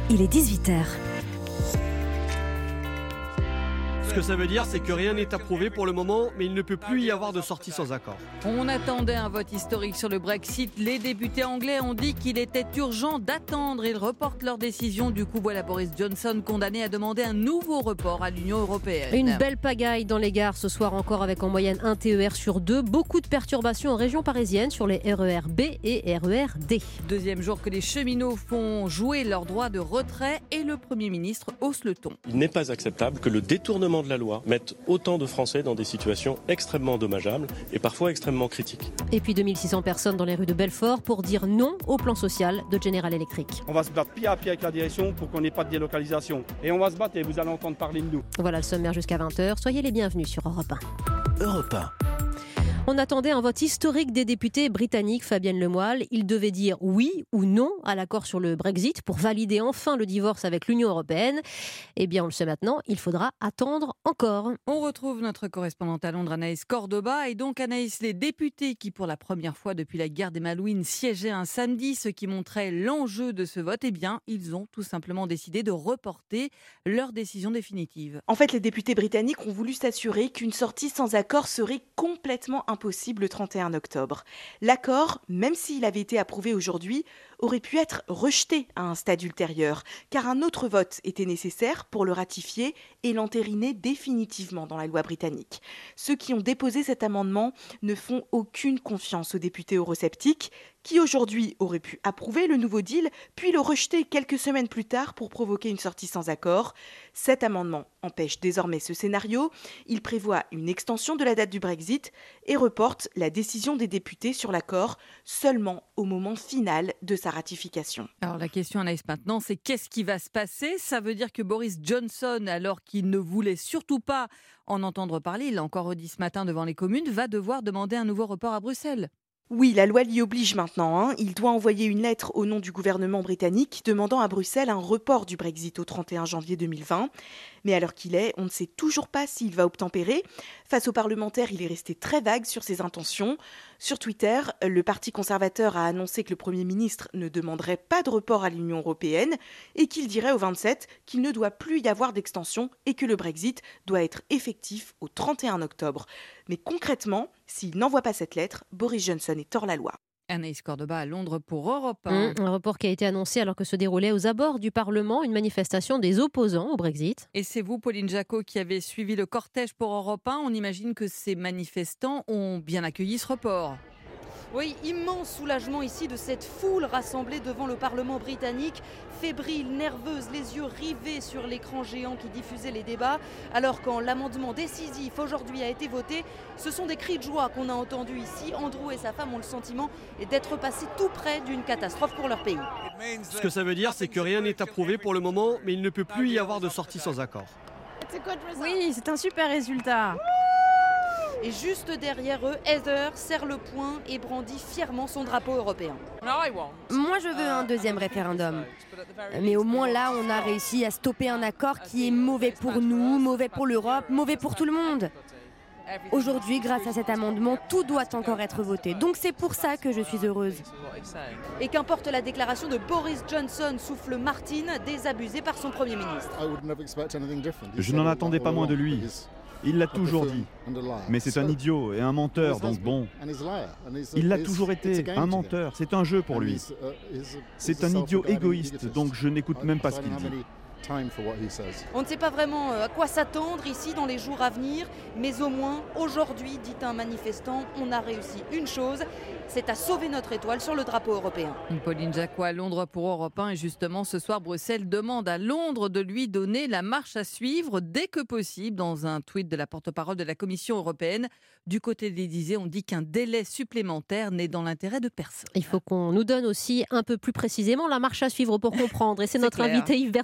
il est 18h. Ce que ça veut dire, c'est que rien n'est approuvé pour le moment, mais il ne peut plus y avoir de sortie sans accord. On attendait un vote historique sur le Brexit. Les députés anglais ont dit qu'il était urgent d'attendre. Ils reportent leur décision. Du coup, voilà Boris Johnson condamné à demander un nouveau report à l'Union européenne. Une belle pagaille dans les gares ce soir encore, avec en moyenne un TER sur 2. Beaucoup de perturbations en région parisienne sur les RER B et RER D. Deuxième jour que les cheminots font jouer leur droit de retrait et le Premier ministre hausse le ton. Il n'est pas acceptable que le détournement de la loi mette autant de Français dans des situations extrêmement dommageables et parfois extrêmement critiques. Et puis 2600 personnes dans les rues de Belfort pour dire non au plan social de General Electric. On va se battre pied à pied avec la direction pour qu'on n'ait pas de délocalisation. Et on va se battre et vous allez entendre parler de nous. Voilà le sommaire jusqu'à 20h. Soyez les bienvenus sur Europe 1. Europe 1. On attendait un vote historique des députés britanniques. Fabienne Lemoyle, ils devaient dire oui ou non à l'accord sur le Brexit pour valider enfin le divorce avec l'Union européenne. Eh bien, on le sait maintenant, il faudra attendre encore. On retrouve notre correspondante à Londres, Anaïs Cordoba. Et donc, Anaïs, les députés qui, pour la première fois depuis la guerre des Malouines, siégeaient un samedi, ce qui montrait l'enjeu de ce vote, eh bien, ils ont tout simplement décidé de reporter leur décision définitive. En fait, les députés britanniques ont voulu s'assurer qu'une sortie sans accord serait complètement impossible le 31 octobre. L'accord, même s'il avait été approuvé aujourd'hui, aurait pu être rejeté à un stade ultérieur, car un autre vote était nécessaire pour le ratifier et l'entériner définitivement dans la loi britannique. Ceux qui ont déposé cet amendement ne font aucune confiance aux députés eurosceptiques, qui aujourd'hui auraient pu approuver le nouveau deal, puis le rejeter quelques semaines plus tard pour provoquer une sortie sans accord. Cet amendement empêche désormais ce scénario. Il prévoit une extension de la date du Brexit et reporte la décision des députés sur l'accord seulement au moment final de sa ratification. Alors la question, Anaïs, maintenant, c'est qu'est-ce qui va se passer ? Ça veut dire que Boris Johnson, alors qu'il ne voulait surtout pas en entendre parler, il l'a encore redit ce matin devant les communes, va devoir demander un nouveau report à Bruxelles. Oui, la loi l'y oblige maintenant. Il doit envoyer une lettre au nom du gouvernement britannique demandant à Bruxelles un report du Brexit au 31 janvier 2020. Mais à l'heure qu'il est, on ne sait toujours pas s'il va obtempérer. Face aux parlementaires, il est resté très vague sur ses intentions. Sur Twitter, le Parti conservateur a annoncé que le Premier ministre ne demanderait pas de report à l'Union européenne et qu'il dirait aux 27 qu'il ne doit plus y avoir d'extension et que le Brexit doit être effectif au 31 octobre. Mais concrètement, s'il n'envoie pas cette lettre, Boris Johnson est hors la loi. Anaïs Cordoba à Londres pour Europe 1. Un report qui a été annoncé alors que se déroulait aux abords du Parlement une manifestation des opposants au Brexit. Et c'est vous, Pauline Jacot, qui avez suivi le cortège pour Europe 1. On imagine que ces manifestants ont bien accueilli ce report. Oui, immense soulagement ici de cette foule rassemblée devant le Parlement britannique, fébrile, nerveuse, les yeux rivés sur l'écran géant qui diffusait les débats. Alors quand l'amendement décisif aujourd'hui a été voté, ce sont des cris de joie qu'on a entendus ici. Andrew et sa femme ont le sentiment d'être passés tout près d'une catastrophe pour leur pays. Ce que ça veut dire, c'est que rien n'est approuvé pour le moment, mais il ne peut plus y avoir de sortie sans accord. Oui, c'est un super résultat. Et juste derrière eux, Heather serre le poing et brandit fièrement son drapeau européen. Moi, je veux un deuxième référendum. Mais au moins là, on a réussi à stopper un accord qui est mauvais pour nous, mauvais pour l'Europe, mauvais pour tout le monde. Aujourd'hui, grâce à cet amendement, tout doit encore être voté. Donc c'est pour ça que je suis heureuse. Et qu'importe la déclaration de Boris Johnson, souffle Martin, désabusé par son Premier ministre. Je n'en attendais pas moins de lui. Il l'a toujours dit. Mais c'est un idiot et un menteur, donc bon. Il l'a toujours été, un menteur. C'est un jeu pour lui. C'est un idiot égoïste, donc je n'écoute même pas ce qu'il dit. On ne sait pas vraiment à quoi s'attendre ici dans les jours à venir, mais au moins aujourd'hui, dit un manifestant, on a réussi une chose, c'est à sauver notre étoile sur le drapeau européen. Pauline Jacot à Londres pour Europe 1 et justement ce soir Bruxelles demande à Londres de lui donner la marche à suivre dès que possible. Dans un tweet de la porte-parole de la Commission européenne, du côté de l'Élysée, on dit qu'un délai supplémentaire n'est dans l'intérêt de personne. Il faut qu'on nous donne aussi un peu plus précisément la marche à suivre pour comprendre et c'est notre clair. invité Yves Bertoncini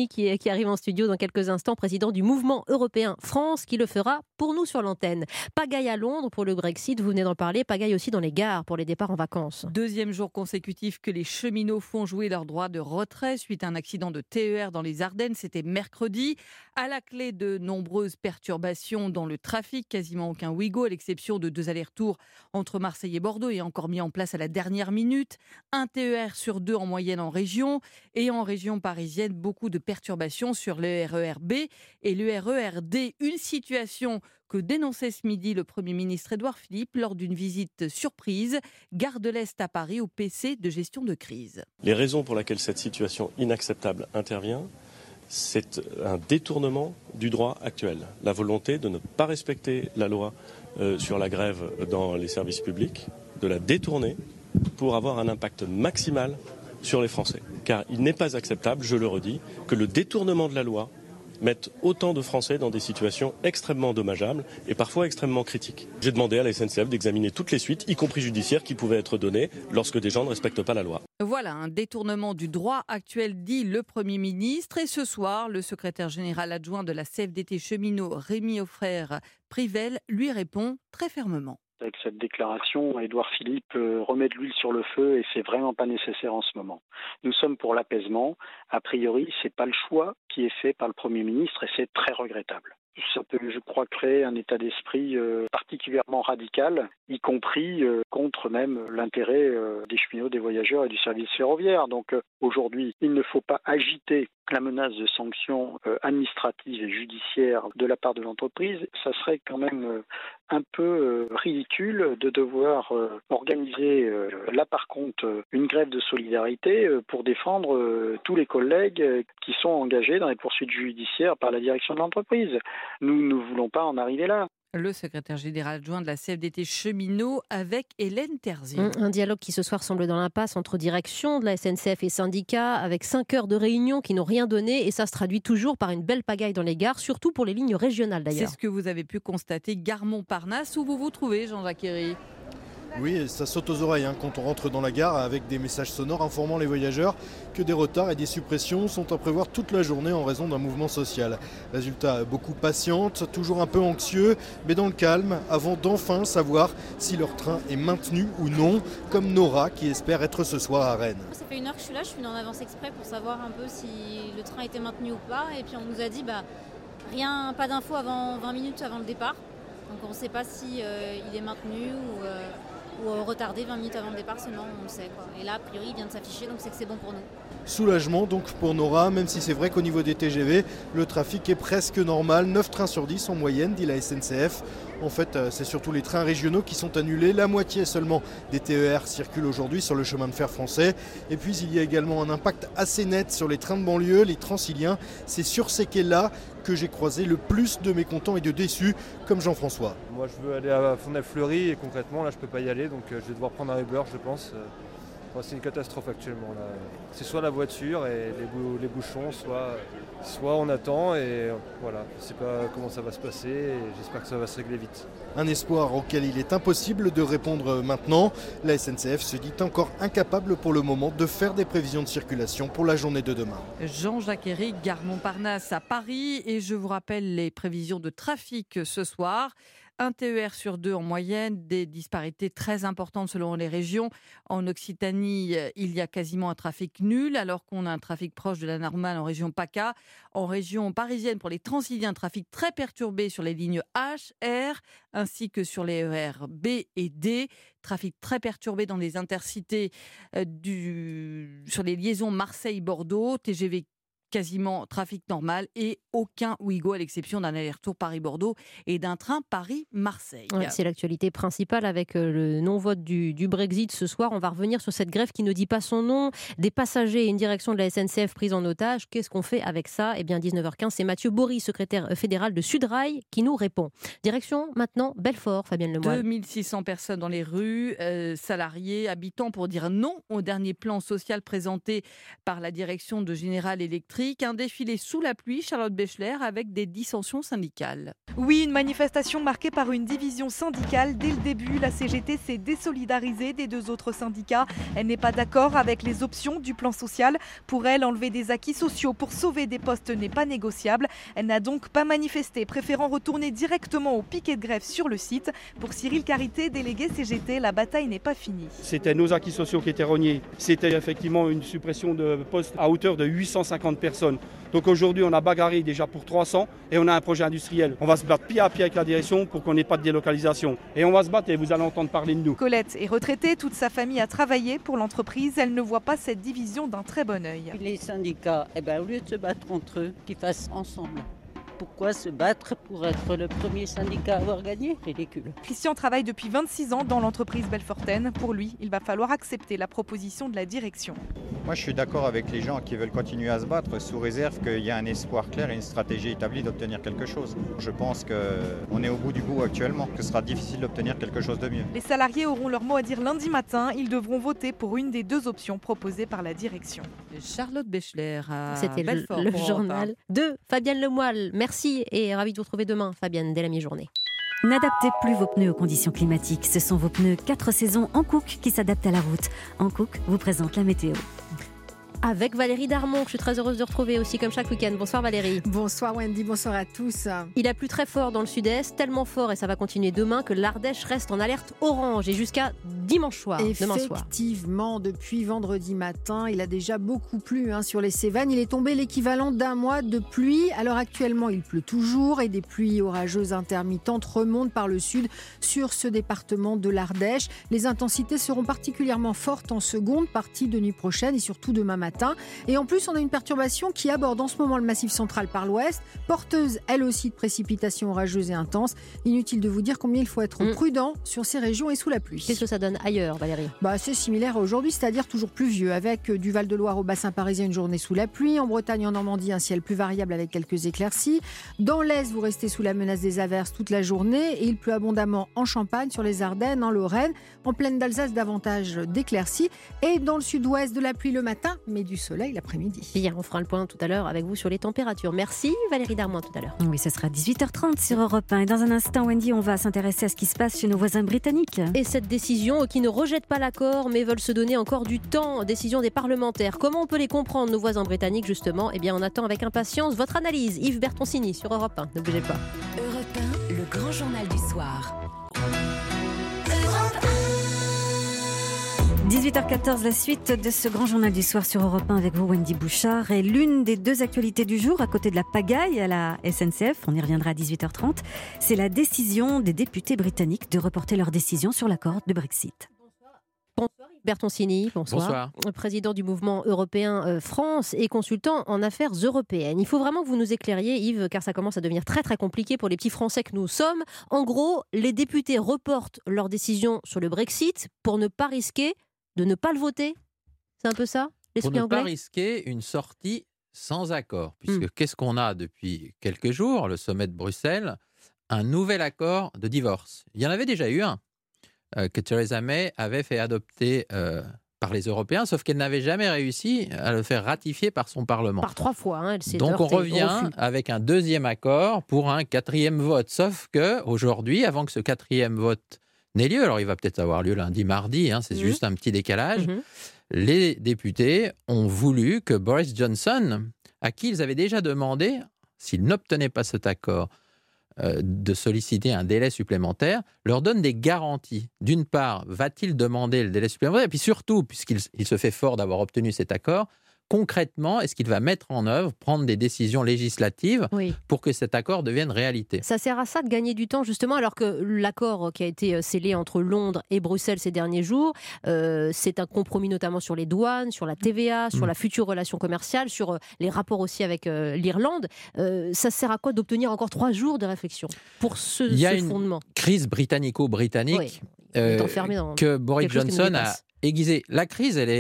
Sassoni qui arrive en studio dans quelques instants, président du mouvement européen France, qui le fera pour nous sur l'antenne. Pagaille à Londres pour le Brexit, vous venez d'en parler, pagaille aussi dans les gares pour les départs en vacances. Deuxième jour consécutif que les cheminots font jouer leur droit de retrait suite à un accident de TER dans les Ardennes, c'était mercredi. À la clé de nombreuses perturbations dans le trafic, quasiment aucun Ouigo, à l'exception de 2 allers-retours entre Marseille et Bordeaux et encore mis en place à la dernière minute. Un TER sur 2 en moyenne en région et en région parisienne, beaucoup de perturbations sur le RER B et le RER D. Une situation que dénonçait ce midi le Premier ministre Édouard Philippe lors d'une visite surprise, gare de l'Est à Paris, au PC de gestion de crise. Les raisons pour lesquelles cette situation inacceptable intervient, c'est un détournement du droit actuel. La volonté de ne pas respecter la loi sur la grève dans les services publics, de la détourner pour avoir un impact maximal sur les Français. Car il n'est pas acceptable, je le redis, que le détournement de la loi mette autant de Français dans des situations extrêmement dommageables et parfois extrêmement critiques. J'ai demandé à la SNCF d'examiner toutes les suites, y compris judiciaires, qui pouvaient être données lorsque des gens ne respectent pas la loi. Voilà, un détournement du droit actuel, dit le Premier ministre. Et ce soir, le secrétaire général adjoint de la CFDT cheminot, Rémi Auffrère-Privel, lui répond très fermement. Avec cette déclaration, Édouard Philippe remet de l'huile sur le feu et c'est vraiment pas nécessaire en ce moment. Nous sommes pour l'apaisement. A priori, c'est pas le choix qui est fait par le Premier ministre et c'est très regrettable. Ça peut, je crois, créer un état d'esprit particulièrement radical, y compris contre même l'intérêt des cheminots, des voyageurs et du service ferroviaire. Donc aujourd'hui, il ne faut pas agiter la menace de sanctions administratives et judiciaires de la part de l'entreprise. Ça serait quand même un peu ridicule de devoir organiser là par contre une grève de solidarité pour défendre tous les collègues qui sont engagés dans les poursuites judiciaires par la direction de l'entreprise. Nous ne voulons pas en arriver là. Le secrétaire général adjoint de la CFDT cheminot avec Hélène Terzier. Un dialogue qui ce soir semble dans l'impasse entre direction de la SNCF et syndicats, avec 5 heures de réunion qui n'ont rien donné, et ça se traduit toujours par une belle pagaille dans les gares, surtout pour les lignes régionales d'ailleurs. C'est ce que vous avez pu constater, gare Montparnasse, où vous vous trouvez, Jean-Jacques Herry. Oui, ça saute aux oreilles quand on rentre dans la gare avec des messages sonores informant les voyageurs que des retards et des suppressions sont à prévoir toute la journée en raison d'un mouvement social. Résultat, beaucoup patientent, toujours un peu anxieux, mais dans le calme, avant d'enfin savoir si leur train est maintenu ou non, comme Nora qui espère être ce soir à Rennes. Ça fait 1 heure que je suis là, je suis en avance exprès pour savoir un peu si le train était maintenu ou pas, et puis on nous a dit rien, pas d'infos avant 20 minutes avant le départ, donc on ne sait pas si il est maintenu ou retardé 20 minutes avant le départ, seulement on le sait. Et là, a priori, il vient de s'afficher, donc c'est que c'est bon pour nous. Soulagement donc pour Nora, même si c'est vrai qu'au niveau des TGV, le trafic est presque normal. 9 trains sur 10 en moyenne, dit la SNCF. En fait, c'est surtout les trains régionaux qui sont annulés. La moitié seulement des TER circulent aujourd'hui sur le chemin de fer français. Et puis, il y a également un impact assez net sur les trains de banlieue, les Transiliens. C'est sur ces quais-là que j'ai croisé le plus de mécontents et de déçus, comme Jean-François. Moi, je veux aller à Fontenay-Fleury et concrètement, là, je ne peux pas y aller. Donc, je vais devoir prendre un Uber, je pense. C'est une catastrophe actuellement. Là. C'est soit la voiture et les bouchons, soit on attend et voilà. Je ne sais pas comment ça va se passer et j'espère que ça va se régler vite. Un espoir auquel il est impossible de répondre maintenant. La SNCF se dit encore incapable pour le moment de faire des prévisions de circulation pour la journée de demain. Jean-Jacques Herry, gare Montparnasse à Paris. Et je vous rappelle les prévisions de trafic ce soir. Un TER sur 2 en moyenne, des disparités très importantes selon les régions. En Occitanie, il y a quasiment un trafic nul, alors qu'on a un trafic proche de la normale en région PACA. En région parisienne, pour les Transiliens, trafic très perturbé sur les lignes H, R, ainsi que sur les RER B et D. Trafic très perturbé dans les intercités sur les liaisons Marseille-Bordeaux, TGV quasiment trafic normal et aucun Ouigo à l'exception d'un aller-retour Paris-Bordeaux et d'un train Paris-Marseille. Ouais, c'est l'actualité principale avec le non-vote du Brexit ce soir. On va revenir sur cette grève qui ne dit pas son nom. Des passagers et une direction de la SNCF prise en otage. Qu'est-ce qu'on fait avec ça ? Eh bien, 19h15, c'est Mathieu Bory, secrétaire fédéral de Sudrail, qui nous répond. Direction maintenant Belfort, Fabienne Lemoyle. 2600 personnes dans les rues, salariés, habitants pour dire non au dernier plan social présenté par la direction de General Electric. électrique, un défilé sous la pluie, Charlotte Bechler, avec des dissensions syndicales. Oui, une manifestation marquée par une division syndicale. Dès le début, la CGT s'est désolidarisée des deux autres syndicats. Elle n'est pas d'accord avec les options du plan social. Pour elle, enlever des acquis sociaux pour sauver des postes n'est pas négociable. Elle n'a donc pas manifesté, préférant retourner directement au piquet de grève sur le site. Pour Cyril Carité, délégué CGT, la bataille n'est pas finie. C'était nos acquis sociaux qui étaient rognés. C'était effectivement une suppression de postes à hauteur de 850 personnes. Donc aujourd'hui, on a bagarré déjà pour 300 et on a un projet industriel. On va se battre pied à pied avec la direction pour qu'on n'ait pas de délocalisation. Et on va se battre et vous allez entendre parler de nous. Colette est retraitée, toute sa famille a travaillé pour l'entreprise. Elle ne voit pas cette division d'un très bon œil. Les syndicats, au lieu de se battre entre eux, qu'ils fassent ensemble. Pourquoi se battre pour être le premier syndicat à avoir gagné? Ridicule. Christian travaille depuis 26 ans dans l'entreprise Belfortaine. Pour lui, il va falloir accepter la proposition de la direction. Moi, je suis d'accord avec les gens qui veulent continuer à se battre sous réserve qu'il y a un espoir clair et une stratégie établie d'obtenir quelque chose. Je pense qu'on est au bout du bout actuellement, que ce sera difficile d'obtenir quelque chose de mieux. Les salariés auront leur mot à dire lundi matin. Ils devront voter pour une des deux options proposées par la direction. Charlotte Bechler à C'était Belfort le pour journal Europe de Fabienne Lemoyle. Merci et ravi de vous retrouver demain, Fabienne, dès la mi-journée. N'adaptez plus vos pneus aux conditions climatiques. Ce sont vos pneus 4 saisons Hankook qui s'adaptent à la route. Hankook vous présente la météo. Avec Valérie Darmon, que je suis très heureuse de retrouver aussi comme chaque week-end. Bonsoir Valérie. Bonsoir Wendy, bonsoir à tous. Il a plu très fort dans le sud-est, tellement fort et ça va continuer demain que l'Ardèche reste en alerte orange et jusqu'à dimanche soir. Effectivement, depuis vendredi matin, il a déjà beaucoup plu sur les Cévennes. Il est tombé l'équivalent d'un mois de pluie. Alors actuellement, il pleut toujours et des pluies orageuses intermittentes remontent par le sud sur ce département de l'Ardèche. Les intensités seront particulièrement fortes en seconde partie de nuit prochaine et surtout demain matin. Et en plus, on a une perturbation qui aborde en ce moment le massif central par l'ouest, porteuse elle aussi de précipitations orageuses et intenses. Inutile de vous dire combien il faut être prudent sur ces régions et sous la pluie. Qu'est-ce que ça donne ailleurs, Valérie ? C'est similaire à aujourd'hui, c'est-à-dire toujours pluvieux, avec du Val-de-Loire au bassin parisien une journée sous la pluie. En Bretagne et en Normandie, un ciel plus variable avec quelques éclaircies. Dans l'Est, vous restez sous la menace des averses toute la journée et il pleut abondamment en Champagne, sur les Ardennes, en Lorraine, en plaine d'Alsace, davantage d'éclaircies. Et dans le sud-ouest, de la pluie le matin, mais du soleil l'après-midi. Bien, on fera le point tout à l'heure avec vous sur les températures. Merci Valérie Darmon, tout à l'heure. Oui, ce sera 18h30 sur Europe 1. Et dans un instant, Wendy, on va s'intéresser à ce qui se passe chez nos voisins britanniques. Et cette décision qui ne rejette pas l'accord mais veulent se donner encore du temps, décision des parlementaires. Comment on peut les comprendre, nos voisins britanniques, justement ? Eh bien, on attend avec impatience votre analyse. Yves Bertoncini sur Europe 1. Ne bougez pas. Europe 1, le grand journal du soir. 18h14, la suite de ce grand journal du soir sur Europe 1 avec vous, Wendy Bouchard. Et l'une des deux actualités du jour, à côté de la pagaille à la SNCF, on y reviendra à 18h30, c'est la décision des députés britanniques de reporter leur décision sur l'accord de Brexit. Bonsoir Bertoncini, bonsoir. Président du mouvement européen France et consultant en affaires européennes. Il faut vraiment que vous nous éclairiez, Yves, car ça commence à devenir très très compliqué pour les petits Français que nous sommes. En gros, les députés reportent leur décision sur le Brexit pour ne pas risquer de ne pas le voter. C'est un peu ça, l'esprit anglais ? Pour ne pas risquer une sortie sans accord. Puisque qu'est-ce qu'on a depuis quelques jours, le sommet de Bruxelles ? Un nouvel accord de divorce. Il y en avait déjà eu un, que Theresa May avait fait adopter par les Européens, sauf qu'elle n'avait jamais réussi à le faire ratifier par son Parlement. Par 3 fois, elle s'est Donc on revient avec un deuxième accord pour un 4e vote. Sauf qu'aujourd'hui, avant que ce 4e vote n'ait lieu, alors il va peut-être avoir lieu lundi, mardi, c'est juste un petit décalage, les députés ont voulu que Boris Johnson, à qui ils avaient déjà demandé, s'il n'obtenait pas cet accord, de solliciter un délai supplémentaire, leur donne des garanties. D'une part, va-t-il demander le délai supplémentaire ? Et puis surtout, puisqu'il se fait fort d'avoir obtenu cet accord, concrètement, est-ce qu'il va mettre en œuvre, prendre des décisions législatives pour que cet accord devienne réalité ? Ça sert à ça de gagner du temps, justement, alors que l'accord qui a été scellé entre Londres et Bruxelles ces derniers jours, c'est un compromis notamment sur les douanes, sur la TVA, sur la future relation commerciale, sur les rapports aussi avec l'Irlande. Ça sert à quoi d'obtenir encore 3 jours de réflexion pour ce fondement ? Il y a une crise britannico-britannique que Boris Johnson a aiguisée. La crise, elle est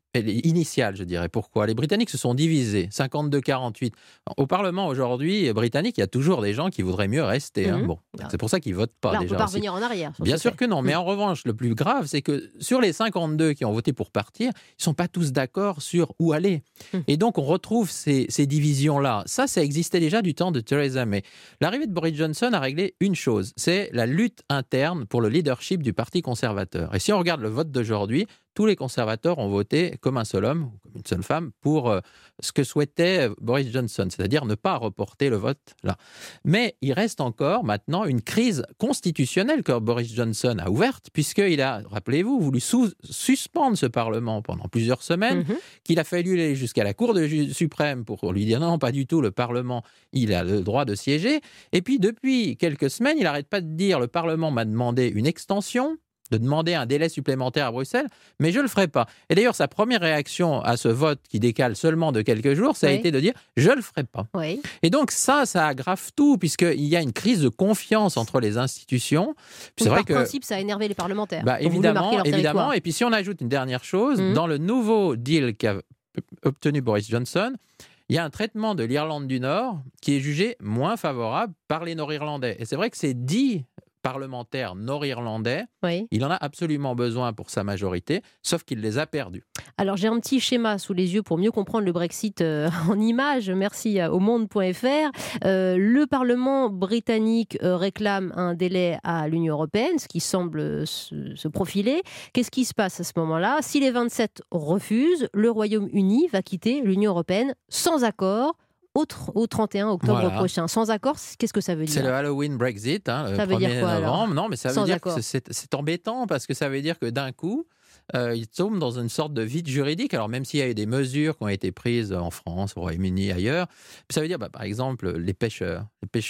initiale, je dirais. Pourquoi ? Les Britanniques se sont divisés, 52-48. Au Parlement aujourd'hui britannique, il y a toujours des gens qui voudraient mieux rester. Bon, c'est pour ça qu'ils ne votent pas. Là, on déjà ne peut pas aussi. revenir en arrière. Bien sûr que non, mais en revanche, le plus grave, c'est que sur les 52 qui ont voté pour partir, ils ne sont pas tous d'accord sur où aller. Et donc, on retrouve ces divisions-là. Ça existait déjà du temps de Theresa May. L'arrivée de Boris Johnson a réglé une chose, c'est la lutte interne pour le leadership du Parti conservateur. Et si on regarde le vote d'aujourd'hui, tous les conservateurs ont voté comme un seul homme, comme une seule femme, pour ce que souhaitait Boris Johnson, c'est-à-dire ne pas reporter le vote là. Mais il reste encore maintenant une crise constitutionnelle que Boris Johnson a ouverte, puisqu'il a, rappelez-vous, voulu suspendre ce Parlement pendant plusieurs semaines, qu'il a fallu aller jusqu'à la Cour suprême pour lui dire non, pas du tout, le Parlement, il a le droit de siéger. Et puis depuis quelques semaines, il n'arrête pas de dire le Parlement m'a demandé une extension, de demander un délai supplémentaire à Bruxelles, mais je ne le ferai pas. Et d'ailleurs, sa première réaction à ce vote qui décale seulement de quelques jours, ça a été de dire « je ne le ferai pas ». Et donc ça aggrave tout, puisqu'il y a une crise de confiance entre les institutions. C'est vrai que par principe, ça a énervé les parlementaires. Évidemment. Et puis si on ajoute une dernière chose, dans le nouveau deal qu'a obtenu Boris Johnson, il y a un traitement de l'Irlande du Nord qui est jugé moins favorable par les Nord-Irlandais. Et c'est vrai que ces 10 parlementaires nord-irlandais, il en a absolument besoin pour sa majorité, sauf qu'il les a perdus. Alors j'ai un petit schéma sous les yeux pour mieux comprendre le Brexit en images. Merci au monde.fr. Le Parlement britannique réclame un délai à l'Union européenne, ce qui semble se profiler. Qu'est-ce qui se passe à ce moment-là ? Si les 27 refusent, le Royaume-Uni va quitter l'Union européenne sans accord au 31 octobre prochain. Sans accord, qu'est-ce que ça veut dire ? C'est le Halloween Brexit, le 1er novembre. Non, mais ça veut dire que c'est embêtant parce que ça veut dire que d'un coup, ils tombent dans une sorte de vide juridique. Alors même s'il y a eu des mesures qui ont été prises en France, au Royaume-Uni, ailleurs, ça veut dire par exemple les pêcheurs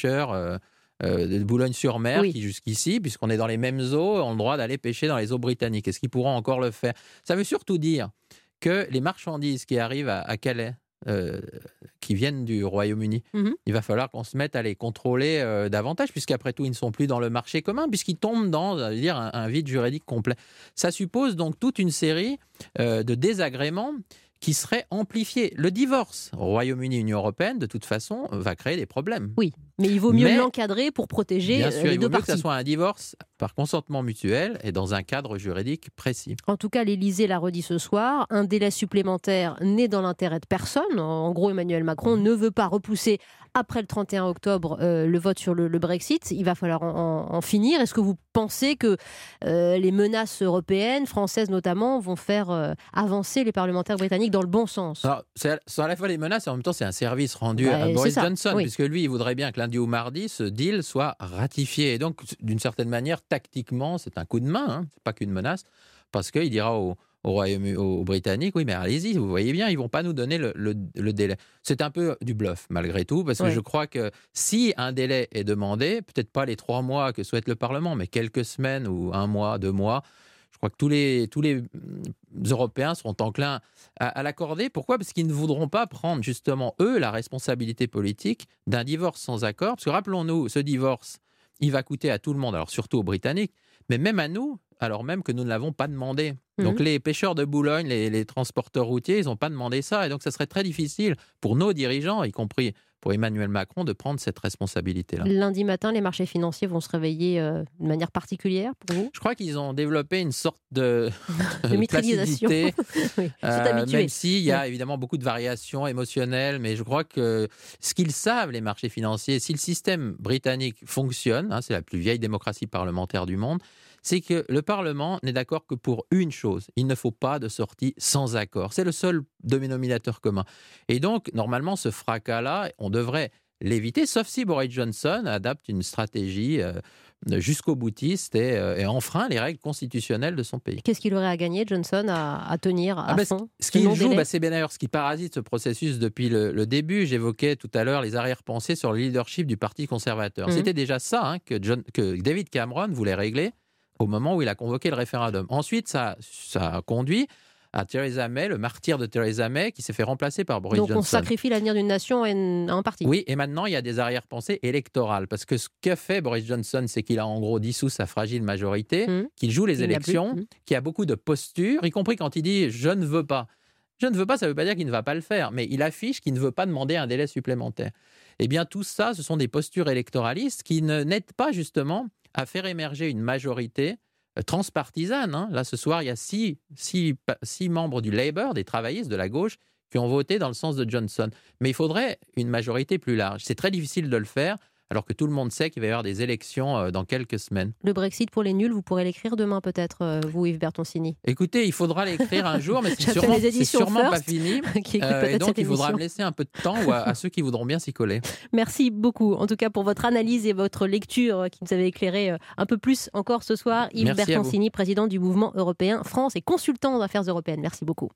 de Boulogne-sur-Mer qui jusqu'ici, puisqu'on est dans les mêmes eaux, ont le droit d'aller pêcher dans les eaux britanniques. Est-ce qu'ils pourront encore le faire ? Ça veut surtout dire que les marchandises qui arrivent à Calais, qui viennent du Royaume-Uni. Il va falloir qu'on se mette à les contrôler davantage, puisqu'après tout, ils ne sont plus dans le marché commun, puisqu'ils tombent dans un vide juridique complet. Ça suppose donc toute une série de désagréments qui seraient amplifiés. Le divorce Royaume-Uni-Union européenne, de toute façon, va créer des problèmes. Oui, mais il vaut mieux l'encadrer pour protéger les deux parties. Bien sûr, il vaut mieux que ça soit un divorce par consentement mutuel et dans un cadre juridique précis. En tout cas, l'Élysée l'a redit ce soir, un délai supplémentaire n'est dans l'intérêt de personne. En gros, Emmanuel Macron ne veut pas repousser après le 31 octobre le vote sur le Brexit. Il va falloir en finir. Est-ce que vous pensez que les menaces européennes, françaises notamment, vont faire avancer les parlementaires britanniques dans le bon sens ? Alors, c'est à la fois les menaces et en même temps c'est un service rendu à Boris Johnson, puisque lui, il voudrait bien que lundi ou mardi, ce deal soit ratifié. Et donc, d'une certaine manière, tactiquement, c'est un coup de main, c'est pas qu'une menace, parce qu'il dira aux Britanniques, oui, mais allez-y, vous voyez bien, ils ne vont pas nous donner le délai. C'est un peu du bluff, malgré tout, parce que je crois que si un délai est demandé, peut-être pas les 3 mois que souhaite le Parlement, mais quelques semaines ou 1 mois, 2 mois, je crois que tous les Européens seront enclins à l'accorder. Pourquoi ? Parce qu'ils ne voudront pas prendre, justement, eux, la responsabilité politique d'un divorce sans accord. Parce que rappelons-nous, ce divorce, il va coûter à tout le monde, alors surtout aux Britanniques, mais même à nous, alors même que nous ne l'avons pas demandé. Donc les pêcheurs de Boulogne, les transporteurs routiers, ils n'ont pas demandé ça. Et donc ça serait très difficile pour nos dirigeants, y compris pour Emmanuel Macron, de prendre cette responsabilité-là. Lundi matin, les marchés financiers vont se réveiller de manière particulière pour vous ? Je crois qu'ils ont développé une sorte de placidité, même s'il y a évidemment beaucoup de variations émotionnelles, mais je crois que ce qu'ils savent, les marchés financiers, si le système britannique fonctionne, c'est la plus vieille démocratie parlementaire du monde, c'est que le Parlement n'est d'accord que pour une chose. Il ne faut pas de sortie sans accord. C'est le seul dénominateur commun. Et donc, normalement, ce fracas-là, on devrait l'éviter, sauf si Boris Johnson adapte une stratégie jusqu'au boutiste et enfreint les règles constitutionnelles de son pays. Qu'est-ce qu'il aurait à gagner, Johnson, à tenir à fond ce qu'il joue, c'est bien d'ailleurs ce qui parasite ce processus depuis le début. J'évoquais tout à l'heure les arrière-pensées sur le leadership du Parti conservateur. C'était déjà ça que David Cameron voulait régler au moment où il a convoqué le référendum. Ensuite, ça a conduit à Theresa May, le martyr de Theresa May, qui s'est fait remplacer par Boris Johnson. Donc on sacrifie l'avenir d'une nation à un parti. Oui, et maintenant il y a des arrière-pensées électorales, parce que ce qu'a fait Boris Johnson, c'est qu'il a en gros dissous sa fragile majorité, qu'il joue les élections, qu'il y a beaucoup de postures, y compris quand il dit « je ne veux pas ». Je ne veux pas, ça ne veut pas dire qu'il ne va pas le faire, mais il affiche qu'il ne veut pas demander un délai supplémentaire. Eh bien, tout ça, ce sont des postures électoralistes qui n'aident pas justement à faire émerger une majorité transpartisane. Hein. Là, ce soir, il y a six membres du Labour, des travaillistes de la gauche, qui ont voté dans le sens de Johnson. Mais il faudrait une majorité plus large. C'est très difficile de le faire, alors que tout le monde sait qu'il va y avoir des élections dans quelques semaines. Le Brexit pour les nuls, vous pourrez l'écrire demain peut-être, vous Yves Bertoncini. Écoutez, il faudra l'écrire un jour, mais c'est sûrement pas fini. Et donc, il faudra me laisser un peu de temps à ceux qui voudront bien s'y coller. Merci beaucoup, en tout cas, pour votre analyse et votre lecture qui nous avait éclairé un peu plus encore ce soir. Yves Bertoncini, président du mouvement européen France et consultant en affaires européennes. Merci beaucoup.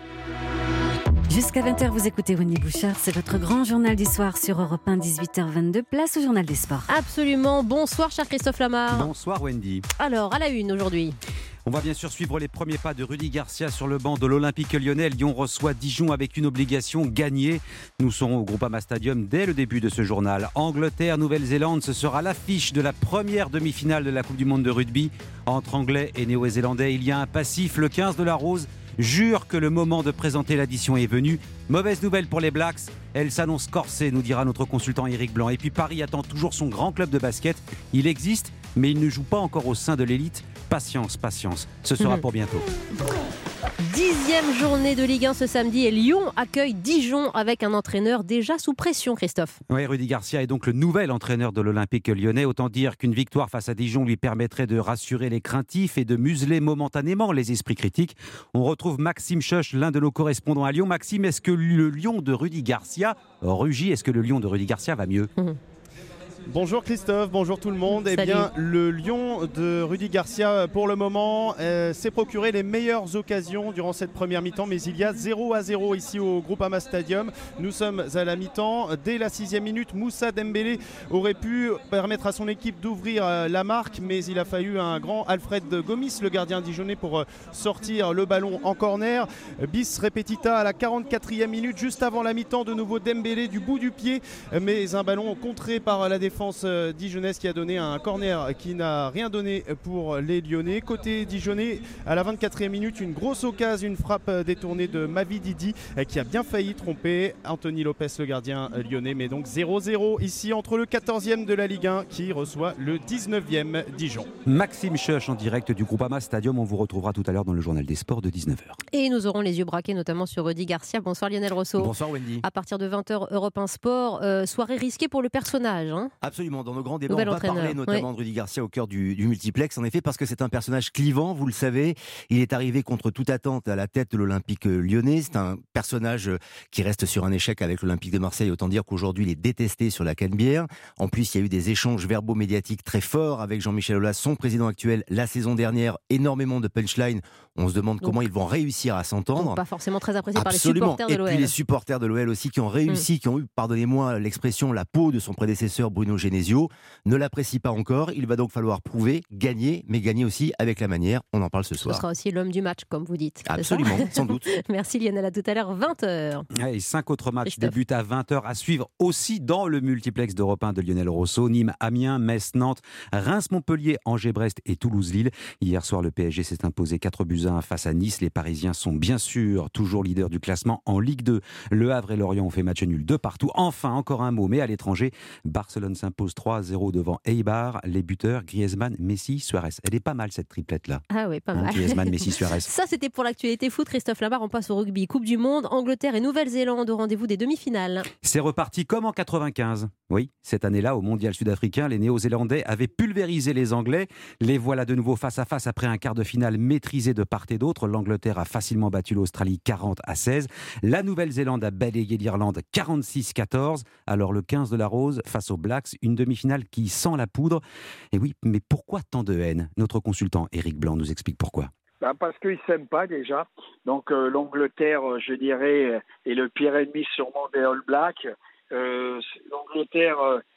Jusqu'à 20h, vous écoutez Wendy Bouchard. C'est votre grand journal du soir sur Europe 1, 18h22. Place au journal des sports. Absolument. Bonsoir, cher Christophe Lamar. Bonsoir, Wendy. Alors, à la une aujourd'hui. On va bien sûr suivre les premiers pas de Rudy Garcia sur le banc de l'Olympique Lyonnais. Lyon reçoit Dijon avec une obligation, gagner. Nous serons au Groupama Stadium dès le début de ce journal. Angleterre, Nouvelle-Zélande, ce sera l'affiche de la première demi-finale de la Coupe du Monde de rugby. Entre Anglais et Néo-Zélandais, il y a un passif, le 15 de la Rose. Jure que le moment de présenter l'addition est venu. Mauvaise nouvelle pour les Blacks, elle s'annonce corsée, nous dira notre consultant Éric Blanc. Et puis Paris attend toujours son grand club de basket. Il existe, mais il ne joue pas encore au sein de l'élite. Patience, patience, ce sera pour bientôt. 10e journée de Ligue 1 ce samedi et Lyon accueille Dijon avec un entraîneur déjà sous pression, Christophe. Oui, Rudy Garcia est donc le nouvel entraîneur de l'Olympique Lyonnais. Autant dire qu'une victoire face à Dijon lui permettrait de rassurer les craintifs et de museler momentanément les esprits critiques. On retrouve Maxime Schoch, l'un de nos correspondants à Lyon. Maxime, est-ce que le Lyon de Rudy Garcia rugit? Est-ce que le Lyon de Rudy Garcia va mieux? Bonjour Christophe, bonjour tout le monde. Salut. Eh bien, le Lyon de Rudy Garcia, pour le moment, s'est procuré les meilleures occasions durant cette première mi-temps, mais il y a 0-0 ici au Groupama Stadium. Nous sommes à la mi-temps. Dès la 6e minute, Moussa Dembélé aurait pu permettre à son équipe d'ouvrir la marque, mais il a fallu un grand Alfred Gomis, le gardien dijonnais, pour sortir le ballon en corner. Bis repetita à la 44e minute, juste avant la mi-temps, de nouveau Dembélé du bout du pied, mais un ballon contré par la défense dijonnaise qui a donné un corner qui n'a rien donné pour les Lyonnais. Côté dijonnais, à la 24e minute, une grosse occasion, une frappe détournée de Mavi Didi qui a bien failli tromper Anthony Lopez, le gardien lyonnais. Mais donc 0-0 ici entre le 14e de la Ligue 1 qui reçoit le 19e Dijon. Maxime Schoch en direct du Groupama Stadium. On vous retrouvera tout à l'heure dans le journal des sports de 19h. Et nous aurons les yeux braqués notamment sur Rudy Garcia. Bonsoir Lionel Rousseau. Bonsoir Wendy. À partir de 20h, Europe 1 Sport, soirée risquée pour le personnage. Hein. Absolument, dans nos grands débats, Nouvel on va entraîneur, parler notamment oui. de Rudy Garcia au cœur du multiplex, en effet, parce que c'est un personnage clivant, vous le savez. Il est arrivé contre toute attente à la tête de l'Olympique lyonnais. C'est un personnage qui reste sur un échec avec l'Olympique de Marseille. Autant dire qu'aujourd'hui, il est détesté sur la Canebière. En plus, il y a eu des échanges verbaux médiatiques très forts avec Jean-Michel Aulas, son président actuel, la saison dernière. Énormément de punchlines. On se demande comment ils vont réussir à s'entendre. Donc pas forcément très apprécié Absolument. par les supporters de l'OL. Et puis les supporters de l'OL aussi qui ont réussi, qui ont eu, pardonnez-moi l'expression, la peau de son prédécesseur Bruno Genesio, ne l'apprécient pas encore. Il va donc falloir prouver, gagner, mais gagner aussi avec la manière. On en parle ce soir. Ce sera aussi l'homme du match, comme vous dites. Absolument, sans doute. Merci Lionel, à tout à l'heure, 20h. Et 5 autres matchs débutent à 20h à suivre aussi dans le multiplex d'Europe 1 de Lionel Rousseau. Nîmes, Amiens, Metz, Nantes, Reims, Montpellier, Angers, Brest et Toulouse, Lille. Hier soir, le PSG s'est imposé 4-1 face à Nice. Les Parisiens sont bien sûr toujours leaders du classement en Ligue 2. Le Havre et Lorient ont fait match nul de partout. Enfin, encore un mot, mais à l'étranger, Barcelone s'impose 3-0 devant Eibar. Les buteurs, Griezmann, Messi, Suarez. Elle est pas mal cette triplette-là. Ah oui, pas mal. Griezmann, Messi, Suarez. Ça, c'était pour l'actualité foot. Christophe Lamar, on passe au rugby. Coupe du Monde, Angleterre et Nouvelle-Zélande au rendez-vous des demi-finales. C'est reparti comme en 95. Oui, cette année-là, au Mondial sud-africain, les Néo-Zélandais avaient pulvérisé les Anglais. Les voilà de nouveau face à face après un quart de finale maîtrisé de part et d'autre. L'Angleterre a facilement battu l'Australie 40-16. La Nouvelle-Zélande a balayé l'Irlande 46-14. Alors le 15 de la Rose face aux Blacks, une demi-finale qui sent la poudre. Et oui, mais pourquoi tant de haine? Notre consultant Éric Blanc nous explique pourquoi. Parce qu'ils ne s'aiment pas déjà. Donc l'Angleterre, je dirais, est le pire ennemi sûrement des All Blacks. L'Angleterre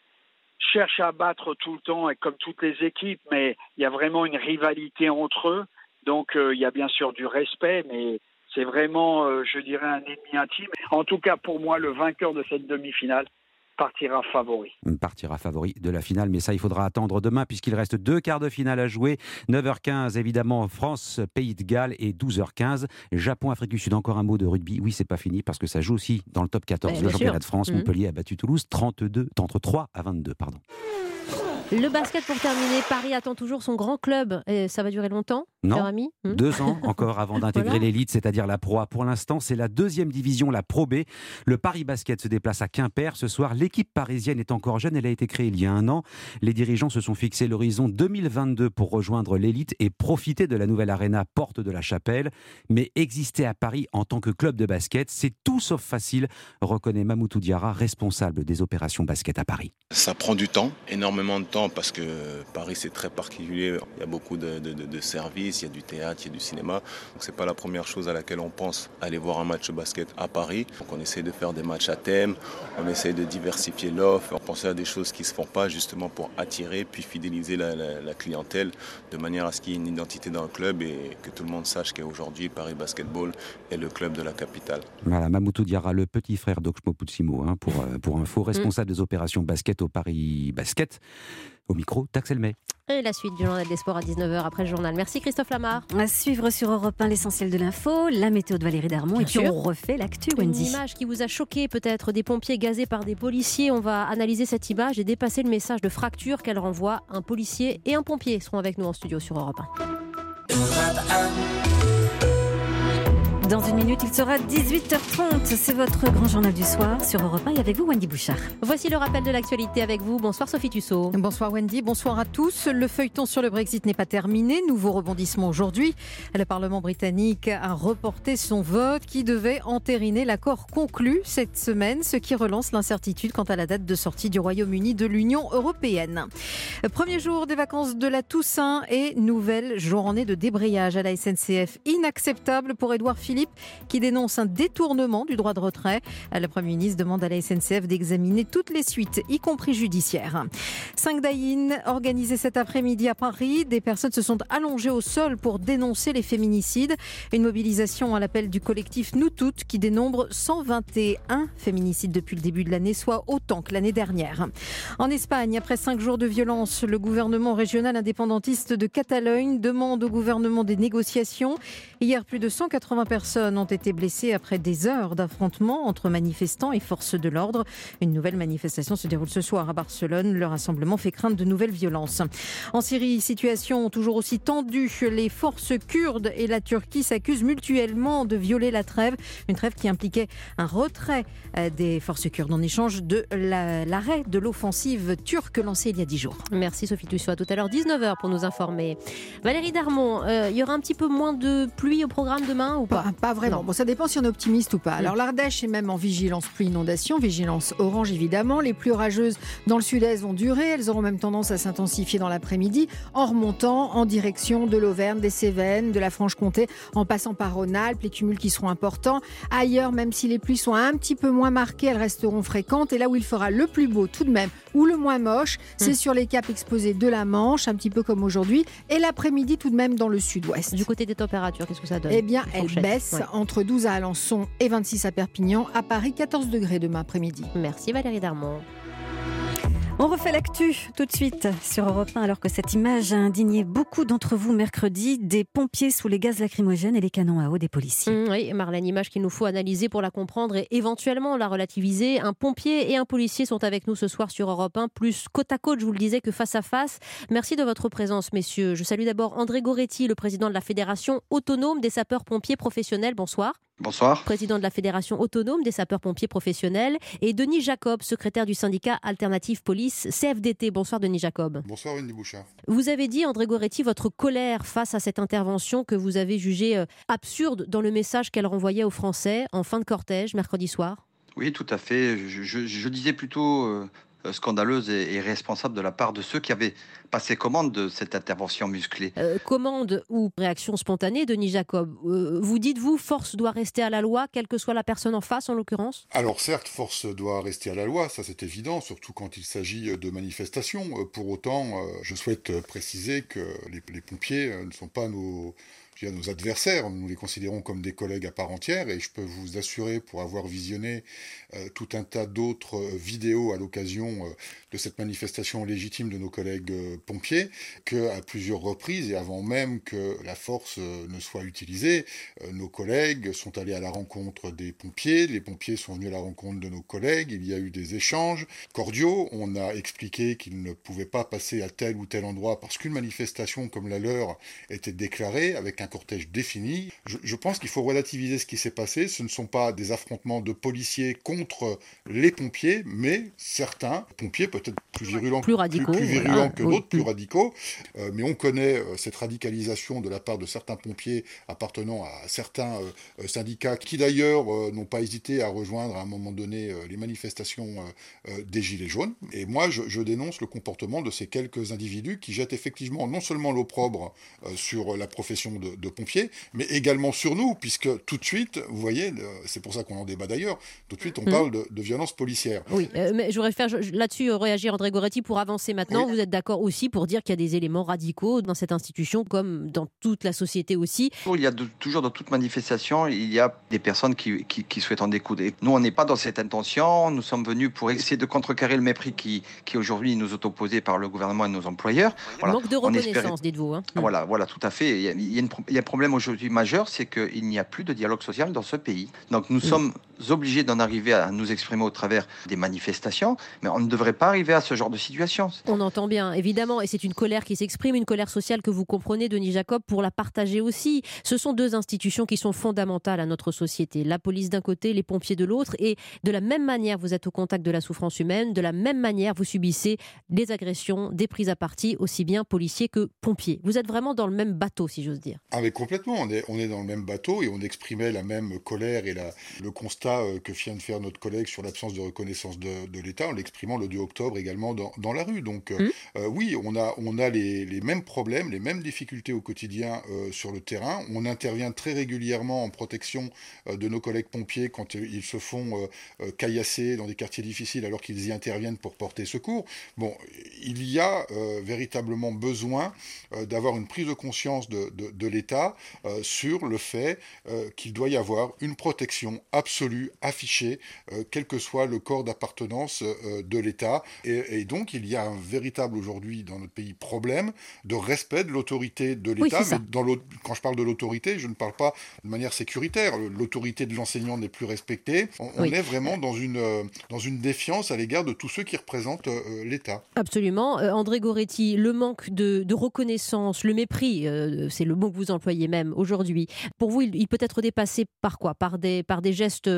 cherche à battre tout le temps, et comme toutes les équipes, mais il y a vraiment une rivalité entre eux. Donc il y a bien sûr du respect, mais c'est vraiment, je dirais, un ennemi intime. En tout cas, pour moi, le vainqueur de cette demi-finale, partira favori. Partira favori de la finale, mais ça, il faudra attendre demain puisqu'il reste 2 quarts de finale à jouer. 9h15, évidemment, France, Pays de Galles et 12h15, Japon, Afrique du Sud. Encore un mot de rugby. Oui, c'est pas fini parce que ça joue aussi dans le top 14. Le championnat de France, Montpellier a battu Toulouse 33 à 22. Pardon. Le basket pour terminer, Paris attend toujours son grand club. Et ça va durer longtemps, non, cher ami 2 ans encore avant d'intégrer l'élite, c'est-à-dire la Pro A. Pour l'instant, c'est la 2e division, la Pro B. Le Paris Basket se déplace à Quimper ce soir. L'équipe parisienne est encore jeune, elle a été créée il y a 1 an. Les dirigeants se sont fixé l'horizon 2022 pour rejoindre l'élite et profiter de la nouvelle arena Porte de la Chapelle. Mais exister à Paris en tant que club de basket, c'est tout sauf facile, reconnaît Mamoutou Diarra, responsable des opérations basket à Paris. Ça prend du temps, énormément de temps, parce que Paris c'est très particulier. Il y a beaucoup de services, il y a du théâtre, il y a du cinéma. Donc c'est pas la première chose à laquelle on pense, aller voir un match de basket à Paris. Donc on essaie de faire des matchs à thème, on essaie de diversifier l'offre, on pense à des choses qui se font pas justement pour attirer puis fidéliser la clientèle de manière à ce qu'il y ait une identité dans le club et que tout le monde sache qu'aujourd'hui Paris Basketball est le club de la capitale. Voilà, Mamoutou Diarra, le petit frère d'Oxmo Putsimo, pour info, responsable des opérations basket au Paris Basket. Au micro, Taxel May. Et la suite du journal des sports à 19h après le journal. Merci Christophe Lamar. À suivre sur Europe 1 l'essentiel de l'info, la météo de Valérie Darmon. Bien et puis sûr. On refait l'actu, Wendy. Une image qui vous a choqué peut-être, des pompiers gazés par des policiers. On va analyser cette image et dépasser le message de fracture qu'elle renvoie. Un policier et un pompier seront avec nous en studio sur Europe 1. Dans une minute, il sera 18h30. C'est votre grand journal du soir sur Europe 1 et avec vous, Wendy Bouchard. Voici le rappel de l'actualité avec vous. Bonsoir Sophie Tussaud. Bonsoir Wendy, bonsoir à tous. Le feuilleton sur le Brexit n'est pas terminé. Nouveau rebondissement aujourd'hui. Le Parlement britannique a reporté son vote qui devait entériner l'accord conclu cette semaine, ce qui relance l'incertitude quant à la date de sortie du Royaume-Uni de l'Union européenne. Premier jour des vacances de la Toussaint et nouvelle journée de débrayage à la SNCF. Inacceptable pour Édouard Philippe qui dénonce un détournement du droit de retrait. Le Premier ministre demande à la SNCF d'examiner toutes les suites, y compris judiciaires. 5 die-in organisés cet après-midi à Paris. Des personnes se sont allongées au sol pour dénoncer les féminicides. Une mobilisation à l'appel du collectif Nous Toutes qui dénombre 121 féminicides depuis le début de l'année, soit autant que l'année dernière. En Espagne, après 5 jours de violence, le gouvernement régional indépendantiste de Catalogne demande au gouvernement des négociations. Hier, plus de 180 personnes ont été blessées après des heures d'affrontements entre manifestants et forces de l'ordre. Une nouvelle manifestation se déroule ce soir à Barcelone. Le rassemblement fait craindre de nouvelles violences. En Syrie, situation toujours aussi tendue. Les forces kurdes et la Turquie s'accusent mutuellement de violer la trêve. Une trêve qui impliquait un retrait des forces kurdes en échange de l'arrêt de l'offensive turque lancée il y a 10 jours. Merci Sophie Tussaud. À tout à l'heure, 19h pour nous informer. Valérie Darmon, il y aura un petit peu moins de pluie au programme demain ou pas ? Pas vraiment. Bon, ça dépend si on est optimiste ou pas. Alors l'Ardèche est même en vigilance pluie-inondation, vigilance orange évidemment. Les pluies orageuses dans le sud-est vont durer. Elles auront même tendance à s'intensifier dans l'après-midi en remontant en direction de l'Auvergne, des Cévennes, de la Franche-Comté, en passant par Rhône-Alpes. Les cumuls qui seront importants. Ailleurs, même si les pluies sont un petit peu moins marquées, elles resteront fréquentes. Et là où il fera le plus beau tout de même, ou le moins moche, c'est sur les caps exposés de la Manche, un petit peu comme aujourd'hui. Et l'après-midi tout de même dans le sud-ouest. Du côté des températures, qu'est-ce que ça donne ? Eh bien, elles baissent. Entre 12 à Alençon et 26 à Perpignan. À Paris, 14 degrés demain après-midi. Merci Valérie Darmon. On refait l'actu tout de suite sur Europe 1 alors que cette image a indigné beaucoup d'entre vous mercredi, des pompiers sous les gaz lacrymogènes et les canons à eau des policiers. Oui, Marlène, image qu'il nous faut analyser pour la comprendre et éventuellement la relativiser. Un pompier et un policier sont avec nous ce soir sur Europe 1, plus côte à côte, je vous le disais, que face à face. Merci de votre présence, messieurs. Je salue d'abord André Goretti, le président de la Fédération autonome des sapeurs-pompiers professionnels. Bonsoir. Bonsoir. Président de la Fédération autonome des sapeurs-pompiers professionnels. Et Denis Jacob, secrétaire du syndicat Alternative Police CFDT. Bonsoir Denis Jacob. Bonsoir Wendy Bouchard. Vous avez dit, André Goretti, votre colère face à cette intervention que vous avez jugée absurde dans le message qu'elle renvoyait aux Français en fin de cortège mercredi soir. Oui, tout à fait. Je disais plutôt scandaleuse et irresponsable de la part de ceux qui avaient passé commande de cette intervention musclée. Commande ou réaction spontanée, Denis Jacob. Vous dites, vous, force doit rester à la loi, quelle que soit la personne en face, en l'occurrence ? Alors certes, force doit rester à la loi, ça c'est évident, surtout quand il s'agit de manifestations. Pour autant, je souhaite préciser que les pompiers ne sont pas nos nos adversaires, nous les considérons comme des collègues à part entière, et je peux vous assurer, pour avoir visionné tout un tas d'autres vidéos à l'occasion de cette manifestation légitime de nos collègues pompiers, qu'à plusieurs reprises, et avant même que la force ne soit utilisée, nos collègues sont allés à la rencontre des pompiers, les pompiers sont venus à la rencontre de nos collègues, il y a eu des échanges cordiaux, on a expliqué qu'ils ne pouvaient pas passer à tel ou tel endroit parce qu'une manifestation comme la leur était déclarée avec un cortège défini. Je pense qu'il faut relativiser ce qui s'est passé. Ce ne sont pas des affrontements de policiers contre les pompiers, mais certains pompiers peut-être plus virulents, plus radicaux, plus virulents voilà, que d'autres, plus radicaux. Mais on connaît cette radicalisation de la part de certains pompiers appartenant à certains syndicats qui d'ailleurs n'ont pas hésité à rejoindre à un moment donné les manifestations des Gilets jaunes. Et moi, je dénonce le comportement de ces quelques individus qui jettent effectivement non seulement l'opprobre sur la profession de pompiers, mais également sur nous, puisque tout de suite, vous voyez, c'est pour ça qu'on en débat d'ailleurs, tout de suite on parle de violence policière. Oui, mais je voudrais faire là-dessus réagir André Goretti pour avancer maintenant. Oui. Vous êtes d'accord aussi pour dire qu'il y a des éléments radicaux dans cette institution, comme dans toute la société aussi? Il y a toujours dans toute manifestation, il y a des personnes qui souhaitent en découdre. Et nous, on n'est pas dans cette intention, nous sommes venus pour essayer de contrecarrer le mépris qui aujourd'hui nous est opposé par le gouvernement et nos employeurs. Voilà. Manque de reconnaissance, dites-vous. Hein. Voilà, tout à fait. Il y a un problème aujourd'hui majeur, c'est qu'il n'y a plus de dialogue social dans ce pays. Donc nous sommes obligés d'en arriver à nous exprimer au travers des manifestations, mais on ne devrait pas arriver à ce genre de situation. On entend bien, évidemment, et c'est une colère qui s'exprime, une colère sociale que vous comprenez, Denis Jacob, pour la partager aussi. Ce sont deux institutions qui sont fondamentales à notre société. La police d'un côté, les pompiers de l'autre, et de la même manière, vous êtes au contact de la souffrance humaine, de la même manière, vous subissez des agressions, des prises à partie, aussi bien policiers que pompiers. Vous êtes vraiment dans le même bateau, si j'ose dire. Ah mais complètement, on est dans le même bateau et on exprimait la même colère et le constat que vient de faire notre collègue sur l'absence de reconnaissance de l'État en l'exprimant le 2 octobre également dans la rue. Donc oui, on a les mêmes problèmes, les mêmes difficultés au quotidien sur le terrain. On intervient très régulièrement en protection de nos collègues pompiers quand ils se font caillasser dans des quartiers difficiles alors qu'ils y interviennent pour porter secours. Bon, il y a véritablement besoin d'avoir une prise de conscience de l'État sur le fait qu'il doit y avoir une protection absolue, affichée, quel que soit le corps d'appartenance de l'État. Et donc, il y a un véritable aujourd'hui dans notre pays problème de respect de l'autorité de l'État. Oui, mais quand je parle de l'autorité, je ne parle pas de manière sécuritaire. L'autorité de l'enseignant n'est plus respectée. On est vraiment dans une défiance à l'égard de tous ceux qui représentent l'État. Absolument. André Goretti, le manque de reconnaissance, le mépris, c'est le mot que vous employez même aujourd'hui. Pour vous, il peut être dépassé par quoi ? Par des gestes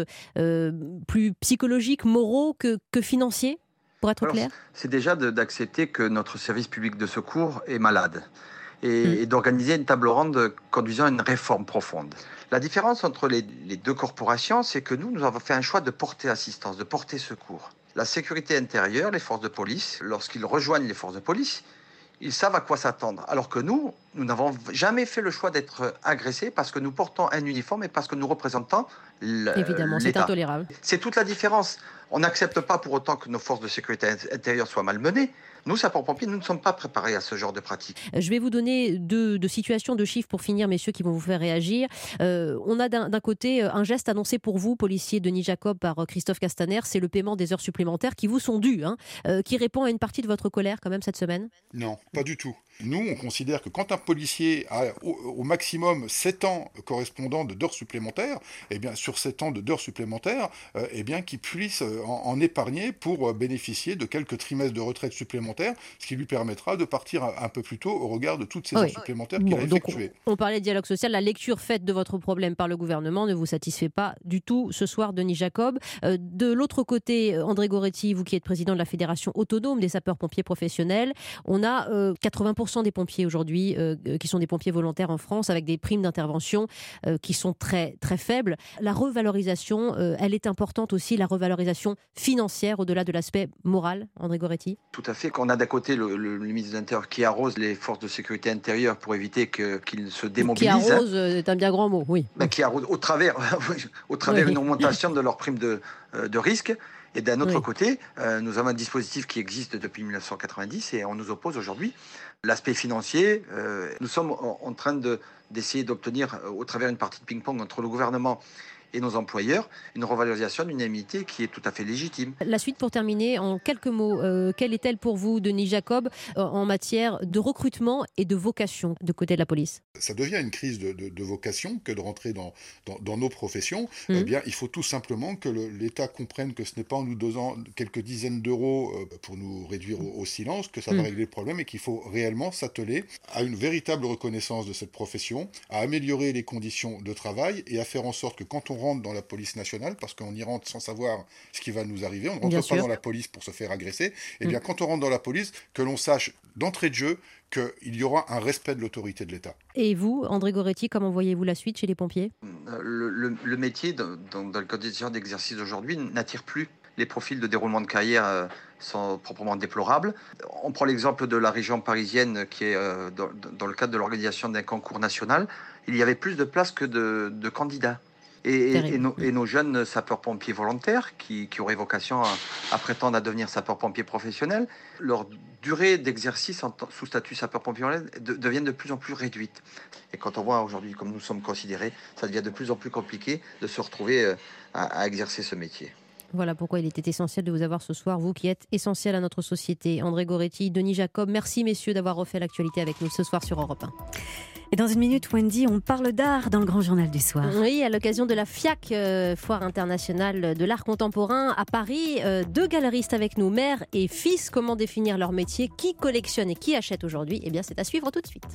plus psychologiques, moraux que financiers, pour être clair ? C'est déjà d'accepter que notre service public de secours est malade et d'organiser une table ronde conduisant à une réforme profonde. La différence entre les deux corporations, c'est que nous avons fait un choix de porter assistance, de porter secours. La sécurité intérieure, les forces de police, lorsqu'ils rejoignent les forces de police, ils savent à quoi s'attendre. Alors que nous n'avons jamais fait le choix d'être agressés parce que nous portons un uniforme et parce que nous représentons l'État. Évidemment, c'est intolérable. C'est toute la différence. On n'accepte pas pour autant que nos forces de sécurité intérieure soient malmenées. Nous, sapeurs-pompiers, nous ne sommes pas préparés à ce genre de pratique. Je vais vous donner deux situations, deux chiffres pour finir, messieurs, qui vont vous faire réagir. On a d'un côté un geste annoncé pour vous, policier Denis Jacob, par Christophe Castaner, c'est le paiement des heures supplémentaires qui vous sont dues, qui répond à une partie de votre colère quand même cette semaine ? Non, pas du tout. Nous, on considère que quand un policier a au maximum 7 ans correspondant d'heures supplémentaires, eh bien, sur 7 ans d'heures supplémentaires, eh bien, qu'il puisse en épargner pour bénéficier de quelques trimestres de retraite supplémentaires, ce qui lui permettra de partir un peu plus tôt au regard de toutes ces heures supplémentaires qu'il a effectuées. On parlait de dialogue social. La lecture faite de votre problème par le gouvernement ne vous satisfait pas du tout ce soir, Denis Jacob. De l'autre côté, André Goretti, vous qui êtes président de la Fédération autonome des sapeurs-pompiers professionnels, on a 80% des pompiers aujourd'hui qui sont des pompiers volontaires en France avec des primes d'intervention qui sont très, très faibles. La revalorisation, elle est importante aussi, la revalorisation financière au-delà de l'aspect moral, André Goretti ? Tout à fait. Qu'on a d'un côté le ministre de l'Intérieur qui arrose les forces de sécurité intérieure pour éviter qu'ils se démobilisent. Qui arrose est un bien grand mot, oui. Qui arrose au travers une augmentation de leur prime de risque. Et d'un autre côté, nous avons un dispositif qui existe depuis 1990 et on nous oppose aujourd'hui L'aspect financier, nous sommes en train d'essayer d'obtenir, au travers d'une partie de ping-pong entre le gouvernement et nos employeurs, une revalorisation d'une indemnité qui est tout à fait légitime. La suite, pour terminer, en quelques mots, quelle est-elle pour vous, Denis Jacob, en matière de recrutement et de vocation de côté de la police ? Ça devient une crise de vocation que de rentrer dans nos professions. Eh bien, il faut tout simplement que l'État comprenne que ce n'est pas en nous donnant quelques dizaines d'euros pour nous réduire au silence que ça va régler le problème, et qu'il faut réellement s'atteler à une véritable reconnaissance de cette profession, à améliorer les conditions de travail et à faire en sorte que quand on rentre dans la police nationale, parce qu'on y rentre sans savoir ce qui va nous arriver, on ne rentre pas dans la police pour se faire agresser, et bien quand on rentre dans la police, que l'on sache d'entrée de jeu qu'il y aura un respect de l'autorité de l'État. Et vous, André Goretti, comment voyez-vous la suite chez les pompiers ? Le métier, dans les conditions d'exercice d'aujourd'hui, n'attire plus. Les profils de déroulement de carrière sont proprement déplorables. On prend l'exemple de la région parisienne qui est dans le cadre de l'organisation d'un concours national. Il y avait plus de places que de candidats. Et nos jeunes sapeurs-pompiers volontaires qui auraient vocation à prétendre à devenir sapeurs-pompiers professionnels, leur durée d'exercice sous statut sapeur-pompier devient de plus en plus réduite. Et quand on voit aujourd'hui comme nous sommes considérés, ça devient de plus en plus compliqué de se retrouver à exercer ce métier. Voilà pourquoi il était essentiel de vous avoir ce soir, vous qui êtes essentiel à notre société. André Goretti, Denis Jacob, merci messieurs d'avoir refait l'actualité avec nous ce soir sur Europe 1. Et dans une minute, Wendy, on parle d'art dans le Grand Journal du Soir. Oui, à l'occasion de la FIAC, Foire internationale de l'art contemporain à Paris. Deux galeristes avec nous, mère et fils. Comment définir leur métier ? Qui collectionne et qui achète aujourd'hui ? Eh bien, c'est à suivre tout de suite.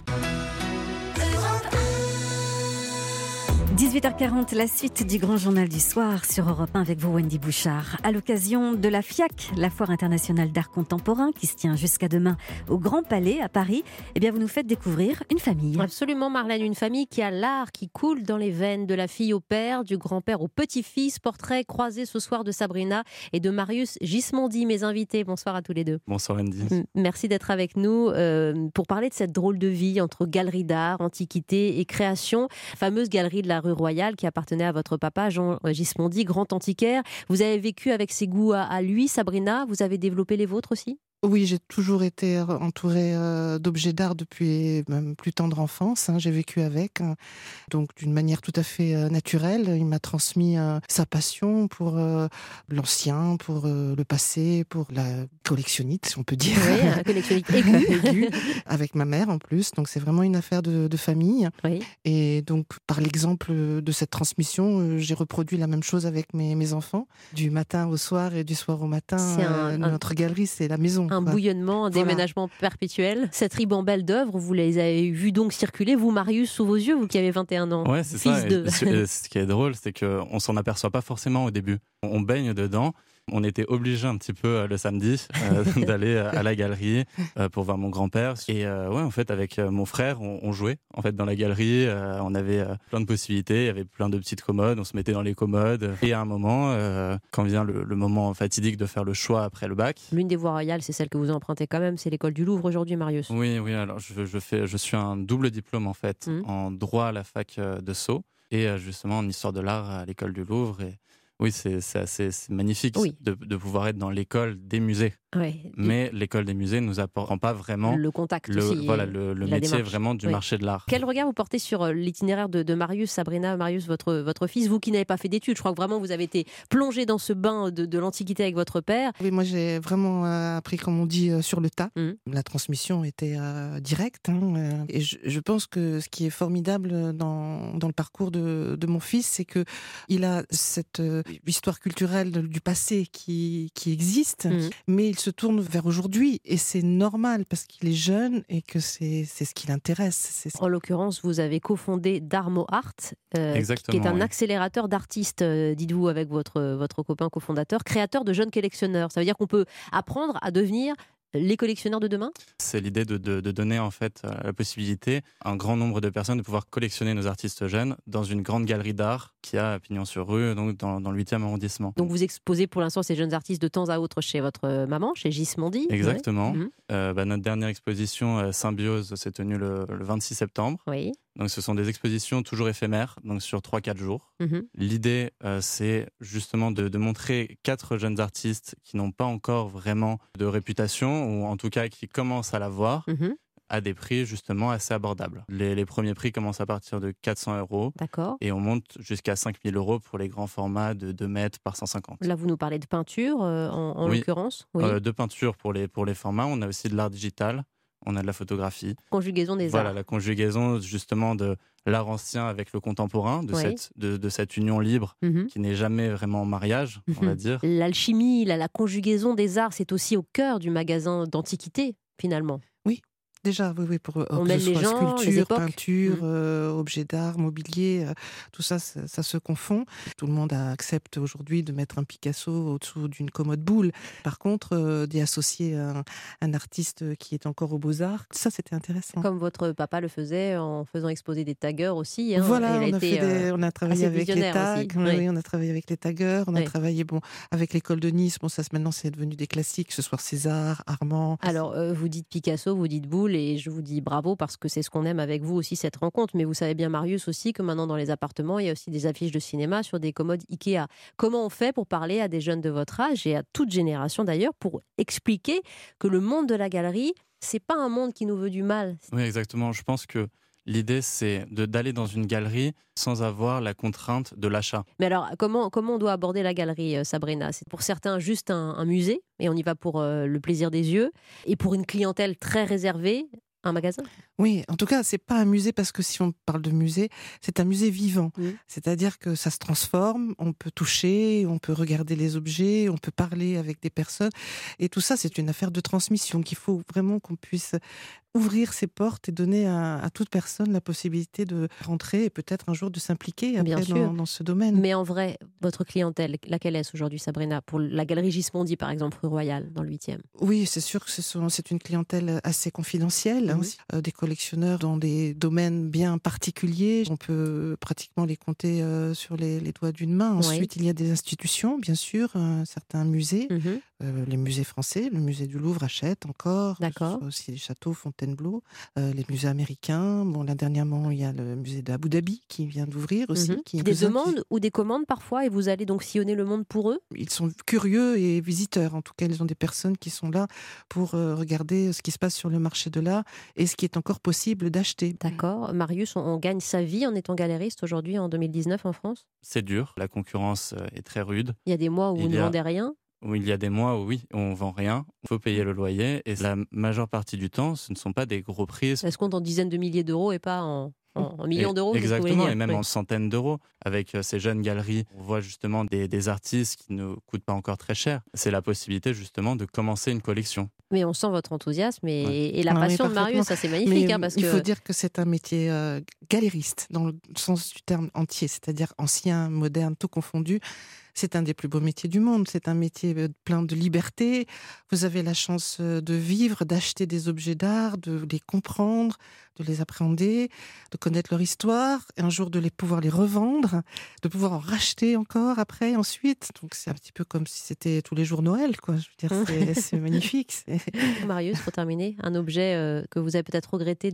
18h40, la suite du Grand Journal du Soir sur Europe 1 avec vous, Wendy Bouchard. À l'occasion de la FIAC, la Foire internationale d'art contemporain qui se tient jusqu'à demain au Grand Palais à Paris, eh bien vous nous faites découvrir une famille. Absolument, Marlène, une famille qui a l'art qui coule dans les veines, de la fille au père, du grand-père au petit-fils. Portrait croisé ce soir de Sabrina et de Marius Gismondi, mes invités. Bonsoir à tous les deux. Bonsoir Wendy. Merci d'être avec nous pour parler de cette drôle de vie entre galerie d'art, antiquité et création. Fameuse galerie de la rue Royale qui appartenait à votre papa, Jean Gismondi, grand antiquaire. Vous avez vécu avec ses goûts à lui, Sabrina. Vous avez développé les vôtres aussi ? Oui, j'ai toujours été entourée d'objets d'art depuis même plus tendre enfance. J'ai vécu avec, donc d'une manière tout à fait naturelle. Il m'a transmis sa passion pour l'ancien, pour le passé, pour la collectionnite, si on peut dire. Oui, la collectionnite aiguë. Avec ma mère en plus, donc c'est vraiment une affaire de famille. Oui. Et donc, par l'exemple de cette transmission, j'ai reproduit la même chose avec mes enfants. Du matin au soir et du soir au matin, notre galerie, c'est la maison. Un bouillonnement, un déménagement perpétuel. Cette ribambelle d'œuvres, vous les avez vues donc circuler, vous Marius, sous vos yeux, vous qui avez 21 ans. Ouais, c'est ça. Ce qui est drôle, c'est qu'on s'en aperçoit pas forcément au début. On baigne dedans. On était obligé un petit peu le samedi d'aller à la galerie pour voir mon grand-père. Et ouais, en fait, avec mon frère, on jouait en fait dans la galerie. On avait plein de possibilités. Il y avait plein de petites commodes. On se mettait dans les commodes. Et à un moment, quand vient le moment fatidique de faire le choix après le bac. L'une des voies royales, c'est celle que vous empruntez quand même. C'est l'école du Louvre aujourd'hui, Marius. Oui. Alors je suis un double diplôme en fait, en droit à la fac de Sceaux et justement en histoire de l'art à l'école du Louvre. Et oui, c'est magnifique de pouvoir être dans l'école des musées. Ouais. Mais l'école des musées ne nous apprend pas vraiment le contact aussi, le métier démarche. Vraiment du marché de l'art. Quel regard vous portez sur l'itinéraire de Marius, Sabrina, Marius, votre fils, vous qui n'avez pas fait d'études? Je crois que vraiment vous avez été plongé dans ce bain de l'Antiquité avec votre père. Oui, moi j'ai vraiment appris, comme on dit, sur le tas. La transmission était directe. Et je pense que ce qui est formidable dans le parcours de mon fils, c'est qu'il a cette histoire culturelle du passé qui existe, mais il se tourne vers aujourd'hui et c'est normal parce qu'il est jeune et que c'est ce qui l'intéresse. En l'occurrence, vous avez cofondé Darmo Art, qui est un accélérateur d'artistes, dites-vous, avec votre copain cofondateur, créateur de jeunes collectionneurs. Ça veut dire qu'on peut apprendre à devenir les collectionneurs de demain? C'est l'idée de donner en fait la possibilité à un grand nombre de personnes de pouvoir collectionner nos artistes jeunes dans une grande galerie d'art qui a Pignon-sur-Rue, donc dans le 8e arrondissement. Donc vous exposez pour l'instant ces jeunes artistes de temps à autre chez votre maman, chez Gismondi. Exactement. Notre dernière exposition Symbiose s'est tenue le 26 septembre. Oui. Donc ce sont des expositions toujours éphémères, donc sur 3-4 jours. L'idée, c'est justement de montrer 4 jeunes artistes qui n'ont pas encore vraiment de réputation, ou en tout cas qui commencent à l'avoir, à des prix justement assez abordables. Les premiers prix commencent à partir de 400 €. D'accord. Et on monte jusqu'à 5 000 € pour les grands formats de 2 mètres par 150. Là, vous nous parlez de peinture, en l'occurrence. Oui. De peinture pour les formats. On a aussi de l'art digital. On a de la photographie. Conjugaison des arts. Voilà, la conjugaison justement de l'art ancien avec le contemporain, de cette union libre qui n'est jamais vraiment en mariage, on va dire. L'alchimie, la conjugaison des arts, c'est aussi au cœur du magasin d'antiquité, finalement. Déjà, oui, pour on mêle les gens, sculpture, peinture, objets d'art, mobilier, tout ça, ça se confond. Tout le monde accepte aujourd'hui de mettre un Picasso au-dessous d'une commode boule. Par contre, d'y associer un artiste qui est encore aux Beaux-Arts, ça, c'était intéressant. Comme votre papa le faisait en faisant exposer des taggers aussi. Voilà, on a travaillé avec les tags. Oui, on a travaillé avec les taggers. On a travaillé avec l'école de Nice. Bon, ça, maintenant, c'est devenu des classiques. Ce soir, César, Armand. Alors, vous dites Picasso, vous dites boule. Et je vous dis bravo parce que c'est ce qu'on aime avec vous aussi, cette rencontre. Mais vous savez bien, Marius, aussi que maintenant dans les appartements, il y a aussi des affiches de cinéma sur des commodes Ikea. Comment on fait pour parler à des jeunes de votre âge et à toute génération d'ailleurs pour expliquer que le monde de la galerie, c'est pas un monde qui nous veut du mal? Oui, exactement. Je pense que l'idée, c'est d'aller dans une galerie sans avoir la contrainte de l'achat. Mais alors, comment on doit aborder la galerie, Sabrina? C'est pour certains juste un musée, et on y va pour le plaisir des yeux, et pour une clientèle très réservée, un magasin? Oui, en tout cas, c'est pas un musée parce que si on parle de musée, c'est un musée vivant. C'est-à-dire que ça se transforme, on peut toucher, on peut regarder les objets, on peut parler avec des personnes. Et tout ça, c'est une affaire de transmission qu'il faut vraiment qu'on puisse ouvrir ses portes et donner à toute personne la possibilité de rentrer et peut-être un jour de s'impliquer après dans ce domaine. Mais en vrai, votre clientèle, laquelle est-ce aujourd'hui, Sabrina? Pour la galerie Gismondi, par exemple, rue Royale, dans le 8e. Oui, c'est sûr que c'est une clientèle assez confidentielle. Des collectionneurs dans des domaines bien particuliers. On peut pratiquement les compter sur les doigts d'une main. Ensuite, il y a des institutions, bien sûr, certains musées. Les musées français, le musée du Louvre achète encore. D'accord. Aussi les châteaux Fontainebleau, les musées américains. Bon, là, dernièrement, il y a le musée d'Abu Dhabi qui vient d'ouvrir aussi. Des demandes ou des commandes parfois, et vous allez donc sillonner le monde pour eux? Ils sont curieux et visiteurs. En tout cas, ils ont des personnes qui sont là pour regarder ce qui se passe sur le marché de l'art et ce qui est encore possible d'acheter. D'accord. Marius, on gagne sa vie en étant galériste aujourd'hui, en 2019, en France? C'est dur. La concurrence est très rude. Il y a des mois où vous ne vendez rien? Où il y a des mois où on ne vend rien, il faut payer le loyer, et la majeure partie du temps, ce ne sont pas des gros prix. Ça se compte en dizaines de milliers d'euros et pas en millions d'euros. Exactement, et même en centaines d'euros. Avec ces jeunes galeries, on voit justement des artistes qui ne coûtent pas encore très cher. C'est la possibilité justement de commencer une collection. Mais on sent votre enthousiasme et la passion de Marius, ça c'est magnifique. Parce il faut dire que c'est un métier galériste, dans le sens du terme entier, c'est-à-dire ancien, moderne, tout confondu. C'est un des plus beaux métiers du monde. C'est un métier plein de liberté. Vous avez la chance de vivre, d'acheter des objets d'art, de les comprendre, de les appréhender, de connaître leur histoire, et un jour de pouvoir les revendre, de pouvoir en racheter encore après, ensuite. Donc c'est un petit peu comme si c'était tous les jours Noël, quoi. Je veux dire, c'est magnifique. Marius, pour terminer, un objet que vous avez peut-être regretté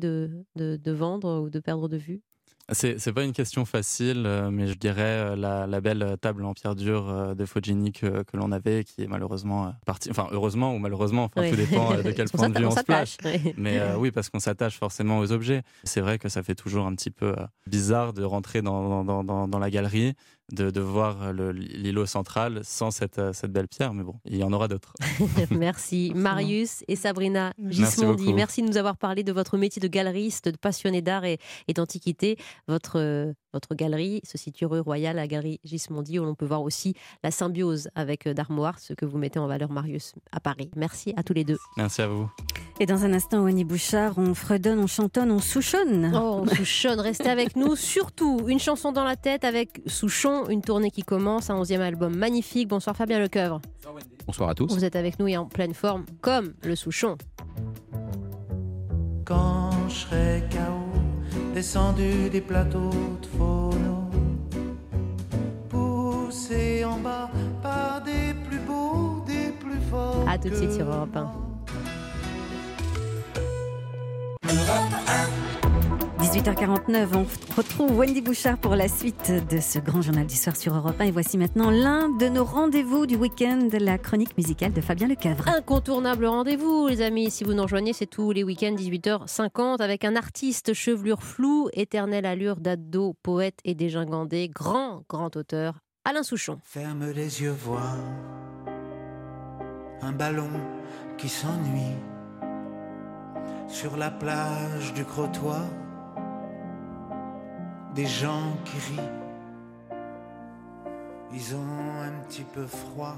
de vendre ou de perdre de vue? C'est pas une question facile, mais je dirais la belle table en pierre dure de Foggini que l'on avait, qui est malheureusement partie. Enfin, heureusement ou malheureusement, tout dépend de quel point de vue on se place. Mais oui, parce qu'on s'attache forcément aux objets. C'est vrai que ça fait toujours un petit peu bizarre de rentrer dans la galerie, de voir l'îlot central sans cette belle pierre, mais bon, il y en aura d'autres. Merci Marius et Sabrina Gismondi. Merci de nous avoir parlé de votre métier de galeriste, de passionné d'art et d'antiquité. Votre galerie se situe rue Royale, la galerie Gismondi, où l'on peut voir aussi la symbiose avec d'Armoire, ce que vous mettez en valeur, Marius, à Paris. Merci à tous les deux. Merci à vous. Et dans un instant, Wendy Bouchard, on fredonne, on chantonne, on souchonne. Oh, on souchonne, restez avec nous. Surtout, une chanson dans la tête avec Souchon, une tournée qui commence, un 11e album magnifique. Bonsoir Fabien Lecoeuvre. Bonsoir à tous. Vous êtes avec nous et en pleine forme, comme le Souchon. Quand je serai KO, descendu des plateaux de phono, poussé en bas par des plus beaux, des plus forts. À tout de suite sur Europe 1. 18h49, on retrouve Wendy Bouchard pour la suite de ce grand journal du soir sur Europe 1. Et voici maintenant l'un de nos rendez-vous du week-end, la chronique musicale de Fabien Lecoeuvre. Incontournable rendez-vous, les amis. Si vous nous rejoignez, c'est tous les week-ends, 18h50, avec un artiste chevelure floue, éternelle allure d'ado, poète et dégingandé, grand auteur, Alain Souchon. Ferme les yeux, vois un ballon qui s'ennuie sur la plage du Crotoy, des gens qui rient, ils ont un petit peu froid,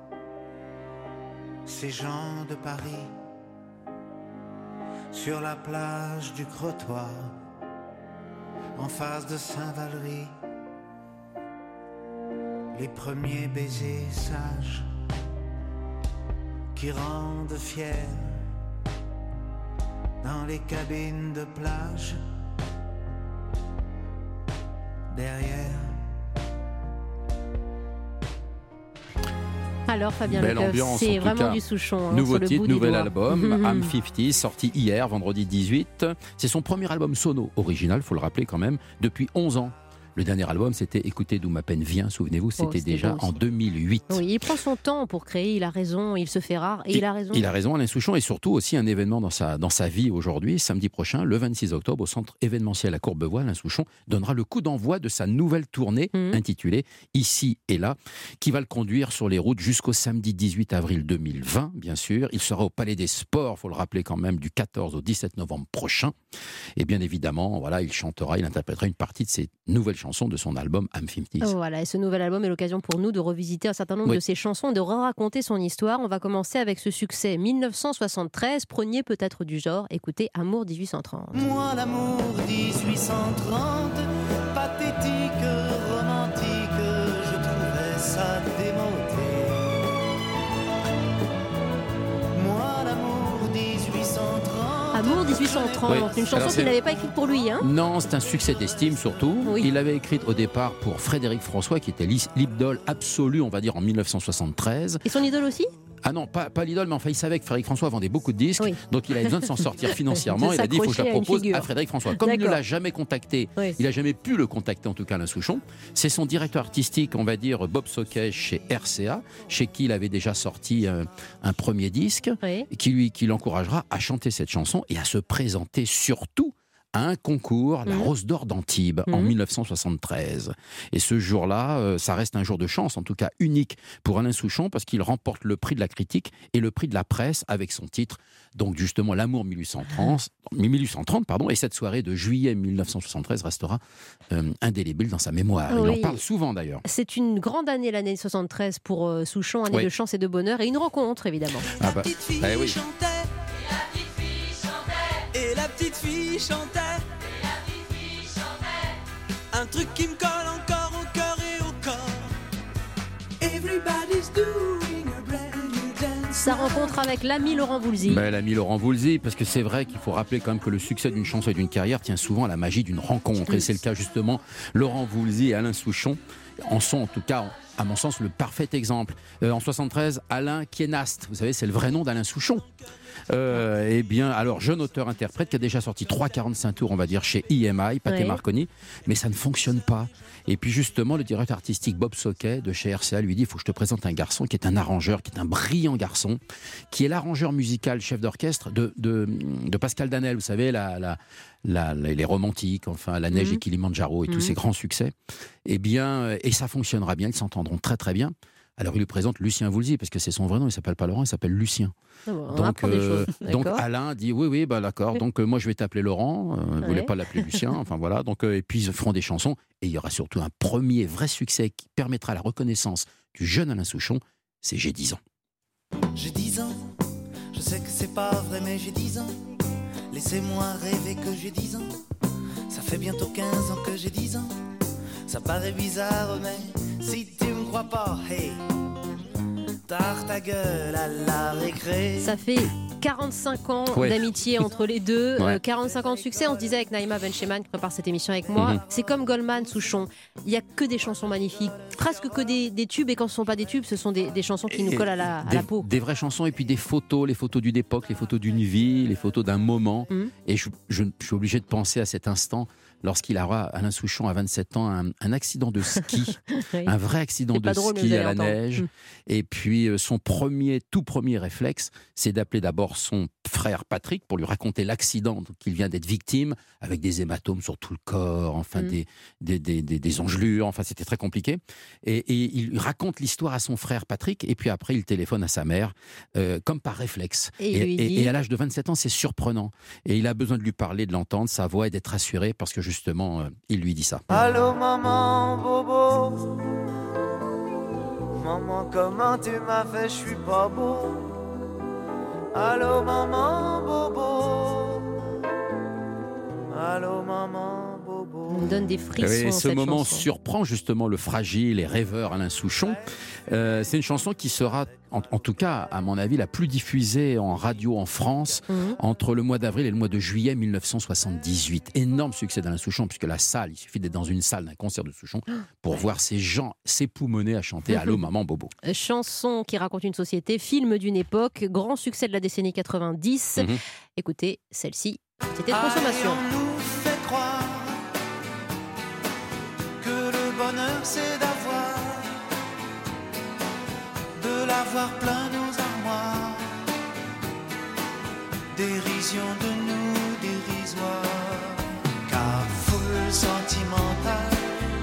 ces gens de Paris, sur la plage du Crotoy, en face de Saint-Valery, les premiers baisers sages qui rendent fiers dans les cabines de plage, derrière. Alors Fabien Belle Lecoeuvre, ambiance, c'est en tout vraiment cas. du Souchon. Nouveau sur le titre, bout du nouvel doigt. album, Am 50, sorti hier, vendredi 18. C'est son premier album sono original, faut le rappeler quand même, depuis 11 ans. Le dernier album, c'était Écoutez d'où ma peine vient, souvenez-vous, c'était déjà en 2008. Oui, il prend son temps pour créer, il a raison, il se fait rare, et il a raison. Il a raison, Alain Souchon, et surtout aussi un événement dans sa vie aujourd'hui. Samedi prochain, le 26 octobre, au centre événementiel à Courbevoie, Alain Souchon donnera le coup d'envoi de sa nouvelle tournée intitulée Ici et là, qui va le conduire sur les routes jusqu'au samedi 18 avril 2020, bien sûr. Il sera au Palais des Sports, il faut le rappeler quand même, du 14 au 17 novembre prochain. Et bien évidemment, voilà, il interprétera une partie de ses nouvelles chansons de son album Am 50. Voilà, et ce nouvel album est l'occasion pour nous de revisiter un certain nombre de ses chansons et de raconter son histoire. On va commencer avec ce succès 1973, premier peut-être du genre. Écoutez Amour 1830. Moi l'amour 1830, pathétique, romantique, je trouvais ça démodé. Moi l'amour 1830. Amour 1830, Oui. une chanson Alors, qu'il n'avait pas écrite pour lui. Hein. Non, c'est un succès d'estime surtout. Oui. Il l'avait écrite au départ pour Frédéric François, qui était l'idole absolue, on va dire, en 1973. Et son idole aussi ? Ah non, pas l'idole, mais enfin, il savait que Frédéric François vendait beaucoup de disques, donc il avait besoin de s'en sortir financièrement. Il a dit, il faut que je la propose à Frédéric François. Comme il ne l'a jamais contacté, il n'a jamais pu le contacter, en tout cas, Alain Souchon. C'est son directeur artistique, on va dire, Bob Soquet, chez RCA, chez qui il avait déjà sorti un premier disque, qui l'encouragera à chanter cette chanson et à se présenter surtout à un concours, la Rose d'Or d'Antibes, en 1973. Et ce jour-là, ça reste un jour de chance, en tout cas unique pour Alain Souchon, parce qu'il remporte le prix de la critique et le prix de la presse avec son titre, donc justement L'amour 1830, pardon, et cette soirée de juillet 1973 restera indélébile dans sa mémoire. Il en parle souvent d'ailleurs. C'est une grande année, l'année 73 pour Souchon, année de chance et de bonheur, et une rencontre évidemment. La petite fille chantait, et la petite fille chantait, un truc qui me colle encore au cœur et au corps. Everybody's doing a brand new dance. Sa rencontre avec l'ami Laurent Voulzy. L'ami Laurent Voulzy, parce que c'est vrai qu'il faut rappeler quand même que le succès d'une chanson et d'une carrière tient souvent à la magie d'une rencontre. Et c'est le cas justement, Laurent Voulzy et Alain Souchon en sont en tout cas, à mon sens, le parfait exemple. En 73, Alain Kienast, vous savez, c'est le vrai nom d'Alain Souchon. Eh bien, alors, jeune auteur-interprète qui a déjà sorti 3,45 tours, on va dire, chez EMI, Pathé Marconi, mais ça ne fonctionne pas. Et puis justement, le directeur artistique Bob Soquet de chez RCA lui dit, il faut que je te présente un garçon qui est un arrangeur, qui est un brillant garçon, qui est l'arrangeur musical, chef d'orchestre de Pascal Danel, vous savez, les romantiques, enfin, La Neige et Kilimandjaro et tous ces grands succès. Eh bien, et ça fonctionnera bien, ils s'entendront très très bien. Alors il lui présente Lucien Voulzy, parce que c'est son vrai nom, il s'appelle pas Laurent, il s'appelle Lucien. Donc Alain dit oui, d'accord, donc moi je vais t'appeler Laurent, ne voulait pas l'appeler Lucien, enfin voilà, donc, et puis ils feront des chansons, et il y aura surtout un premier vrai succès qui permettra la reconnaissance du jeune Alain Souchon, c'est J'ai 10 ans. J'ai 10 ans, je sais que c'est pas vrai mais j'ai 10 ans, laissez-moi rêver que j'ai 10 ans, ça fait bientôt 15 ans que j'ai 10 ans, ça paraît bizarre mais si tu me crois pas, hey, tard ta gueule à la récré. Ça fait 45 ans d'amitié entre les deux, 45 ans de succès. On se disait avec Naïma Bencheman qui prépare cette émission avec moi, c'est comme Goldman, Souchon. Il n'y a que des chansons magnifiques, presque que des tubes, et quand ce ne sont pas des tubes, ce sont des chansons qui nous collent à la peau. Des vraies chansons, et puis des photos, les photos d'une époque, les photos d'une vie, les photos d'un moment. Et je suis obligé de penser à cet instant lorsqu'il aura, Alain Souchon, à 27 ans, un accident de ski, un vrai accident de ski à la neige. Et puis son tout premier réflexe, c'est d'appeler d'abord son frère Patrick pour lui raconter l'accident qu'il vient d'être victime, avec des hématomes sur tout le corps, enfin des engelures, enfin c'était très compliqué. Et il raconte l'histoire à son frère Patrick, et puis après il téléphone à sa mère, comme par réflexe. Et à l'âge de 27 ans, c'est surprenant. Et il a besoin de lui parler, de l'entendre, sa voix, et d'être rassuré, parce que justement, il lui dit ça. Allô maman, bobo. Maman, comment tu m'as fait, je suis pas beau. Allô maman, bobo. Allô maman, bobo. On me donne des frissons. Ce moment surprend justement le fragile et rêveur Alain Souchon. C'est une chanson qui sera, en tout cas, à mon avis, la plus diffusée en radio en France entre le mois d'avril et le mois de juillet 1978. Énorme succès d'Alain Souchon, puisque la salle, il suffit d'être dans une salle d'un concert de Souchon pour voir ces gens s'époumoner à chanter Allô maman bobo. Chanson qui raconte une société, film d'une époque, grand succès de la décennie 90. Écoutez, celle-ci, c'était de consommation. Nous fait croire que le bonheur c'est d'avoir plein nos armoires. Dérision de nous dérisoire, car foule sentimentale,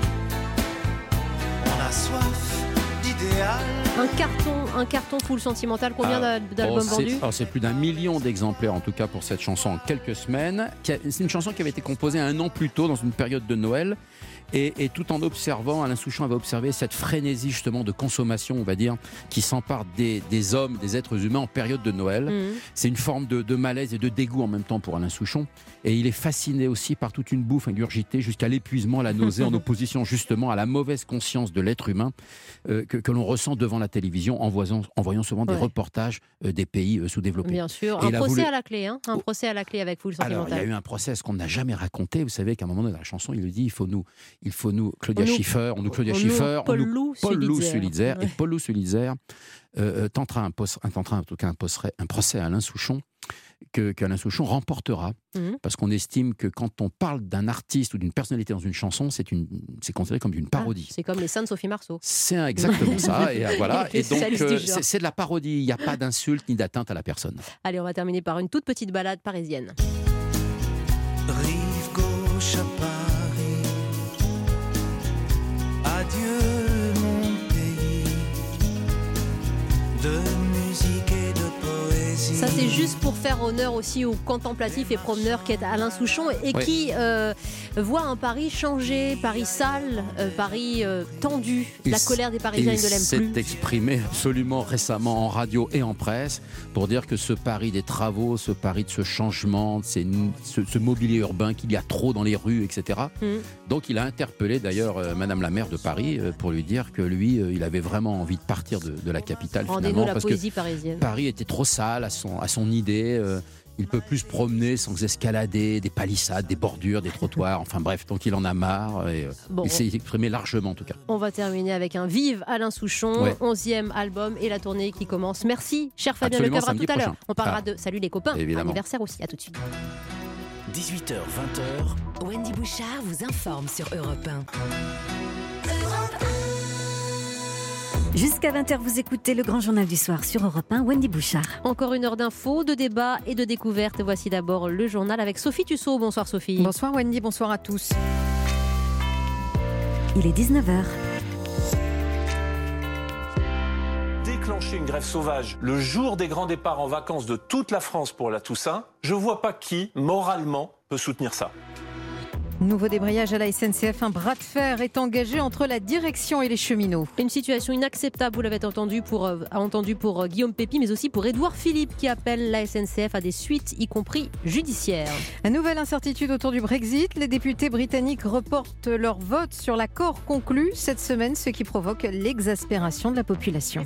on a soif d'idéal. Un carton full sentimental, combien d'albums vendus? C'est plus d'1 million d'exemplaires en tout cas pour cette chanson en quelques semaines. C'est une chanson qui avait été composée 1 an plus tôt dans une période de Noël. Et tout en observant, Alain Souchon avait observé cette frénésie justement de consommation, on va dire, qui s'empare des hommes, des êtres humains en période de Noël. C'est une forme de malaise et de dégoût en même temps pour Alain Souchon. Et il est fasciné aussi par toute une bouffe ingurgitée jusqu'à l'épuisement, à la nausée, en opposition justement à la mauvaise conscience de l'être humain que l'on ressent devant la télévision en voyant souvent des reportages des pays sous-développés. Bien sûr, un procès à la clé, un procès à la clé avec Full Sentimental. Alors, il y a eu un procès qu'on n'a jamais raconté. Vous savez qu'à un moment donné dans la chanson, il lui dit il faut nous Claudia Schiffer, Paul Lou Sulitzer. Et Paul Lou Sulitzer tentera un procès à Alain Souchon qu'Alain Souchon remportera, parce qu'on estime que quand on parle d'un artiste ou d'une personnalité dans une chanson, c'est considéré comme une parodie. C'est comme les seins de Sophie Marceau. C'est exactement ça. Et voilà. Et donc c'est de la parodie. Il n'y a pas d'insulte ni d'atteinte à la personne. Allez, on va terminer par une toute petite balade parisienne. Rive gauche à Paris. Adieu mon pays de musique et de poésie. Ça c'est juste pour faire honneur aussi au contemplatif et promeneur qu'est Alain Souchon et qui voit un Paris changé, Paris sale, Paris tendu. La colère des Parisiens, il ne l'aime plus. Il s'est exprimé absolument récemment en radio et en presse pour dire que ce Paris des travaux, ce Paris de ce changement, ce mobilier urbain qu'il y a trop dans les rues, etc. Donc il a interpellé d'ailleurs Madame la maire de Paris pour lui dire que lui, il avait vraiment envie de partir de la capitale. Rendez-nous la parce poésie que parisienne. Paris était trop sale à son idée. Il peut plus se promener sans escalader des palissades, des bordures, des trottoirs. Enfin bref, donc il en a marre. Et, il s'est exprimé largement en tout cas. On va terminer avec un Vive Alain Souchon, 11e album et la tournée qui commence. Merci, cher Fabien Lecoeuvre, à tout à l'heure. On parlera de Salut les copains, anniversaire aussi, à tout de suite. 18h, 20h, Wendy Bouchard vous informe sur Europe 1. Jusqu'à 20h, vous écoutez le Grand Journal du Soir sur Europe 1, Wendy Bouchard. Encore une heure d'infos, de débats et de découvertes. Voici d'abord le journal avec Sophie Tussaud. Bonsoir Sophie. Bonsoir Wendy, bonsoir à tous. Il est 19h. Déclencher une grève sauvage le jour des grands départs en vacances de toute la France pour la Toussaint, je vois pas qui, moralement, peut soutenir ça. Nouveau débrayage à la SNCF, un bras de fer est engagé entre la direction et les cheminots. Une situation inacceptable, vous l'avez entendu pour Guillaume Pépi, mais aussi pour Édouard Philippe qui appelle la SNCF à des suites, y compris judiciaires. Une nouvelle incertitude autour du Brexit. Les députés britanniques reportent leur vote sur l'accord conclu cette semaine, ce qui provoque l'exaspération de la population.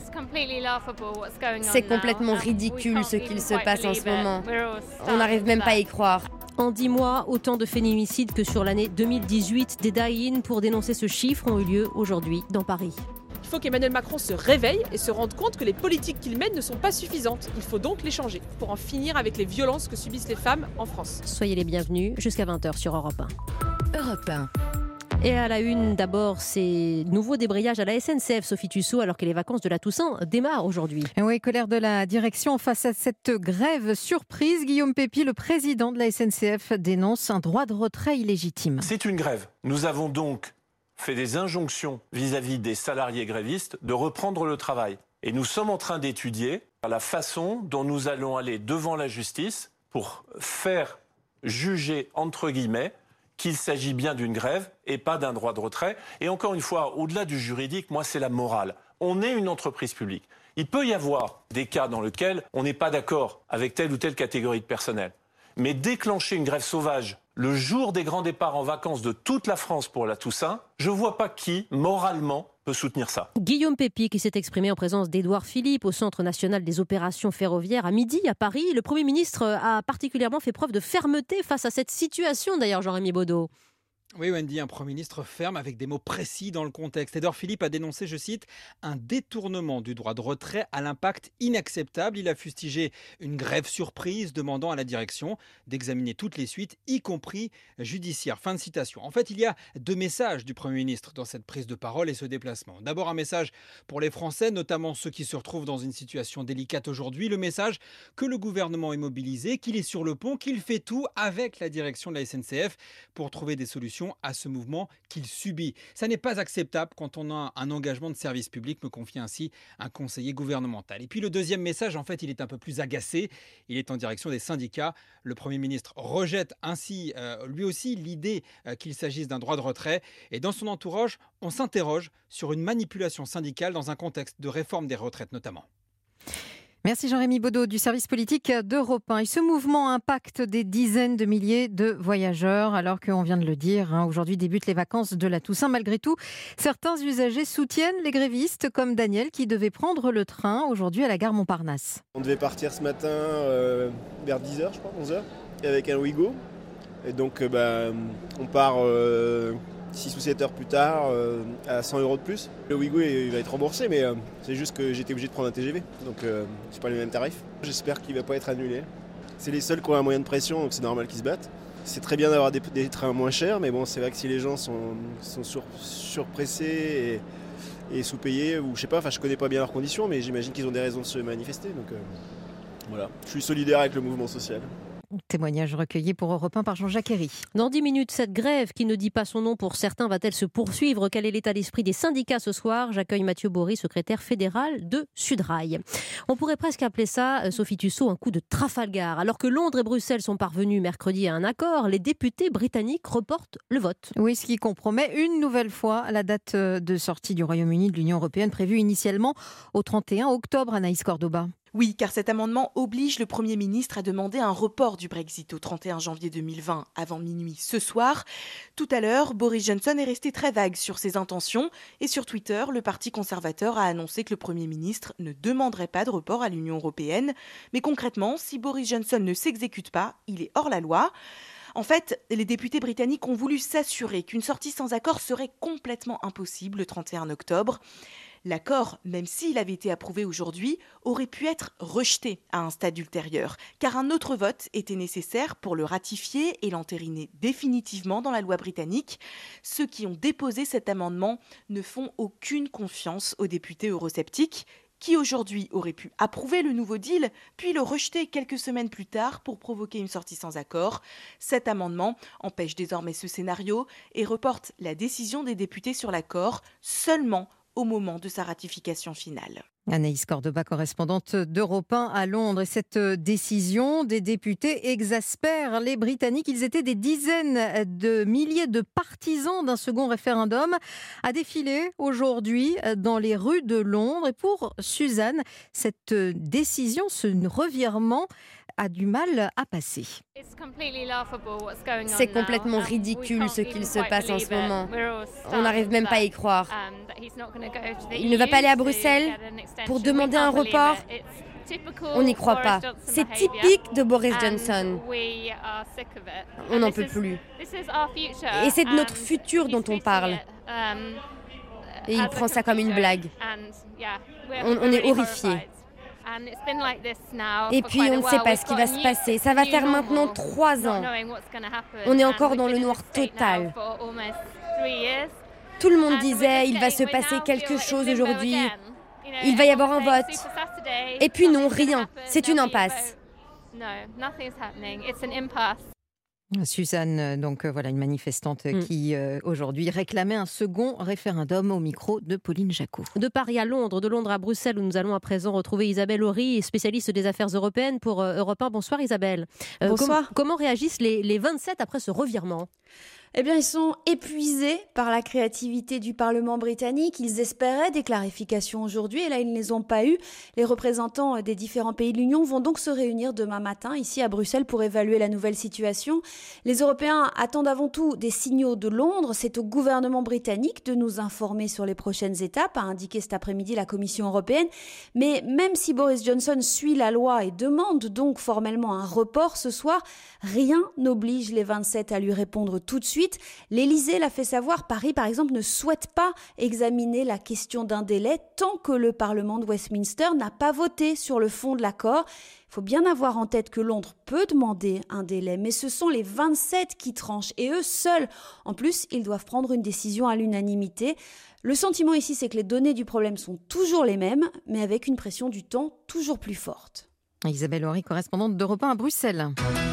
C'est complètement ridicule ce qu'il se passe en ce moment. On n'arrive même pas à y croire. En 10 mois, autant de féminicides que sur l'année 2018. Des die-in pour dénoncer ce chiffre ont eu lieu aujourd'hui dans Paris. Il faut qu'Emmanuel Macron se réveille et se rende compte que les politiques qu'il mène ne sont pas suffisantes. Il faut donc les changer pour en finir avec les violences que subissent les femmes en France. Soyez les bienvenus jusqu'à 20h sur Europe 1. Europe 1. Et à la une, d'abord, ces nouveaux débrayages à la SNCF, Sophie Tussaud, alors que les vacances de la Toussaint démarrent aujourd'hui. Oui, colère de la direction face à cette grève surprise. Guillaume Pépi, le président de la SNCF, dénonce un droit de retrait illégitime. C'est une grève. Nous avons donc fait des injonctions vis-à-vis des salariés grévistes de reprendre le travail. Et nous sommes en train d'étudier la façon dont nous allons aller devant la justice pour faire juger, entre guillemets, qu'il s'agit bien d'une grève et pas d'un droit de retrait. Et encore une fois, au-delà du juridique, moi, c'est la morale. On est une entreprise publique. Il peut y avoir des cas dans lesquels on n'est pas d'accord avec telle ou telle catégorie de personnel. Mais déclencher une grève sauvage le jour des grands départs en vacances de toute la France pour la Toussaint, je ne vois pas qui, moralement, peut soutenir ça. Guillaume Pépi qui s'est exprimé en présence d'Édouard Philippe au Centre national des opérations ferroviaires à midi à Paris. Le Premier ministre a particulièrement fait preuve de fermeté face à cette situation, d'ailleurs, Jean-Rémy Baudot. Oui, Wendy, un Premier ministre ferme avec des mots précis dans le contexte. Édouard Philippe a dénoncé, je cite, un détournement du droit de retrait à l'impact inacceptable. Il a fustigé une grève surprise, demandant à la direction d'examiner toutes les suites, y compris judiciaires. Fin de citation. En fait, il y a deux messages du Premier ministre dans cette prise de parole et ce déplacement. D'abord, un message pour les Français, notamment ceux qui se retrouvent dans une situation délicate aujourd'hui. Le message que le gouvernement est mobilisé, qu'il est sur le pont, qu'il fait tout avec la direction de la SNCF pour trouver des solutions à ce mouvement qu'il subit. Ça n'est pas acceptable quand on a un engagement de service public, me confie ainsi un conseiller gouvernemental. Et puis le deuxième message, en fait, il est un peu plus agacé. Il est en direction des syndicats. Le Premier ministre rejette ainsi, lui aussi, l'idée qu'il s'agisse d'un droit de retrait. Et dans son entourage, on s'interroge sur une manipulation syndicale dans un contexte de réforme des retraites notamment. Merci Jean-Rémy Baudot du service politique d'Europe 1. Et ce mouvement impacte des dizaines de milliers de voyageurs, alors qu'on vient de le dire, aujourd'hui débutent les vacances de la Toussaint. Malgré tout, certains usagers soutiennent les grévistes, comme Daniel qui devait prendre le train aujourd'hui à la gare Montparnasse. On devait partir ce matin vers 10h, je crois, 11h, avec un Ouigo. Et donc on part 6 ou 7 heures plus tard à 100 € de plus. Le Ouigo il va être remboursé, mais c'est juste que j'étais obligé de prendre un TGV, donc c'est pas les mêmes tarifs. J'espère qu'il va pas être annulé. C'est les seuls qui ont un moyen de pression, donc c'est normal qu'ils se battent. C'est très bien d'avoir des trains moins chers, mais bon, c'est vrai que si les gens sont surpressés et sous-payés, ou je sais pas, je connais pas bien leurs conditions, mais j'imagine qu'ils ont des raisons de se manifester. Donc voilà, je suis solidaire avec le mouvement social. Témoignage recueilli pour Europe 1 par Jean-Jacques Herry. Dans 10 minutes, cette grève qui ne dit pas son nom pour certains va-t-elle se poursuivre ? Quel est l'état d'esprit des syndicats ce soir ? J'accueille Mathieu Bory, secrétaire fédéral de Sudrail. On pourrait presque appeler ça, Sophie Tussaud, un coup de Trafalgar. Alors que Londres et Bruxelles sont parvenus mercredi à un accord, les députés britanniques reportent le vote. Oui, ce qui compromet une nouvelle fois la date de sortie du Royaume-Uni de l'Union européenne, prévue initialement au 31 octobre, Anaïs Cordoba. Oui, car cet amendement oblige le Premier ministre à demander un report du Brexit au 31 janvier 2020 avant minuit ce soir. Tout à l'heure, Boris Johnson est resté très vague sur ses intentions et sur Twitter, le Parti conservateur a annoncé que le Premier ministre ne demanderait pas de report à l'Union européenne. Mais concrètement, si Boris Johnson ne s'exécute pas, il est hors la loi. En fait, les députés britanniques ont voulu s'assurer qu'une sortie sans accord serait complètement impossible le 31 octobre. L'accord, même s'il avait été approuvé aujourd'hui, aurait pu être rejeté à un stade ultérieur, car un autre vote était nécessaire pour le ratifier et l'entériner définitivement dans la loi britannique. Ceux qui ont déposé cet amendement ne font aucune confiance aux députés eurosceptiques, qui aujourd'hui auraient pu approuver le nouveau deal, puis le rejeter quelques semaines plus tard pour provoquer une sortie sans accord. Cet amendement empêche désormais ce scénario et reporte la décision des députés sur l'accord seulement au moment de sa ratification finale. Anaïs Cordoba, correspondante d'Europe 1 à Londres. Et cette décision des députés exaspère les Britanniques. Ils étaient des dizaines de milliers de partisans d'un second référendum à défiler aujourd'hui dans les rues de Londres. Et pour Suzanne, cette décision, ce revirement a du mal à passer. C'est complètement ridicule ce qu'il se passe en ce moment. On n'arrive même pas à y croire. Il ne va pas aller à Bruxelles pour demander un report. On n'y croit pas. C'est typique de Boris Johnson. On n'en peut plus. Et c'est de notre futur dont on parle. Et il prend ça comme une blague. On est horrifiés. Et puis on ne sait pas ce qui va se passer. Ça va faire maintenant 3 ans. On est encore dans le noir total. Tout le monde disait il va se passer quelque chose aujourd'hui. Il va y avoir un vote. Et puis non, rien. C'est une impasse. Suzanne, donc voilà une manifestante qui aujourd'hui réclamait un second référendum au micro de Pauline Jacot. De Paris à Londres, de Londres à Bruxelles, où nous allons à présent retrouver Isabelle Horry, spécialiste des affaires européennes pour Europe 1. Bonsoir Isabelle. Bonsoir. Comment réagissent les 27 après ce revirement ? Eh bien, ils sont épuisés par la créativité du Parlement britannique. Ils espéraient des clarifications aujourd'hui et là, ils ne les ont pas eues. Les représentants des différents pays de l'Union vont donc se réunir demain matin ici à Bruxelles pour évaluer la nouvelle situation. Les Européens attendent avant tout des signaux de Londres. C'est au gouvernement britannique de nous informer sur les prochaines étapes, a indiqué cet après-midi la Commission européenne. Mais même si Boris Johnson suit la loi et demande donc formellement un report ce soir, rien n'oblige les 27 à lui répondre tout de suite. L'Élysée l'a fait savoir, Paris par exemple ne souhaite pas examiner la question d'un délai tant que le Parlement de Westminster n'a pas voté sur le fond de l'accord. Il faut bien avoir en tête que Londres peut demander un délai, mais ce sont les 27 qui tranchent et eux seuls. En plus, ils doivent prendre une décision à l'unanimité. Le sentiment ici, c'est que les données du problème sont toujours les mêmes, mais avec une pression du temps toujours plus forte. Isabelle Horry, correspondante d'Europe 1 à Bruxelles.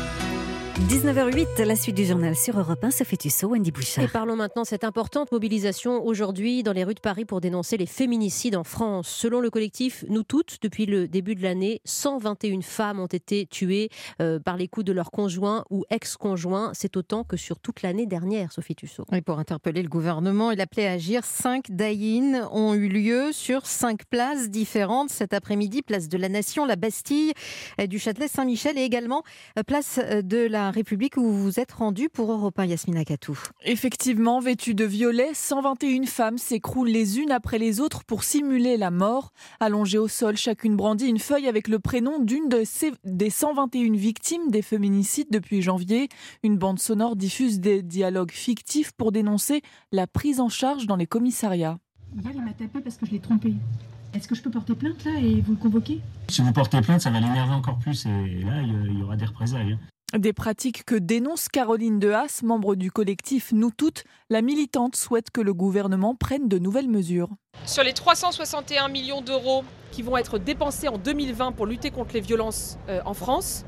19h08, la suite du journal sur Europe 1, Sophie Tussaud, Wendy Bouchard. Et parlons maintenant de cette importante mobilisation aujourd'hui dans les rues de Paris pour dénoncer les féminicides en France. Selon le collectif Nous Toutes, depuis le début de l'année, 121 femmes ont été tuées par les coups de leurs conjoints ou ex-conjoints. C'est autant que sur toute l'année dernière, Sophie Tussaud. Et pour interpeller le gouvernement, il appelait à agir. 5 die-in ont eu lieu sur 5 places différentes cet après-midi. Place de la Nation, la Bastille, du Châtelet, Saint-Michel et également place de la République où vous vous êtes rendu pour Europe 1, Yasmina Katou. Effectivement, vêtues de violet, 121 femmes s'écroulent les unes après les autres pour simuler la mort. Allongées au sol, chacune brandit une feuille avec le prénom d'une des 121 victimes des féminicides depuis janvier. Une bande sonore diffuse des dialogues fictifs pour dénoncer la prise en charge dans les commissariats. Hier, il m'a tapé parce que je l'ai trompé. Est-ce que je peux porter plainte là et vous le convoquer ? Si vous portez plainte, ça va l'énerver encore plus et là, il y aura des représailles. Des pratiques que dénonce Caroline Dehaas, membre du collectif Nous Toutes. La militante souhaite que le gouvernement prenne de nouvelles mesures. Sur les 361 millions d'euros qui vont être dépensés en 2020 pour lutter contre les violences en France,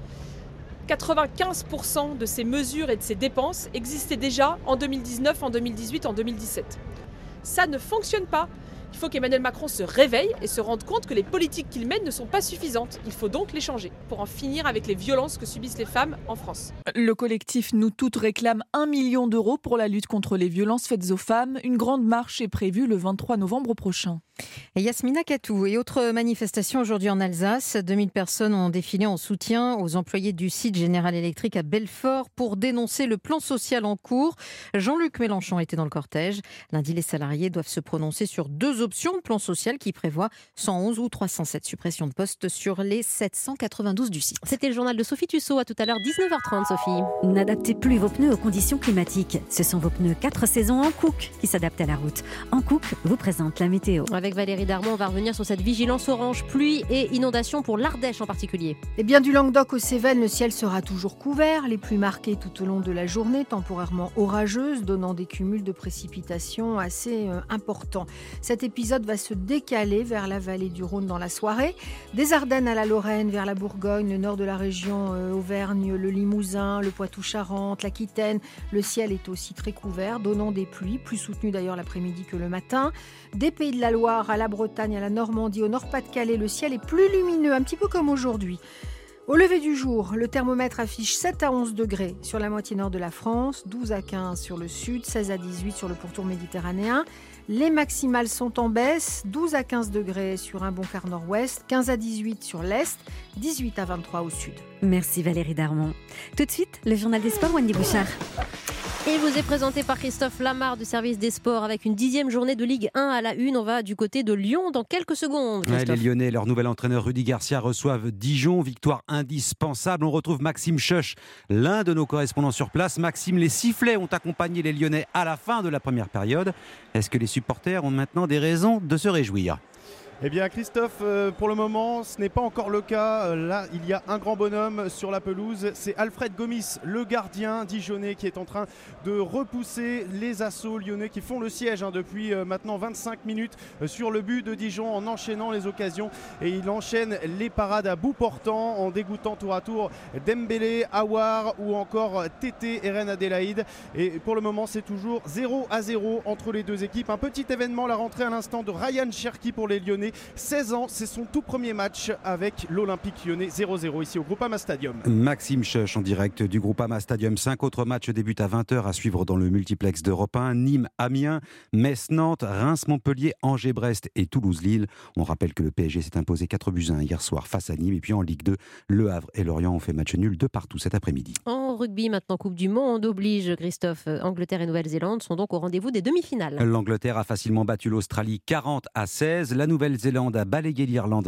95% de ces mesures et de ces dépenses existaient déjà en 2019, en 2018, en 2017. Ça ne fonctionne pas. Il faut qu'Emmanuel Macron se réveille et se rende compte que les politiques qu'il mène ne sont pas suffisantes. Il faut donc les changer pour en finir avec les violences que subissent les femmes en France. Le collectif Nous Toutes réclame 1 million d'euros pour la lutte contre les violences faites aux femmes. Une grande marche est prévue le 23 novembre prochain. Et Yasmina Katou, et autre manifestation aujourd'hui en Alsace. 2000 personnes ont défilé en soutien aux employés du site General Electric à Belfort pour dénoncer le plan social en cours. Jean-Luc Mélenchon était dans le cortège. Lundi, les salariés doivent se prononcer sur 2 options. Le plan social qui prévoit 111 ou 307 suppressions de postes sur les 792 du site. C'était le journal de Sophie Tussaud. À tout à l'heure, 19h30, Sophie. N'adaptez plus vos pneus aux conditions climatiques. Ce sont vos pneus 4 saisons en Cook qui s'adaptent à la route. En Cook vous présente la météo. Avec Valérie Darmon, on va revenir sur cette vigilance orange, pluie et inondation pour l'Ardèche en particulier. Eh bien, du Languedoc aux Cévennes, le ciel sera toujours couvert. Les pluies marquées tout au long de la journée, temporairement orageuses, donnant des cumuls de précipitations assez importants. Cet épisode va se décaler vers la vallée du Rhône dans la soirée. Des Ardennes à la Lorraine, vers la Bourgogne, le nord de la région Auvergne, le Limousin, le Poitou-Charentes, l'Aquitaine. Le ciel est aussi très couvert, donnant des pluies, plus soutenues d'ailleurs l'après-midi que le matin. Des Pays de la Loire à la Bretagne, à la Normandie, au Nord-Pas-de-Calais, le ciel est plus lumineux, un petit peu comme aujourd'hui. Au lever du jour, le thermomètre affiche 7 à 11 degrés sur la moitié nord de la France, 12 à 15 sur le sud, 16 à 18 sur le pourtour méditerranéen. Les maximales sont en baisse, 12 à 15 degrés sur un bon quart nord-ouest, 15 à 18 sur l'est, 18 à 23 au sud. Merci Valérie Darmon. Tout de suite, le journal des sports, Wendy Bouchard. Il vous est présenté par Christophe Lamar du service des sports avec une 10e journée de Ligue 1 à la une. On va du côté de Lyon dans quelques secondes. Ouais, les Lyonnais, leur nouvel entraîneur Rudy Garcia reçoivent Dijon. Victoire indispensable. On retrouve Maxime Scheuch, l'un de nos correspondants sur place. Maxime, les sifflets ont accompagné les Lyonnais à la fin de la première période. Est-ce que les supporters ont maintenant des raisons de se réjouir ? Eh bien Christophe, pour le moment ce n'est pas encore le cas. Là il y a un grand bonhomme sur la pelouse, c'est Alfred Gomis, le gardien dijonnais, qui est en train de repousser les assauts lyonnais qui font le siège depuis maintenant 25 minutes sur le but de Dijon en enchaînant les occasions, et il enchaîne les parades à bout portant en dégoûtant tour à tour Dembélé, Aouar ou encore Tété et Reine Adélaïde. Et pour le moment c'est toujours 0-0 entre les deux équipes. Un petit événement, la rentrée à l'instant de Ryan Cherki pour les Lyonnais. 16 ans, c'est son tout premier match avec l'Olympique Lyonnais, 0-0 ici au Groupama Stadium. Maxime Scheuch en direct du Groupama Stadium. 5 autres matchs débutent à 20h à suivre dans le multiplex d'Europe 1. Nîmes, Amiens, Metz, Nantes, Reims, Montpellier, Angers, Brest et Toulouse, Lille. On rappelle que le PSG s'est imposé 4-1 hier soir face à Nîmes. Et puis en Ligue 2, Le Havre et Lorient ont fait match nul de partout cet après-midi. En rugby, maintenant Coupe du Monde oblige, Christophe. Angleterre et Nouvelle-Zélande sont donc au rendez-vous des demi-finales. L'Angleterre a facilement battu l'Australie 40-16. La Nouvelle-Zélande a balayé l'Irlande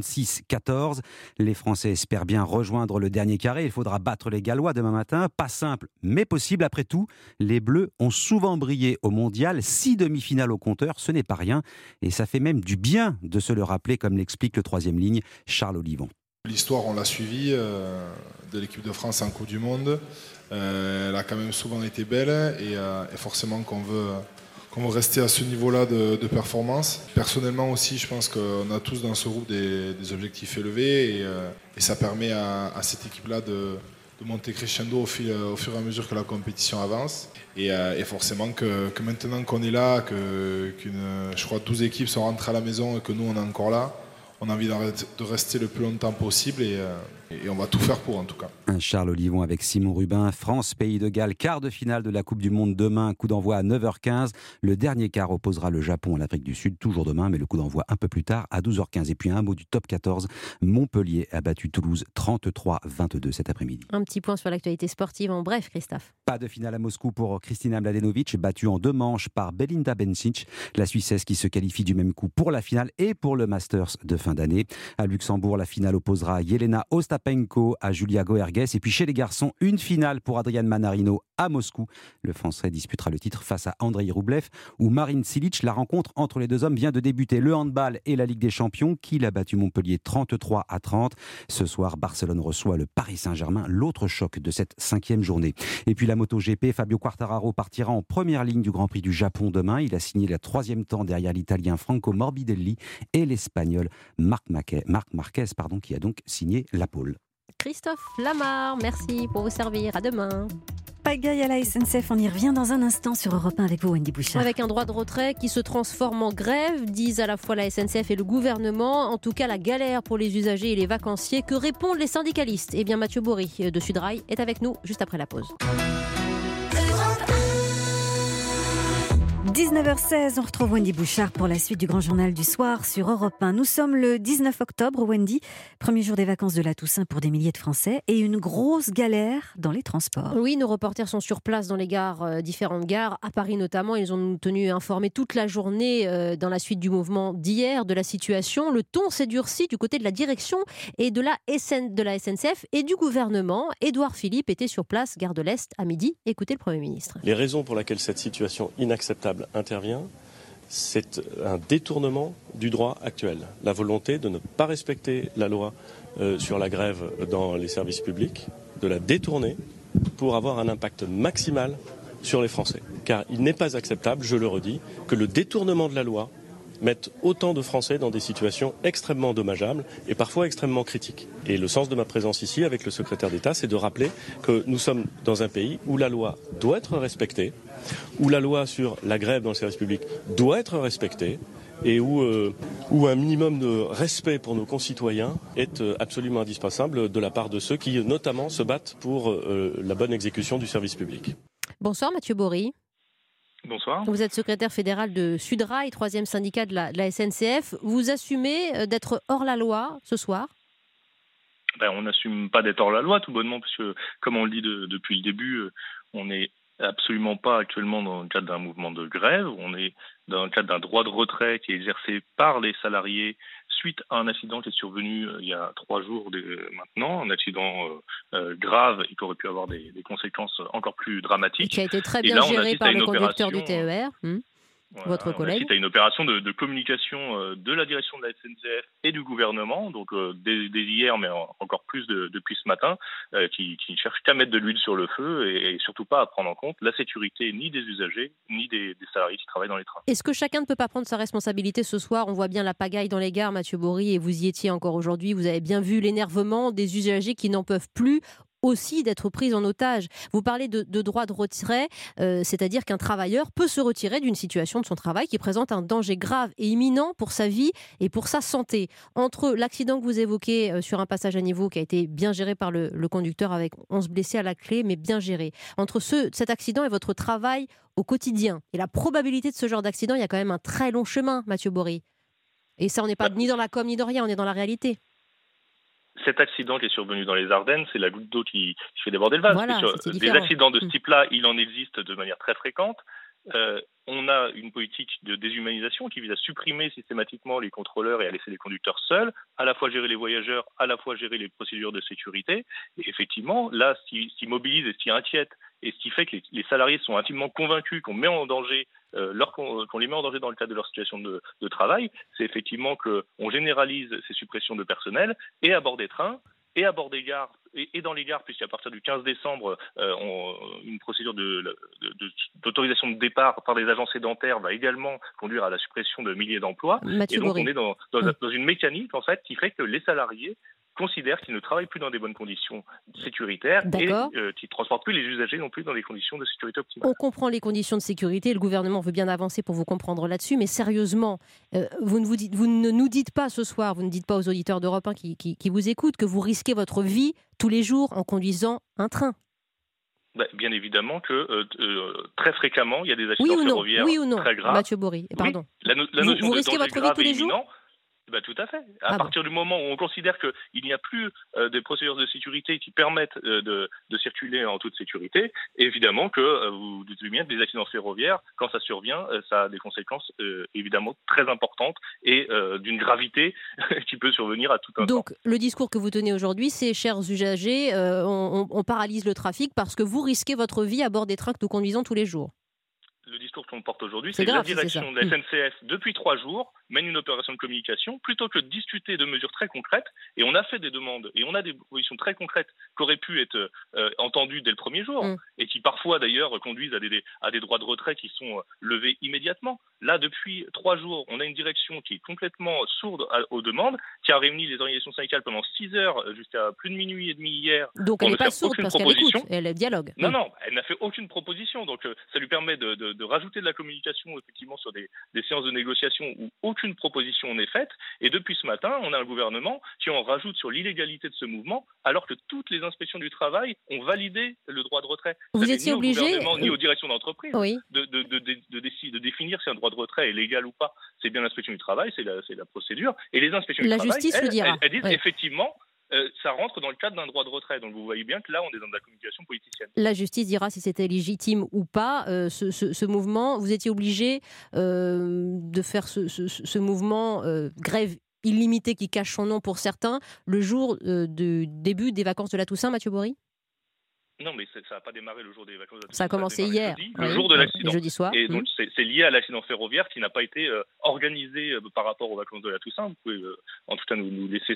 46-14. Les Français espèrent bien rejoindre le dernier carré. Il faudra battre les Gallois demain matin. Pas simple, mais possible. Après tout, les Bleus ont souvent brillé au Mondial. 6 demi-finales au compteur, ce n'est pas rien. Et ça fait même du bien de se le rappeler, comme l'explique le troisième ligne, Charles Olivon. L'histoire, on l'a suivi de l'équipe de France en Coupe du Monde. Elle a quand même souvent été belle et forcément qu'on veut rester à ce niveau-là de performance. Personnellement aussi, je pense qu'on a tous dans ce groupe des objectifs élevés et ça permet à cette équipe-là de monter crescendo au fur et à mesure que la compétition avance. Et forcément que maintenant qu'on est là, je crois 12 équipes sont rentrées à la maison et que nous on est encore là, on a envie de rester le plus longtemps possible et on va tout faire pour, en tout cas. Charles Olivon avec Simon Rubin. France, Pays de Galles, quart de finale de la Coupe du Monde demain. Coup d'envoi à 9h15. Le dernier quart opposera le Japon à l'Afrique du Sud, toujours demain, mais le coup d'envoi un peu plus tard à 12h15. Et puis un mot du top 14. Montpellier a battu Toulouse 33-22 cet après-midi. Un petit point sur l'actualité sportive en bref, Christophe. Pas de finale à Moscou pour Kristina Mladenovic, battue en 2 manches par Belinda Bencic, la Suissesse qui se qualifie du même coup pour la finale et pour le Masters de fin d'année. À Luxembourg, la finale opposera Jelena Ostapenko à Julia Goerges. Et puis chez les garçons, une finale pour Adrian Manarino à Moscou. Le Français disputera le titre face à Andrei Rublev ou Marin Cilic. La rencontre entre les deux hommes vient de débuter. Le handball et la Ligue des Champions qui l'a battu Montpellier 33-30. Ce soir, Barcelone reçoit le Paris Saint-Germain, l'autre choc de cette 5e journée. Et puis la MotoGP, Fabio Quartararo partira en première ligne du Grand Prix du Japon demain. Il a signé la 3e temps derrière l'Italien Franco Morbidelli et l'Espagnol Marc Marquez, qui a donc signé la pole. Christophe Lamar, merci pour vous servir. À demain. Pagaille à la SNCF, on y revient dans un instant sur Europe 1 avec vous, Wendy Bouchard. Avec un droit de retrait qui se transforme en grève, disent à la fois la SNCF et le gouvernement. En tout cas, la galère pour les usagers et les vacanciers. Que répondent les syndicalistes ? Eh bien, Mathieu Bory de Sudrail est avec nous juste après la pause. 19h16, on retrouve Wendy Bouchard pour la suite du Grand Journal du Soir sur Europe 1. Nous sommes le 19 octobre, Wendy, premier jour des vacances de la Toussaint pour des milliers de Français et une grosse galère dans les transports. Oui, nos reporters sont sur place dans les gares, différentes gares, à Paris notamment. Ils ont nous tenu informés toute la journée dans la suite du mouvement d'hier, de la situation. Le ton s'est durci du côté de la direction et de la SNCF et du gouvernement. Édouard Philippe était sur place, gare de l'Est, à midi. Écoutez le Premier ministre. Les raisons pour lesquelles cette situation inacceptable intervient, c'est un détournement du droit actuel. La volonté de ne pas respecter la loi sur la grève dans les services publics, de la détourner pour avoir un impact maximal sur les Français. Car il n'est pas acceptable, je le redis, que le détournement de la loi mettent autant de Français dans des situations extrêmement dommageables et parfois extrêmement critiques. Et le sens de ma présence ici avec le secrétaire d'État, c'est de rappeler que nous sommes dans un pays où la loi doit être respectée, où la loi sur la grève dans le service public doit être respectée, et où un minimum de respect pour nos concitoyens est absolument indispensable de la part de ceux qui, notamment, se battent pour la bonne exécution du service public. Bonsoir Mathieu Bory. Bonsoir. Vous êtes secrétaire fédéral de Sudrail, 3e syndicat de la SNCF. Vous assumez d'être hors la loi ce soir ? On n'assume pas d'être hors la loi, tout bonnement, parce que, comme on le dit depuis le début, on n'est absolument pas actuellement dans le cadre d'un mouvement de grève. On est dans le cadre d'un droit de retrait qui est exercé par les salariés suite à un accident qui est survenu il y a 3 jours maintenant, un accident grave et qui aurait pu avoir des conséquences encore plus dramatiques. Qui a été très bien géré par le conducteur du TER. Votre collègue. On assiste à une opération de communication de la direction de la SNCF et du gouvernement, donc dès hier, mais encore plus depuis ce matin, qui ne cherche qu'à mettre de l'huile sur le feu et surtout pas à prendre en compte la sécurité ni des usagers, ni des salariés qui travaillent dans les trains. Est-ce que chacun ne peut pas prendre sa responsabilité ce soir ? On voit bien la pagaille dans les gares, Mathieu Bory, et vous y étiez encore aujourd'hui. Vous avez bien vu l'énervement des usagers qui n'en peuvent plus aussi d'être pris en otage. Vous parlez de droit de retrait, c'est-à-dire qu'un travailleur peut se retirer d'une situation de son travail qui présente un danger grave et imminent pour sa vie et pour sa santé. Entre l'accident que vous évoquez sur un passage à niveau qui a été bien géré par le conducteur avec 11 blessés à la clé, mais bien géré, entre cet accident et votre travail au quotidien et la probabilité de ce genre d'accident, il y a quand même un très long chemin, Mathieu Bory. Et ça, on n'est pas ni dans la com ni de rien, on est dans la réalité. Cet accident qui est survenu dans les Ardennes, c'est la goutte d'eau qui fait déborder le vase. Voilà, des accidents de ce type-là, il en existe de manière très fréquente. On a une politique de déshumanisation qui vise à supprimer systématiquement les contrôleurs et à laisser les conducteurs seuls, à la fois gérer les voyageurs, à la fois gérer les procédures de sécurité. Et effectivement, là, ce qui mobilise et ce qui inquiète, et ce qui fait que les salariés sont intimement convaincus qu'on met en danger qu'on les met en danger dans le cadre de leur situation de travail, c'est effectivement qu'on généralise ces suppressions de personnel et à bord des trains et à bord des gares et dans les gares, puisqu'à partir du 15 décembre, une procédure d'autorisation de départ par les agents sédentaires va également conduire à la suppression de milliers d'emplois. Mathieu Et donc Bory. on est dans une mécanique en fait qui fait que les salariés considèrent qu'ils ne travaillent plus dans des bonnes conditions sécuritaires et qui ne transportent plus les usagers non plus dans des conditions de sécurité optimales. On comprend les conditions de sécurité, le gouvernement veut bien avancer pour vous comprendre là-dessus, mais sérieusement, vous ne nous dites pas ce soir, vous ne dites pas aux auditeurs d'Europe 1 qui vous écoutent que vous risquez votre vie tous les jours en conduisant un train. Bien évidemment que très fréquemment, il y a des accidents ferroviaires très graves. Mathieu Bory, pardon. Oui, la notion vous de risquez danger votre vie grave tous les et jours imminent, tout à fait. À partir du moment où on considère qu'il n'y a plus des procédures de sécurité qui permettent de circuler en toute sécurité, évidemment que vous dites bien que les accidents ferroviaires, quand ça survient, ça a des conséquences évidemment très importantes et d'une gravité qui peut survenir à tout un temps. Donc le discours que vous tenez aujourd'hui, c'est chers usagers, on paralyse le trafic parce que vous risquez votre vie à bord des trains que nous conduisons tous les jours. Le discours qu'on porte aujourd'hui, c'est que la direction de la SNCF, depuis 3 jours, mène une opération de communication plutôt que de discuter de mesures très concrètes. Et on a fait des demandes et on a des propositions très concrètes qui auraient pu être entendues dès le premier jour et qui parfois d'ailleurs conduisent à des droits de retrait qui sont levés immédiatement. Là, depuis 3 jours, on a une direction qui est complètement sourde aux demandes, qui a réuni les organisations syndicales pendant 6 heures jusqu'à plus de minuit et demi hier. Donc elle n'est pas sourde parce qu'elle écoute, elle dialogue. Non, elle n'a fait aucune proposition. Donc ça lui permet de rajouter de la communication effectivement sur des séances de négociation où aucune proposition n'est faite. Et depuis ce matin, on a un gouvernement qui en rajoute sur l'illégalité de ce mouvement, alors que toutes les inspections du travail ont validé le droit de retrait. Vous étiez obligé, ni au gouvernement, ni aux directions d'entreprise de définir si un droit de retrait est légal ou pas. C'est bien l'inspection du travail, c'est la procédure. Et les inspections du travail, justice le dira. Elles disent effectivement ça rentre dans le cadre d'un droit de retrait. Donc vous voyez bien que là, on est dans de la communication politicienne. La justice dira si c'était légitime ou pas, ce mouvement. Vous étiez obligé de faire ce mouvement grève illimitée qui cache son nom pour certains, le jour du début des vacances de la Toussaint, Mathieu Bory ? Non, mais ça n'a pas démarré le jour des vacances de la Toussaint. Ça a commencé hier. Le jour de l'accident. Jeudi soir. Et donc, c'est lié à l'accident ferroviaire qui n'a pas été organisé par rapport aux vacances de la Toussaint. Vous pouvez en tout cas nous laisser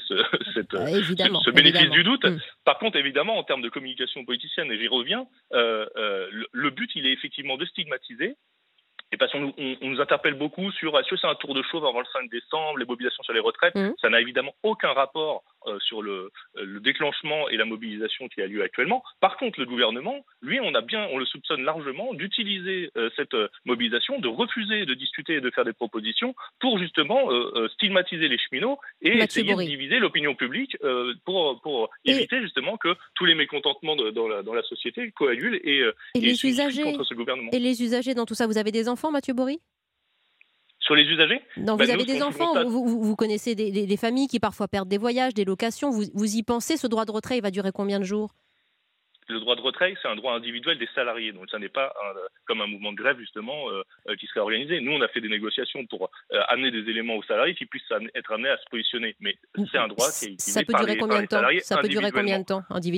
ce bénéfice du doute. Par contre, évidemment, en termes de communication politicienne, et j'y reviens, le but, il est effectivement de stigmatiser Et parce qu'on nous interpelle beaucoup sur est-ce que c'est un tour de chauve avant le 5 décembre, les mobilisations sur les retraites. Ça n'a évidemment aucun rapport sur le déclenchement et la mobilisation qui a lieu actuellement. Par contre, le gouvernement, lui, on le soupçonne largement d'utiliser cette mobilisation, de refuser de discuter et de faire des propositions pour justement stigmatiser les cheminots et essayer de diviser l'opinion publique pour éviter justement que tous les mécontentements dans la société coagulent et les usagers contre ce gouvernement. Et les usagers dans tout ça, vous avez des enfants, Mathieu Bory ? Sur les usagers ? Non, vous avez des enfants, vous connaissez des familles qui parfois perdent des voyages, des locations, vous y pensez, ce droit de retrait, il va durer combien de jours ? Le droit de retrait, c'est un droit individuel des salariés. Donc, ça n'est pas comme un mouvement de grève, justement, qui serait organisé. Nous, on a fait des négociations pour amener des éléments aux salariés qui puissent être amenés à se positionner. Mais c'est un droit qui est par les salariés. Ça peut durer combien de temps, individuellement ?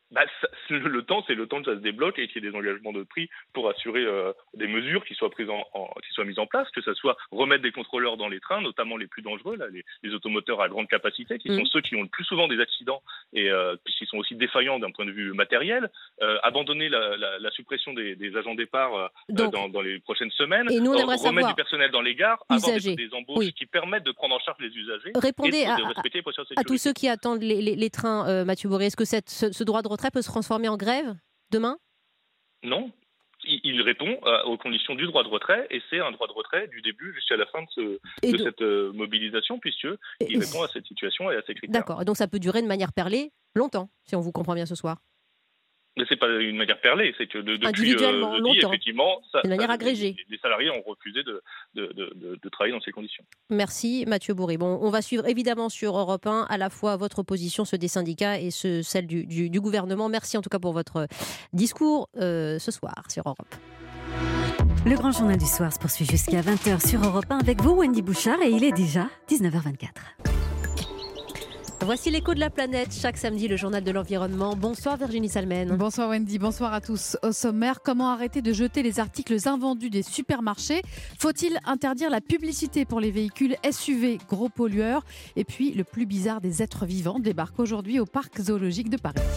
Le temps, c'est le temps que ça se débloque et qu'il y ait des engagements de prix pour assurer des mesures qui soient prises qui soient mises en place, que ce soit remettre des contrôleurs dans les trains, notamment les plus dangereux, là, les automoteurs à grande capacité, qui sont ceux qui ont le plus souvent des accidents et qui sont aussi défaillants d'un point de vue matériel, abandonner la suppression des agents départ dans les prochaines semaines, et nous, on remettre du personnel dans les gares, avoir des embauches qui permettent de prendre en charge les usagers. Répondez et de respecter les procédures de sécurité. à tous ceux qui attendent les trains, Mathieu Bory. Est-ce que ce droit de retrait peut se transformer en grève demain ? Non. Il répond aux conditions du droit de retrait et c'est un droit de retrait du début jusqu'à la fin de cette mobilisation puisqu'il répond à cette situation et à ces critères. D'accord, donc ça peut durer de manière perlée longtemps, si on vous comprend bien ce soir. Mais c'est pas une manière perlée, c'est que depuis individuellement, longtemps. Effectivement, de manière agrégée. Les salariés ont refusé de travailler dans ces conditions. Merci Mathieu Bory. Bon, on va suivre évidemment sur Europe 1 à la fois votre position, ceux des syndicats et celle du gouvernement. Merci en tout cas pour votre discours ce soir sur Europe. Le grand journal du soir se poursuit jusqu'à 20h sur Europe 1 avec vous, Wendy Bouchard, et il est déjà 19h24. Voici l'écho de la planète, chaque samedi le journal de l'environnement. Bonsoir Virginie Salmen. Bonsoir Wendy, bonsoir à tous. Au sommaire, comment arrêter de jeter les articles invendus des supermarchés ? Faut-il interdire la publicité pour les véhicules SUV gros pollueurs ? Et puis le plus bizarre des êtres vivants débarque aujourd'hui au parc zoologique de Paris.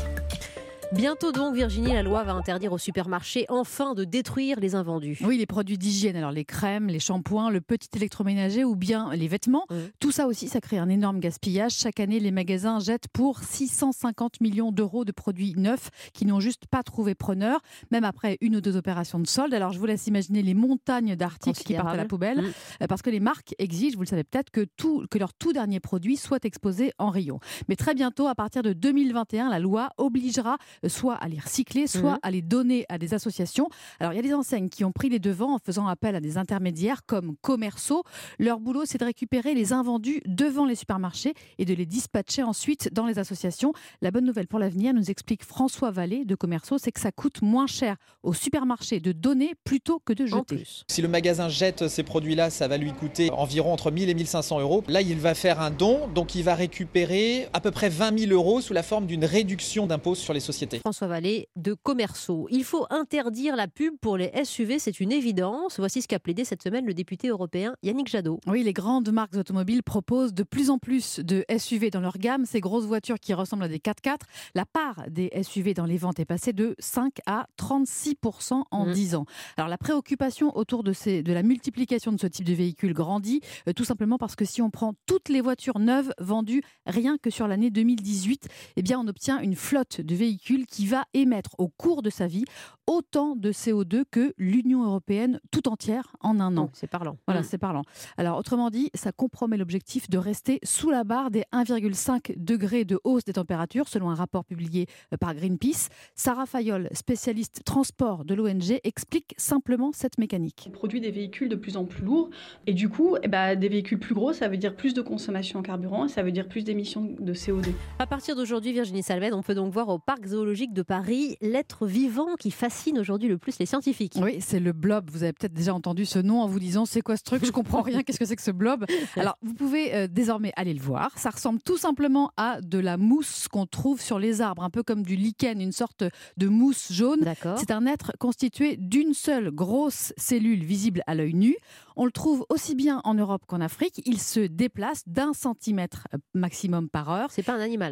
Bientôt donc, Virginie, la loi va interdire aux supermarchés enfin de détruire les invendus. Oui, les produits d'hygiène, alors les crèmes, les shampoings, le petit électroménager ou bien les vêtements. Tout ça aussi, ça crée un énorme gaspillage. Chaque année, les magasins jettent pour 650 millions d'euros de produits neufs qui n'ont juste pas trouvé preneur, même après une ou deux opérations de solde. Alors, je vous laisse imaginer les montagnes d'articles qui partent à la poubelle, parce que les marques exigent, vous le savez peut-être, que leur tout dernier produit soit exposé en rayon. Mais très bientôt, à partir de 2021, la loi obligera soit à les recycler, soit à les donner à des associations. Alors, il y a des enseignes qui ont pris les devants en faisant appel à des intermédiaires comme Commerceau. Leur boulot, c'est de récupérer les invendus devant les supermarchés et de les dispatcher ensuite dans les associations. La bonne nouvelle pour l'avenir, nous explique François Vallée de Commerceau, c'est que ça coûte moins cher aux supermarchés de donner plutôt que de jeter. Si le magasin jette ces produits-là, ça va lui coûter environ entre 1000 et 1500 euros. Là, il va faire un don, donc il va récupérer à peu près 20 000 euros sous la forme d'une réduction d'impôt sur les sociétés. François Vallée de Commerceau. Il faut interdire la pub pour les SUV, c'est une évidence. Voici ce qu'a plaidé cette semaine le député européen Yannick Jadot. Oui, les grandes marques automobiles proposent de plus en plus de SUV dans leur gamme. Ces grosses voitures qui ressemblent à des 4x4. La part des SUV dans les ventes est passée de 5 à 36% en 10 ans. Alors la préoccupation autour de la multiplication de ce type de véhicules grandit, tout simplement parce que si on prend toutes les voitures neuves vendues rien que sur l'année 2018, eh bien on obtient une flotte de véhicules qui va émettre au cours de sa vie autant de CO2 que l'Union européenne tout entière en un an. C'est parlant. Voilà, c'est parlant. Alors, autrement dit, ça compromet l'objectif de rester sous la barre des 1,5 degrés de hausse des températures, selon un rapport publié par Greenpeace. Sarah Fayol, spécialiste transport de l'ONG, explique simplement cette mécanique. On produit des véhicules de plus en plus lourds et du coup, des véhicules plus gros, ça veut dire plus de consommation en carburant, ça veut dire plus d'émissions de CO2. À partir d'aujourd'hui, Virginie Salmen, on peut donc voir au parc zoologique de Paris l'être vivant qui fascine aujourd'hui le plus les scientifiques. Oui, c'est le blob. Vous avez peut-être déjà entendu ce nom en vous disant c'est quoi ce truc, je comprends rien, qu'est-ce que c'est que ce blob? Alors vous pouvez désormais aller le voir. Ça ressemble tout simplement à de la mousse qu'on trouve sur les arbres, un peu comme du lichen, une sorte de mousse jaune. D'accord. C'est un être constitué d'une seule grosse cellule visible à l'œil nu. On le trouve aussi bien en Europe qu'en Afrique. Il se déplace d'1 centimètre maximum par heure. C'est pas un animal?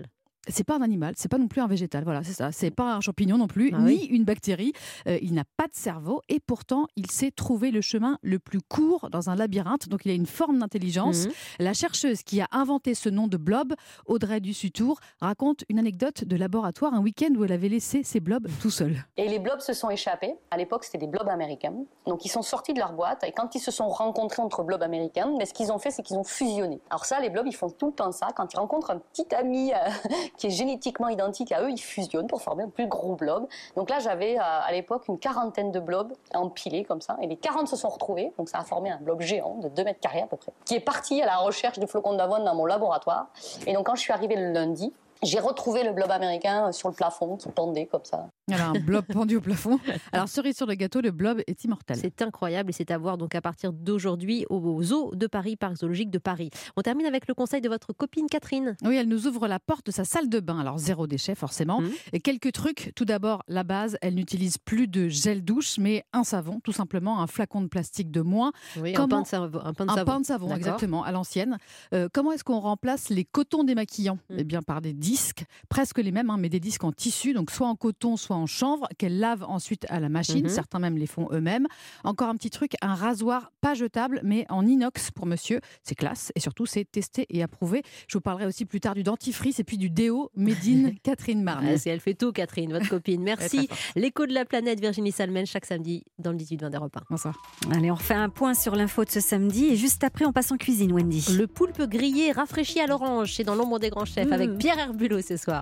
c'est pas un animal, c'est pas non plus un végétal, voilà, c'est ça. C'est pas un champignon non plus, Ah ni oui. une bactérie. Il n'a pas de cerveau et pourtant, il sait trouver le chemin le plus court dans un labyrinthe. Donc, il a une forme d'intelligence. La chercheuse qui a inventé ce nom de blob, Audrey Dussutour, raconte une anecdote de laboratoire, un week-end où elle avait laissé ses blobs tout seuls. Et les blobs se sont échappés. À l'époque, c'était des blobs américains. Donc, ils sont sortis de leur boîte et quand ils se sont rencontrés entre blobs américains, ce qu'ils ont fait, c'est qu'ils ont fusionné. Alors ça, les blobs, ils font tout le temps ça. Quand ils rencontrent un petit ami qui est génétiquement identique à eux, ils fusionnent pour former un plus gros blob. Donc là, j'avais à l'époque une 40aine de blobs empilés comme ça. Et les 40 se sont retrouvés. Donc ça a formé un blob géant de 2 mètres carrés à peu près, qui est parti à la recherche des flocons d'avoine dans mon laboratoire. Et donc quand je suis arrivée le lundi, j'ai retrouvé le blob américain sur le plafond qui pendait comme ça. Alors, un blob pendu au plafond. Alors, cerise sur le gâteau, le blob est immortel. C'est incroyable et c'est à voir donc à partir d'aujourd'hui au zoo de Paris, Parc zoologique de Paris. On termine avec le conseil de votre copine Catherine. Oui, elle nous ouvre la porte de sa salle de bain. Alors, 0 déchet forcément. Et quelques trucs. Tout d'abord, la base, elle n'utilise plus de gel douche, mais un savon, tout simplement, un flacon de plastique de moins. Oui, un pain de savon. Un pain de savon, exactement, à l'ancienne. Comment est-ce qu'on remplace les cotons démaquillants Eh bien, par des disques, presque les mêmes, mais des disques en tissu, donc soit en coton, soit en chanvre, qu'elle lave ensuite à la machine. Certains même les font eux-mêmes. Encore un petit truc, un rasoir pas jetable, mais en inox pour monsieur. C'est classe et surtout, c'est testé et approuvé. Je vous parlerai aussi plus tard du dentifrice et puis du déo Made in Catherine Marne. Elle fait tout, Catherine, votre copine. Merci. L'écho de la planète, Virginie Salmen, chaque samedi dans le 18-20 d'Europe 1. Bonsoir. Allez, on refait un point sur l'info de ce samedi et juste après, on passe en cuisine, Wendy. Le poulpe grillé rafraîchi à l'orange, c'est dans l'ombre des grands chefs avec Pierre Herbulot ce soir.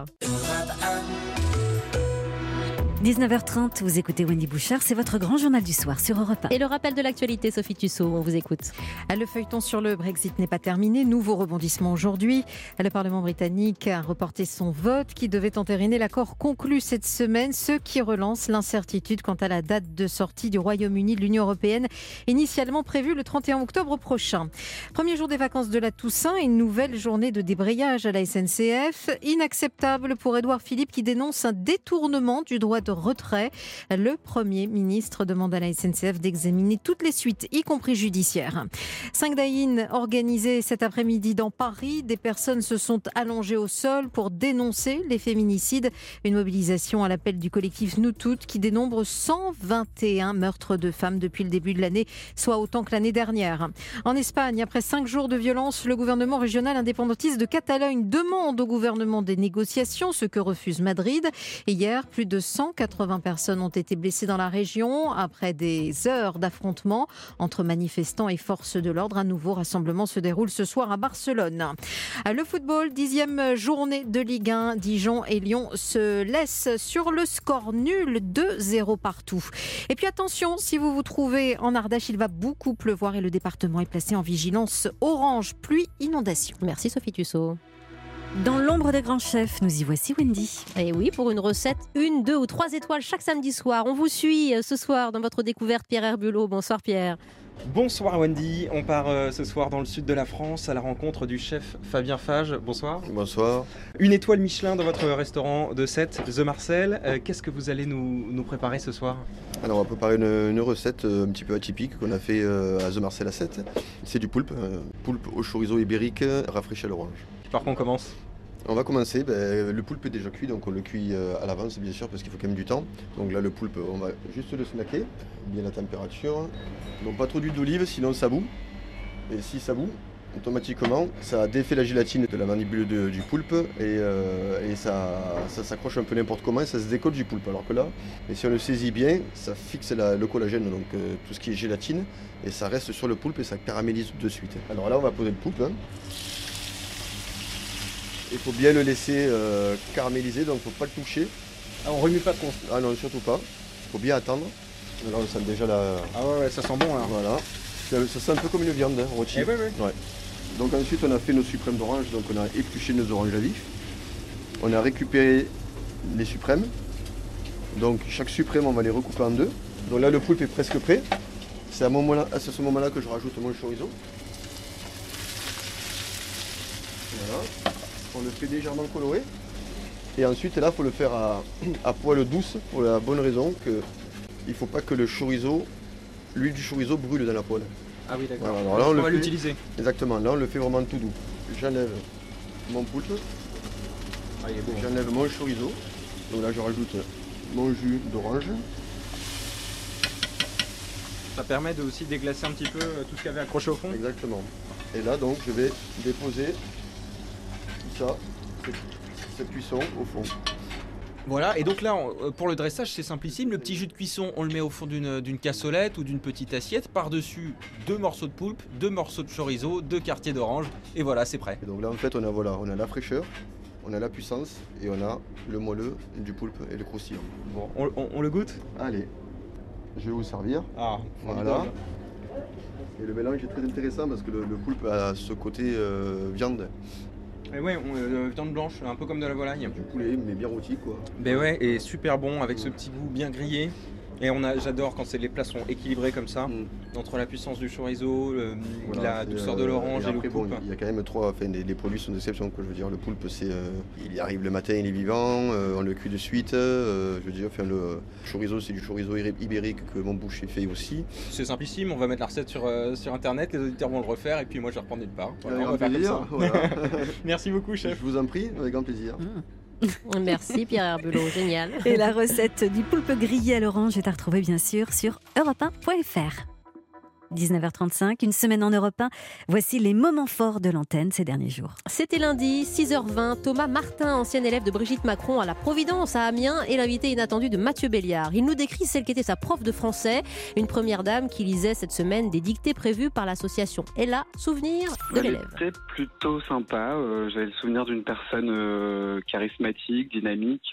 19h30, vous écoutez Wendy Bouchard, c'est votre grand journal du soir sur Europe 1. Et le rappel de l'actualité, Sophie Tussaud, on vous écoute. Le feuilleton sur le Brexit n'est pas terminé. Nouveau rebondissement aujourd'hui. Le Parlement britannique a reporté son vote qui devait entériner l'accord conclu cette semaine, ce qui relance l'incertitude quant à la date de sortie du Royaume-Uni de l'Union européenne, initialement prévue le 31 octobre prochain. Premier jour des vacances de la Toussaint et une nouvelle journée de débrayage à la SNCF. Inacceptable pour Édouard Philippe qui dénonce un détournement du droit de retrait. Le Premier ministre demande à la SNCF d'examiner toutes les suites, y compris judiciaires. 5 die-in organisés cet après-midi dans Paris. Des personnes se sont allongées au sol pour dénoncer les féminicides. Une mobilisation à l'appel du collectif Nous Toutes qui dénombre 121 meurtres de femmes depuis le début de l'année, soit autant que l'année dernière. En Espagne, après 5 jours de violence, le gouvernement régional indépendantiste de Catalogne demande au gouvernement des négociations, ce que refuse Madrid. Hier, plus de 180 personnes ont été blessées dans la région après des heures d'affrontements entre manifestants et forces de l'ordre. Un nouveau rassemblement se déroule ce soir à Barcelone. Le football, 10e journée de Ligue 1. Dijon et Lyon se laissent sur le score nul, 2-0 partout. Et puis attention, si vous vous trouvez en Ardèche, il va beaucoup pleuvoir et le département est placé en vigilance orange, pluie, inondation. Merci Sophie Tussaud. Dans l'ombre des grands chefs, nous y voici Wendy. Et oui, pour une recette 1, 2 ou 3 étoiles chaque samedi soir. On vous suit ce soir dans votre découverte, Pierre Herbulot. Bonsoir Pierre. Bonsoir Wendy, on part ce soir dans le sud de la France à la rencontre du chef Fabien Fage. Bonsoir. Bonsoir. Une étoile Michelin dans votre restaurant de Sète, The Marcel. Qu'est-ce que vous allez nous préparer ce soir ? Alors on va préparer une recette un petit peu atypique qu'on a fait à The Marcel à Sète. C'est du poulpe, poulpe au chorizo ibérique rafraîchi à l'orange. Par quoi on commence ? On va commencer, le poulpe est déjà cuit, donc on le cuit à l'avance bien sûr parce qu'il faut quand même du temps. Donc là le poulpe, on va juste le snacker, bien la température. Donc pas trop d'huile d'olive, sinon ça bout. Et si ça bout, automatiquement, ça défait la gélatine de la mandibule du poulpe et ça s'accroche un peu n'importe comment et ça se décolle du poulpe. Alors que là, et si on le saisit bien, ça fixe le collagène, donc tout ce qui est gélatine, et ça reste sur le poulpe et ça caramélise de suite. Alors là on va poser le poulpe. Il faut bien le laisser caraméliser, donc il ne faut pas le toucher. Ah, on ne remue pas trop ? Ah non, surtout pas. Il faut bien attendre. Là, on sent déjà la... Ah ouais, ça sent bon là. Voilà. Ça sent un peu comme une viande rôtie. Ouais. Donc ensuite, on a fait nos suprêmes d'orange, donc on a épluché nos oranges à vif. On a récupéré les suprêmes. Donc chaque suprême, on va les recouper en deux. Donc là, le poulpe est presque prêt. C'est à ce moment-là que je rajoute mon chorizo. Voilà. On le fait légèrement colorer. Et ensuite, là, il faut le faire à poêle douce pour la bonne raison qu'il ne faut pas que l'huile du chorizo brûle dans la poêle. Ah oui, d'accord. Voilà, alors là, on va l'utiliser. Exactement. Là, on le fait vraiment tout doux. J'enlève mon poulpe. Allez, bon, j'enlève mon chorizo. Donc là, je rajoute mon jus d'orange. Ça permet de aussi déglacer un petit peu tout ce qu'il y avait accroché au fond. Exactement. Et là, donc, je vais déposer tout ça, cette cuisson au fond. Voilà, et donc là, pour le dressage, c'est simplissime. Le petit jus de cuisson, on le met au fond d'une cassolette ou d'une petite assiette. Par-dessus, 2 morceaux de poulpe, 2 morceaux de chorizo, 2 quartiers d'orange. Et voilà, c'est prêt. Et donc là, en fait, on a la fraîcheur, on a la puissance et on a le moelleux du poulpe et le croustillant. Bon, on le goûte ? Allez, je vais vous servir. Ah, voilà. Et le mélange est très intéressant parce que le poulpe a ce côté viande. Et ouais, viande blanche, un peu comme de la volaille. Du poulet, mais bien rôti quoi. Ben ouais, et super bon avec ce petit goût bien grillé. Et j'adore quand les plats sont équilibrés comme ça, entre la puissance du chorizo, la douceur de l'orange et le poulpe. Il y a quand même les produits sont d'exception. Je veux dire, le poulpe, il arrive le matin, il est vivant, on le cuit de suite. Je veux dire, le chorizo, c'est du chorizo ibérique que mon boucher fait aussi. C'est simplissime, on va mettre la recette sur internet, les auditeurs vont le refaire et puis moi je vais reprendre une part. Voilà, on va faire comme ça. Voilà. Merci beaucoup, chef. Je vous en prie, avec grand plaisir. Merci Pierre Herbulot, génial. Et la recette du poulpe grillé à l'orange est à retrouver bien sûr sur europe1.fr. 19h35, une semaine en Europe 1. Voici les moments forts de l'antenne ces derniers jours. C'était lundi, 6h20. Thomas Martin, ancien élève de Brigitte Macron à la Providence à Amiens, est l'invité inattendu de Mathieu Béliard. Il nous décrit celle qui était sa prof de français, une première dame qui lisait cette semaine des dictées prévues par l'association Ella, souvenir de l'élève. C'était plutôt sympa. J'avais le souvenir d'une personne charismatique, dynamique,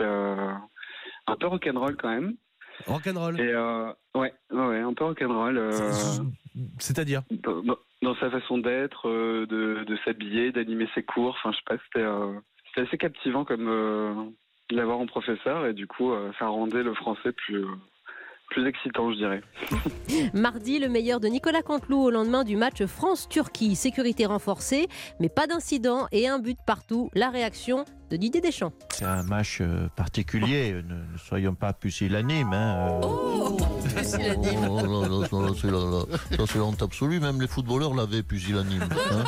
un peu rock'n'roll quand même. Rock'n'roll. Et ouais, un peu rock'n'roll. C'est-à-dire dans sa façon d'être, de s'habiller, d'animer ses cours. Enfin, je sais pas, c'était assez captivant comme de l'avoir en professeur et du coup, ça rendait le français plus excitant, je dirais. Mardi, le meilleur de Nicolas Canteloup au lendemain du match France-Turquie. Sécurité renforcée, mais pas d'incident et un but partout. La réaction de Didier Deschamps. C'est un match particulier, ne soyons pas pusillanimes. Pusillanime. Ça c'est la honte absolue, même les footballeurs l'avaient pusillanime.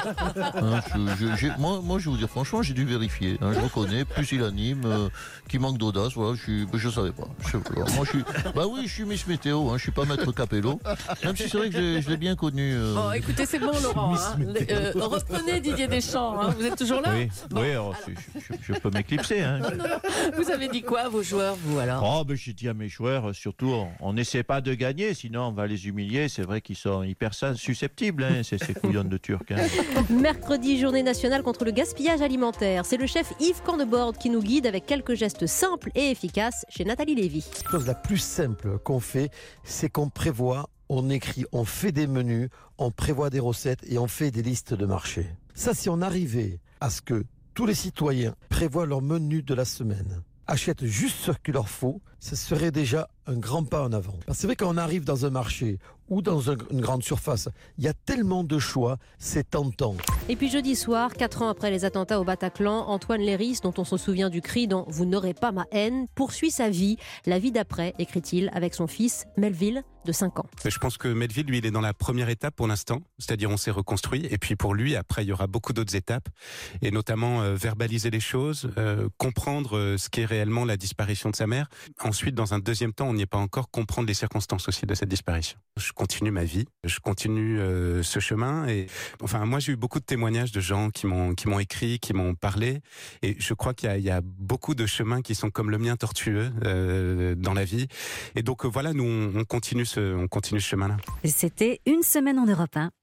Moi je vais vous dire franchement, j'ai dû vérifier. Je reconnais, pusillanime, qui manque d'audace, voilà, je savais pas. Je suis Miss Météo, je suis pas Maître Capello, même si c'est vrai que je l'ai bien connu. Bon, écoutez, c'est bon Laurent. Reprenez Didier Deschamps, vous êtes toujours là ? Oui, bon, oui, alors, je peux m'éclipser. Non. Vous avez dit quoi à vos joueurs, vous alors ? J'ai dit à mes joueurs, surtout, on n'essaie pas de gagner, sinon on va les humilier. C'est vrai qu'ils sont hyper susceptibles, ces couillonnes de Turcs. Mercredi, journée nationale contre le gaspillage alimentaire. C'est le chef Yves Corneborde qui nous guide avec quelques gestes simples et efficaces chez Nathalie Lévy. La chose la plus simple qu'on fait, c'est qu'on prévoit, on écrit, on fait des menus, on prévoit des recettes et on fait des listes de marché. Ça, si on arrivait à ce que tous les citoyens prévoient leur menu de la semaine, achètent juste ce qu'il leur faut, ce serait déjà un grand pas en avant. Parce que c'est vrai qu'on arrive dans un marché ou dans une grande surface, il y a tellement de choix, c'est tentant. Et puis jeudi soir, 4 ans après les attentats au Bataclan, Antoine Léris, dont on se souvient du cri dont « Vous n'aurez pas ma haine », poursuit sa vie, la vie d'après, écrit-il, avec son fils Melville, de 5 ans. Je pense que Melville, lui, il est dans la première étape pour l'instant, c'est-à-dire on s'est reconstruit, et puis pour lui, après, il y aura beaucoup d'autres étapes, et notamment verbaliser les choses, comprendre ce qu'est réellement la disparition de sa mère. Ensuite, dans un deuxième temps, on n'y est pas encore, comprendre les circonstances aussi de cette disparition. Je continue ma vie, je continue ce chemin, et enfin, moi, j'ai eu beaucoup de témoignages de gens qui m'ont écrit, qui m'ont parlé, et je crois qu'il y a beaucoup de chemins qui sont comme le mien tortueux dans la vie, et donc voilà, nous, on continue ce chemin-là. C'était Une semaine en Europe 1.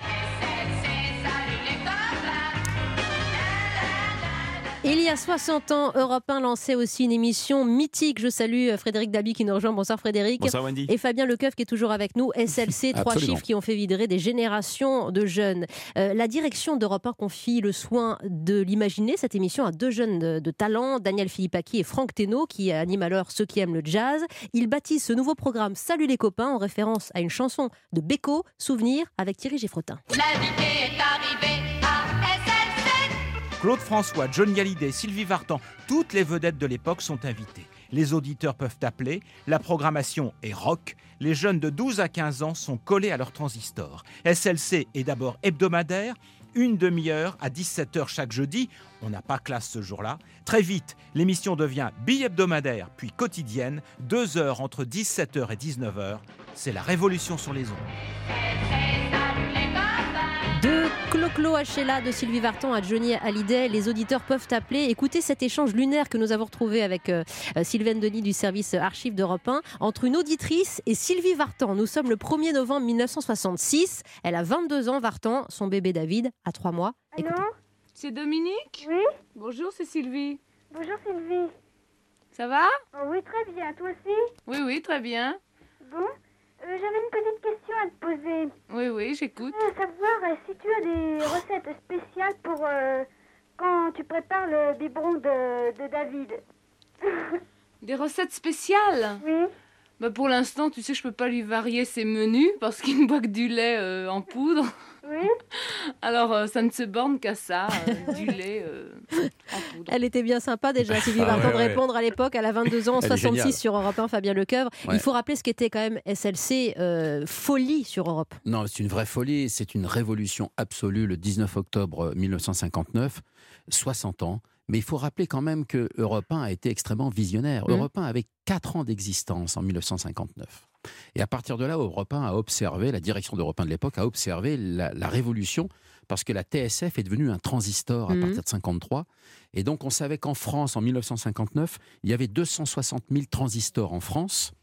Il y a 60 ans, Europe 1 lançait aussi une émission mythique. Je salue Frédéric Dabi qui nous rejoint. Bonsoir Frédéric. Bonsoir Wendy. Et Fabien Lecoeuf qui est toujours avec nous. SLC, 3 chiffres qui ont fait vibrer des générations de jeunes. La direction d'Europe 1 confie le soin de l'imaginer, cette émission, à 2 jeunes de talent, Daniel Philippaki et Franck Thénault, qui animent alors Ceux qui aiment le jazz. Ils baptisent ce nouveau programme Salut les copains, en référence à une chanson de Beko, Souvenir, avec Thierry Giffretin. L'invité est arrivé à SLC. Claude François, Johnny Hallyday, Sylvie Vartan, toutes les vedettes de l'époque sont invitées. Les auditeurs peuvent appeler, la programmation est rock, les jeunes de 12 à 15 ans sont collés à leur transistor. SLC est d'abord hebdomadaire, une demi-heure à 17h chaque jeudi. On n'a pas classe ce jour-là. Très vite, l'émission devient bi-hebdomadaire, puis quotidienne, 2 heures entre 17h et 19h. C'est la révolution sur les ondes. De Clo-Clo à Sheila, de Sylvie Vartan à Johnny Hallyday, les auditeurs peuvent appeler. Écoutez cet échange lunaire que nous avons retrouvé avec Sylvaine Denis du service archives d'Europe 1 entre une auditrice et Sylvie Vartan. Nous sommes le 1er novembre 1966. Elle a 22 ans, Vartan. Son bébé David a 3 mois. Écoutez. Allô ? C'est Dominique ? Oui. Bonjour, c'est Sylvie. Bonjour Sylvie. Ça va ? Oh, oui, très bien. Toi aussi ? Oui, très bien. Bon, j'avais une petite question à te poser. Oui, j'écoute. Je voudrais savoir si tu as des recettes spéciales pour quand tu prépares le biberon de David. Des recettes spéciales ? Oui. Bah pour l'instant, tu sais, je peux pas lui varier ses menus parce qu'il ne boit que du lait en poudre. Oui. Alors, ça ne se borne qu'à ça, du lait en poudre. Elle était bien sympa déjà, Sylvie Vartan, de répondre à l'époque. Elle a 22 ans, 66 sur Europe 1, Fabien Lecoeuvre. Ouais. Il faut rappeler ce qu'était quand même SLC, folie sur Europe. Non, c'est une vraie folie, c'est une révolution absolue le 19 octobre 1959, 60 ans. Mais il faut rappeler quand même que Europe 1 a été extrêmement visionnaire. Europe 1 avait 4 ans d'existence en 1959. Et à partir de là, Europe 1 a observé, la direction d'Europe 1 de l'époque a observé la révolution, parce que la TSF est devenue un transistor à partir de 1953. Et donc on savait qu'en France, en 1959, il y avait 260 000 transistors en France.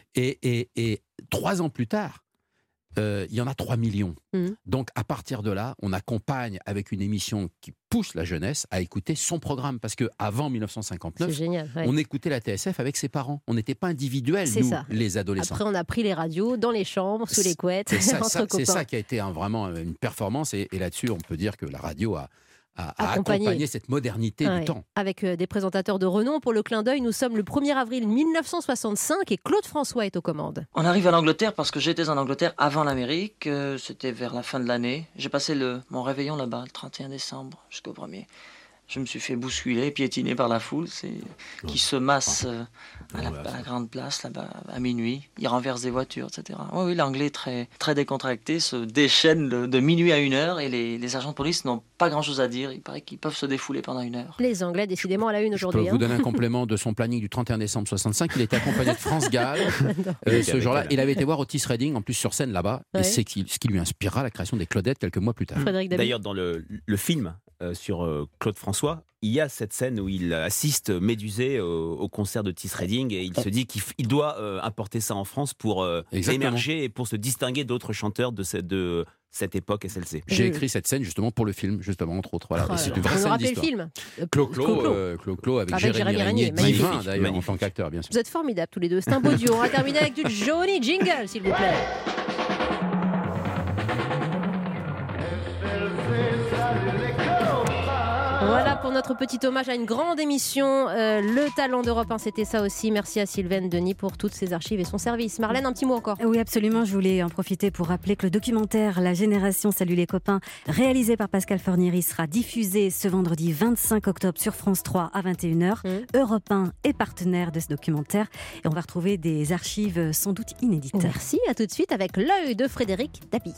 Et 3 ans plus tard, il y en a 3 millions. Donc à partir de là, on accompagne avec une émission qui pousse la jeunesse à écouter son programme. Parce qu'avant 1959, génial, on écoutait la TSF avec ses parents. On n'était pas individuels, nous, les adolescents. Après, on a pris les radios dans les chambres, sous les couettes, entre copains. C'est ça qui a été vraiment une performance. Et là-dessus, on peut dire que la radio a accompagné cette modernité du temps. Avec des présentateurs de renom. Pour le clin d'œil, nous sommes le 1er avril 1965 et Claude François est aux commandes. On arrive à l'Angleterre parce que j'étais en Angleterre avant l'Amérique. C'était vers la fin de l'année. J'ai passé mon réveillon là-bas, le 31 décembre jusqu'au 1er. Je me suis fait bousculer, piétiner par la foule qui se masse à la grande place, là-bas, à minuit. Ils renversent des voitures, etc. Oui, l'anglais très, très décontracté se déchaîne de minuit à 1h et les agents de police n'ont pas grand-chose à dire. Il paraît qu'ils peuvent se défouler pendant 1 heure. Les Anglais, décidément, à la une aujourd'hui. Je peux vous donner un complément de son planning du 31 décembre 65. Il était accompagné de France Gall. Ce jour-là, il avait été voir Otis Redding, en plus sur scène là-bas. Et c'est ce qui lui inspirera la création des Claudettes quelques mois plus tard. D'ailleurs, dans le film sur Claude François, il y a cette scène où il assiste médusé au concert de Otis Redding et il se dit qu'il doit importer ça en France pour émerger et pour se distinguer d'autres chanteurs de cette époque SLC. J'ai écrit cette scène justement pour le film, justement, entre autres. Voilà. C'est une vraie scène d'histoire. Le film Clo-Clo avec Jérémy Régnier, divin d'ailleurs en tant qu'acteur, bien sûr. Vous êtes formidables tous les deux, c'est un beau duo. On va terminer avec du Johnny Jingle, s'il vous plaît. Voilà pour notre petit hommage à une grande émission. Le talent d'Europe 1, c'était ça aussi. Merci à Sylvaine Denis pour toutes ses archives et son service. Marlène, un petit mot encore. Oui, absolument. Je voulais en profiter pour rappeler que le documentaire La Génération Salut les copains, réalisé par Pascal Fornieri, sera diffusé ce vendredi 25 octobre sur France 3 à 21h. Europe 1 est partenaire de ce documentaire et on va retrouver des archives sans doute inédites. Merci, à tout de suite avec l'œil de Frédéric Dabi.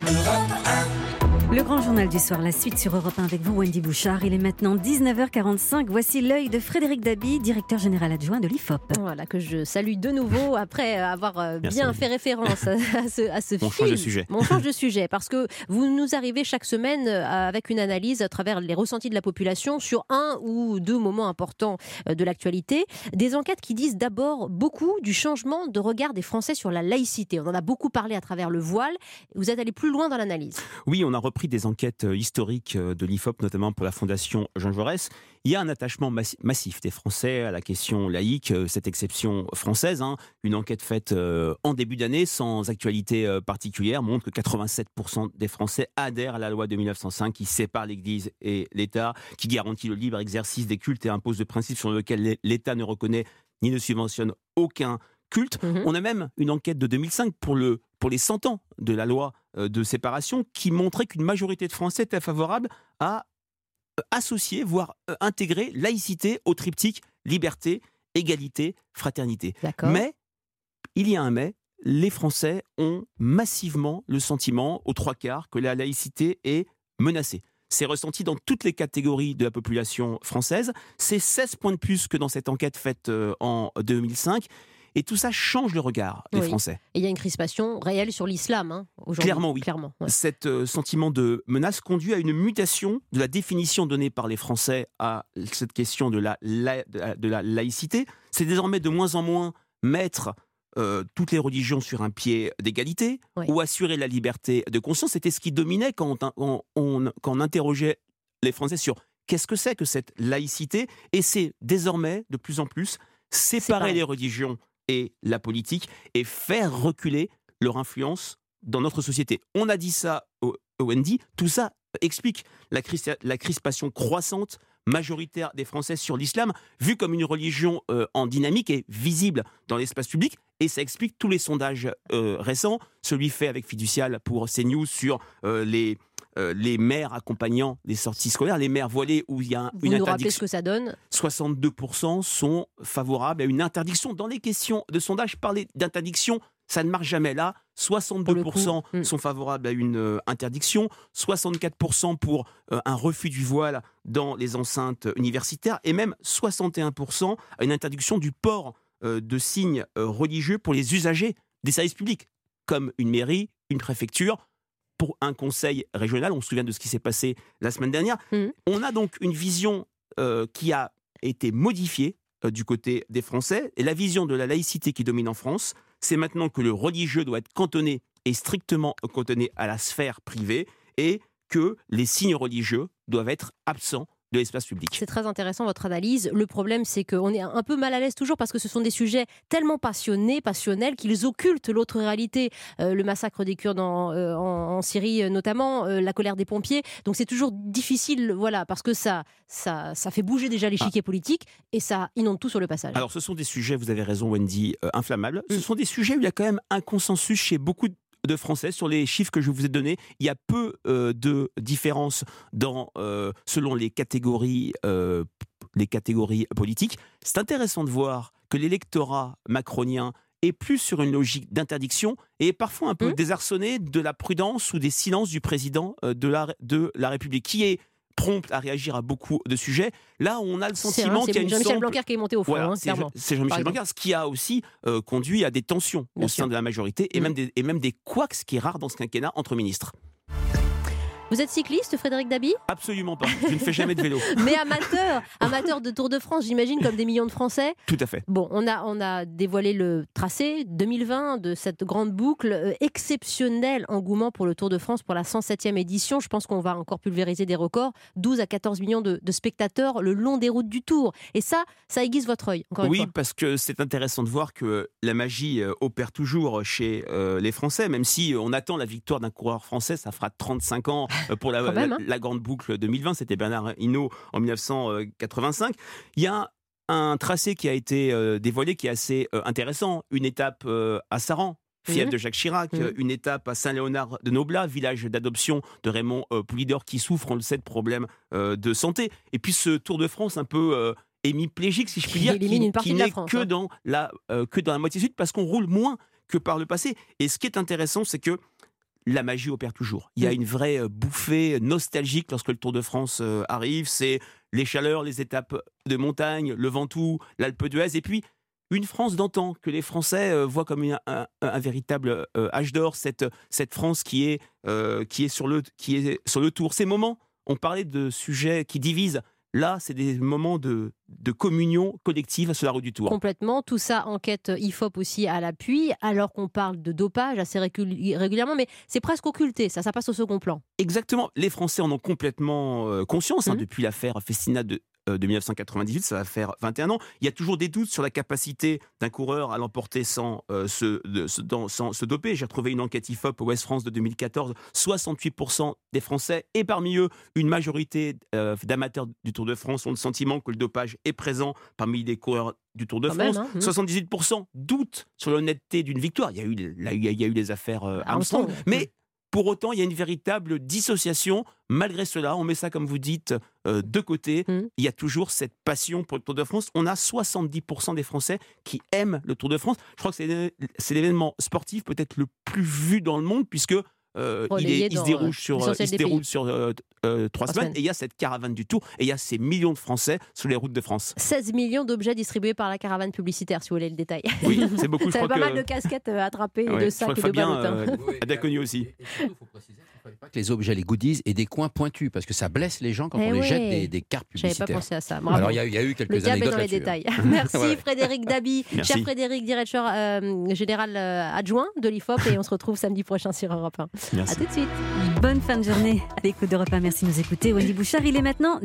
Le grand journal du soir, la suite sur Europe 1 avec vous, Wendy Bouchard. Il est maintenant 19h45. Voici l'œil de Frédéric Dabi, directeur général adjoint de l'IFOP. Voilà, que je salue de nouveau après avoir bien fait référence à ce film. Change de sujet. On change de sujet parce que vous nous arrivez chaque semaine avec une analyse à travers les ressentis de la population sur 1 ou 2 moments importants de l'actualité. Des enquêtes qui disent d'abord beaucoup du changement de regard des Français sur la laïcité. On en a beaucoup parlé à travers le voile. Vous êtes allé plus loin dans l'analyse. Oui, on a repris des enquêtes historiques de l'IFOP, notamment pour la Fondation Jean Jaurès. Il y a un attachement massif des Français à la question laïque, cette exception française. Une enquête faite en début d'année, sans actualité particulière, montre que 87% des Français adhèrent à la loi de 1905 qui sépare l'Église et l'État, qui garantit le libre exercice des cultes et impose le principe sur lequel l'État ne reconnaît ni ne subventionne aucun culte. On a même une enquête de 2005 pour les 100 ans de la loi de séparation qui montrait qu'une majorité de Français était favorable à associer, voire intégrer laïcité au triptyque liberté, égalité, fraternité. Mais, il y a un mais, les Français ont massivement le sentiment, aux 3/4, que la laïcité est menacés. C'est ressenti dans toutes les catégories de la population française. C'est 16 points de plus que dans cette enquête faite en 2005. Et tout ça change le regard des Français. Et il y a une crispation réelle sur l'islam aujourd'hui. Clairement, oui. Cet sentiment de menace conduit à une mutation de la définition donnée par les Français à cette question de la laïcité. C'est désormais de moins en moins mettre toutes les religions sur un pied d'égalité ou assurer la liberté de conscience. C'était ce qui dominait quand on interrogeait les Français sur qu'est-ce que c'est que cette laïcité. Et c'est désormais, de plus en plus, séparer les religions et la politique et faire reculer leur influence dans notre société. On a dit ça au Wendy, tout ça explique la crispation croissante majoritaire des Français sur l'islam, vu comme une religion en dynamique et visible dans l'espace public, et ça explique tous les sondages récents, celui fait avec Fiducial pour CNews sur les mères accompagnant les sorties scolaires, les mères voilées où il y a une interdiction. Vous nous rappelez ce que ça donne ? 62% sont favorables à une interdiction. Dans les questions de sondage, parler d'interdiction, ça ne marche jamais. Là, 62% sont favorables à une interdiction, 64% pour un refus du voile dans les enceintes universitaires et même 61% à une interdiction du port de signes religieux pour les usagers des services publics, comme une mairie, une préfecture, pour un conseil régional. On se souvient de ce qui s'est passé la semaine dernière. On a donc une vision qui a été modifiée du côté des Français. Et la vision de la laïcité qui domine en France, c'est maintenant que le religieux doit être cantonné et strictement cantonné à la sphère privée et que les signes religieux doivent être absents de l'espace public. C'est très intéressant votre analyse. Le problème, c'est qu'on est un peu mal à l'aise toujours parce que ce sont des sujets tellement passionnels qu'ils occultent l'autre réalité. Le massacre des Kurdes en Syrie notamment, la colère des pompiers. Donc c'est toujours difficile, parce que ça fait bouger déjà l'échiquier politique et ça inonde tout sur le passage. Alors ce sont des sujets, vous avez raison Wendy, inflammables. Ce sont des sujets où il y a quand même un consensus chez beaucoup de Français sur les chiffres que je vous ai donnés. Il y a peu de différences selon les catégories politiques. C'est intéressant de voir que l'électorat macronien est plus sur une logique d'interdiction et est parfois un peu désarçonné de la prudence ou des silences du président de la République, qui est prompte à réagir à beaucoup de sujets. Là, on a le sentiment qu'il y a une Jean-Michel Blanquer qui est monté au front, clairement. C'est Jean-Michel Blanquer, ce qui a aussi conduit à des tensions au sein de la majorité et même des couacs, ce qui est rare dans ce quinquennat, entre ministres. Vous êtes cycliste, Frédéric Dabi ? Absolument pas. Je ne fais jamais de vélo. Mais amateur de Tour de France, j'imagine, comme des millions de Français. Tout à fait. Bon, on a dévoilé le tracé 2020 de cette grande boucle. Exceptionnel engouement pour le Tour de France pour la 107e édition. Je pense qu'on va encore pulvériser des records. 12 à 14 millions de spectateurs le long des routes du Tour. Et ça aiguise votre œil, encore une fois. Oui, parce que c'est intéressant de voir que la magie opère toujours chez les Français, même si on attend la victoire d'un coureur français, ça fera 35 ans pour la grande boucle 2020, c'était Bernard Hinault en 1985. Il y a un tracé qui a été dévoilé qui est assez intéressant. Une étape à Saran, fief de Jacques Chirac, une étape à Saint-Léonard de Noblat, village d'adoption de Raymond Poulidor qui souffre, on le sait, de problèmes de santé. Et puis ce Tour de France un peu hémiplégique, si je puis dire, qui n'est que dans la moitié sud, parce qu'on roule moins que par le passé. Et ce qui est intéressant, c'est que la magie opère toujours. Il y a une vraie bouffée nostalgique lorsque le Tour de France arrive. C'est les chaleurs, les étapes de montagne, le Ventoux, l'Alpe d'Huez, et puis une France d'antan que les Français voient comme un véritable âge d'or. Cette France qui est sur le Tour. Ces moments, on parlait de sujets qui divisent. Là, c'est des moments de communion collective sur la route du Tour. Complètement. Tout ça, enquête IFOP aussi à l'appui, alors qu'on parle de dopage assez régulièrement, mais c'est presque occulté. Ça passe au second plan. Exactement. Les Français en ont complètement conscience depuis l'affaire Festina de 1998, ça va faire 21 ans. Il y a toujours des doutes sur la capacité d'un coureur à l'emporter sans se doper. J'ai retrouvé une enquête IFOP Ouest France de 2014. 68% des Français, et parmi eux, une majorité d'amateurs du Tour de France ont le sentiment que le dopage est présent parmi les coureurs du Tour de France. 78% doutent sur l'honnêteté d'une victoire. Il y a eu les affaires Armstrong. Mais pour autant, il y a une véritable dissociation. Malgré cela, on met ça, comme vous dites, de côté. Il y a toujours cette passion pour le Tour de France. On a 70% des Français qui aiment le Tour de France. Je crois que c'est l'événement sportif peut-être le plus vu dans le monde, puisque Relayé il se dans, déroule sur, l'essentiel des pays. 3 semaines. Et il y a cette caravane du Tour. Et il y a ces millions de Français sur les routes de France. 16 millions d'objets distribués par la caravane publicitaire, si vous voulez le détail. Oui, c'est beaucoup. Ça fait pas mal de casquettes attrapées, Ouais, de je crois sacs que et de Fabien ballots. a bien connu aussi. Pas que les objets, les goodies, aient des coins pointus, parce que ça blesse les gens quand on les jette des cartes J'avais publicitaires. pas pensé à ça. Bravo. Alors il y a eu quelques Le diable est anecdotes dans les là-dessus, détails. hein. Merci Ouais. Frédéric Dabi, Merci. cher Frédéric, directeur général adjoint de l'IFOP, et on se retrouve samedi prochain sur Europe 1. Merci. À tout de suite. Bonne fin de journée à l'écoute d'Europe 1. Merci de nous écouter. Wendy Bouchard, il est maintenant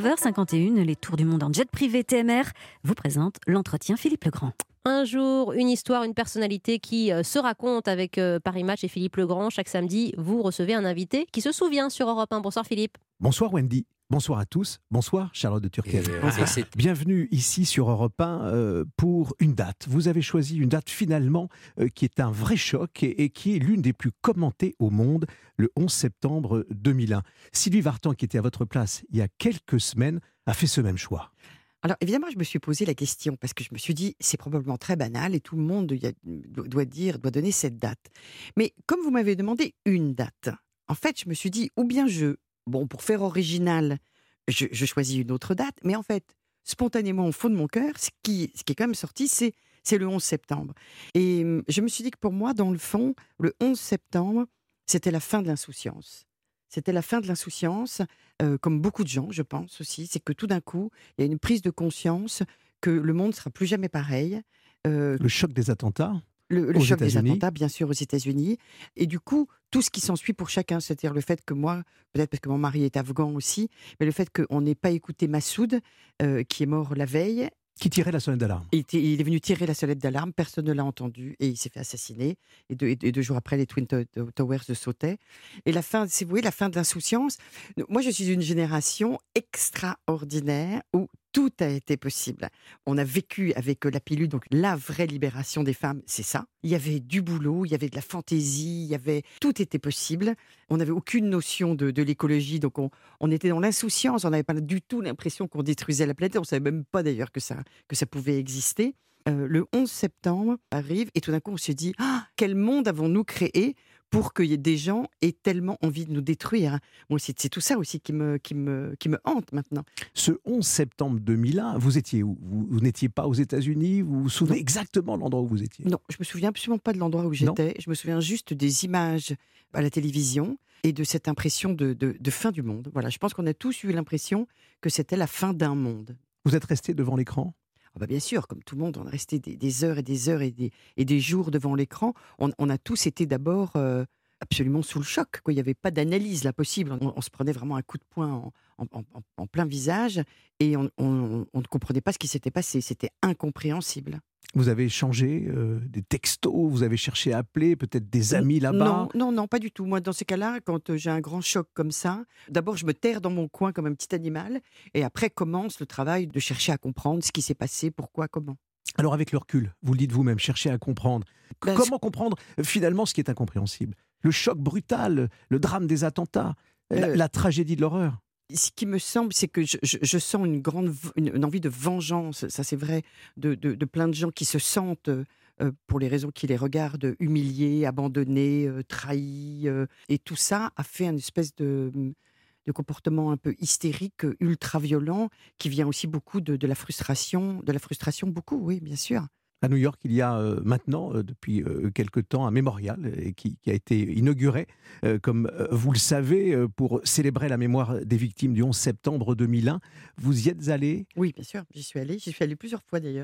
19h51. Les tours du monde en jet privé TMR vous présente l'entretien Philippe Legrand. Un jour, une histoire, une personnalité qui se raconte avec Paris Match et Philippe Legrand. Chaque samedi, vous recevez un invité qui se souvient sur Europe 1. Bonsoir Philippe. Bonsoir Wendy. Bonsoir à tous. Bonsoir Charlotte de Turckheim. Bienvenue ici sur Europe 1 pour une date. Vous avez choisi une date finalement qui est un vrai choc et qui est l'une des plus commentées au monde, le 11 septembre 2001. Sylvie Vartan, qui était à votre place il y a quelques semaines, a fait ce même choix. Alors évidemment, je me suis posé la question parce que je me suis dit, c'est probablement très banal et tout le monde doit donner cette date. Mais comme vous m'avez demandé une date, en fait, je me suis dit, ou bien pour faire original, je choisis une autre date, mais en fait, spontanément, au fond de mon cœur, ce qui est quand même sorti, c'est le 11 septembre. Et je me suis dit que pour moi, dans le fond, le 11 septembre, c'était la fin de l'insouciance. C'était la fin de l'insouciance, comme beaucoup de gens, je pense aussi. C'est que tout d'un coup, il y a une prise de conscience que le monde ne sera plus jamais pareil. Le choc des attentats Le aux choc des États-Unis. attentats, bien sûr, aux États-Unis. Et du coup, tout ce qui s'ensuit pour chacun, c'est-à-dire le fait que moi, peut-être parce que mon mari est afghan aussi, mais le fait qu'on n'ait pas écouté Massoud, qui est mort la veille. Qui tirait la sonnette d'alarme. Il est venu tirer la sonnette d'alarme, personne ne l'a entendu et il s'est fait assassiner. Et 2 jours après, les Twin Towers sautaient. Et la fin, si vous voyez, la fin de l'insouciance. Moi, je suis d'une génération extraordinaire où tout a été possible. On a vécu avec la pilule, donc la vraie libération des femmes, c'est ça. Il y avait du boulot, il y avait de la fantaisie, tout était possible. On n'avait aucune notion de l'écologie, donc on était dans l'insouciance, on n'avait pas du tout l'impression qu'on détruisait la planète, on ne savait même pas d'ailleurs que ça pouvait exister. Le 11 septembre arrive et tout d'un coup on se dit quel monde avons-nous créé pour qu'il y ait des gens aient tellement envie de nous détruire. Moi, c'est tout ça aussi qui me hante maintenant. Ce 11 septembre 2001, vous étiez où? Vous n'étiez pas aux États-Unis? Vous vous souvenez exactement de l'endroit où vous étiez? Non, je me souviens absolument pas de l'endroit où j'étais. Je me souviens juste des images à la télévision et de cette impression de fin du monde. Voilà, je pense qu'on a tous eu l'impression que c'était la fin d'un monde. Vous êtes resté devant l'écran? Bien sûr, comme tout le monde, on est resté des heures et des heures et des jours devant l'écran. On a tous été d'abord absolument sous le choc. Il n'y avait pas d'analyse là possible. On se prenait vraiment un coup de poing en plein visage et on ne comprenait pas ce qui s'était passé. C'était incompréhensible. Vous avez échangé des textos, vous avez cherché à appeler peut-être des amis là-bas? Non, pas du tout. Moi, dans ces cas-là, quand j'ai un grand choc comme ça, d'abord, je me terre dans mon coin comme un petit animal, et après commence le travail de chercher à comprendre ce qui s'est passé, pourquoi, comment. Alors avec le recul, vous le dites vous-même, cherchez à comprendre. Comment comprendre finalement ce qui est incompréhensible? Le choc brutal, le drame des attentats, la tragédie de l'horreur. Ce qui me semble, c'est que je sens une envie de vengeance, ça c'est vrai, de plein de gens qui se sentent, pour les raisons qui les regardent, humiliés, abandonnés, trahis. Et tout ça a fait une espèce de comportement un peu hystérique, ultra-violent, qui vient aussi beaucoup de la frustration. De la frustration, beaucoup, oui, bien sûr. À New York, il y a maintenant, depuis quelque temps, un mémorial qui a été inauguré, comme vous le savez, pour célébrer la mémoire des victimes du 11 septembre 2001. Vous y êtes allé? Oui, bien sûr, j'y suis allé plusieurs fois d'ailleurs.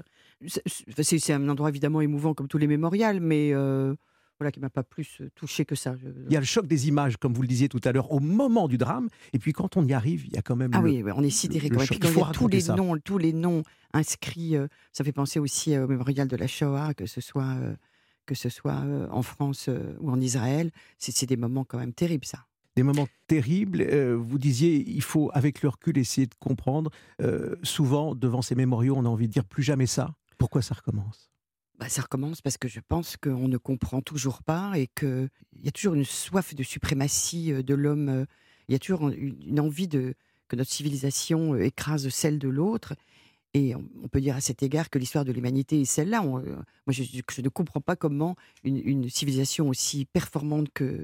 C'est un endroit évidemment émouvant comme tous les mémorials, mais voilà, qui ne m'a pas plus touché que ça. Il y a le choc des images, comme vous le disiez tout à l'heure, au moment du drame, et puis quand on y arrive, il y a quand même oui, on est sidéré. Et puis quand il y a tous les noms inscrits, ça fait penser aussi au mémorial de la Shoah, que ce soit en France ou en Israël. C'est des moments quand même terribles, ça. Des moments terribles. Vous disiez, il faut, avec le recul, essayer de comprendre. Souvent, devant ces mémoriaux, on a envie de dire plus jamais ça. Pourquoi ça recommence? Ça recommence parce que je pense qu'on ne comprend toujours pas et qu'il y a toujours une soif de suprématie de l'homme. Il y a toujours une envie que notre civilisation écrase celle de l'autre. Et on peut dire à cet égard que l'histoire de l'humanité est celle-là. Moi, je ne comprends pas comment une civilisation aussi performante que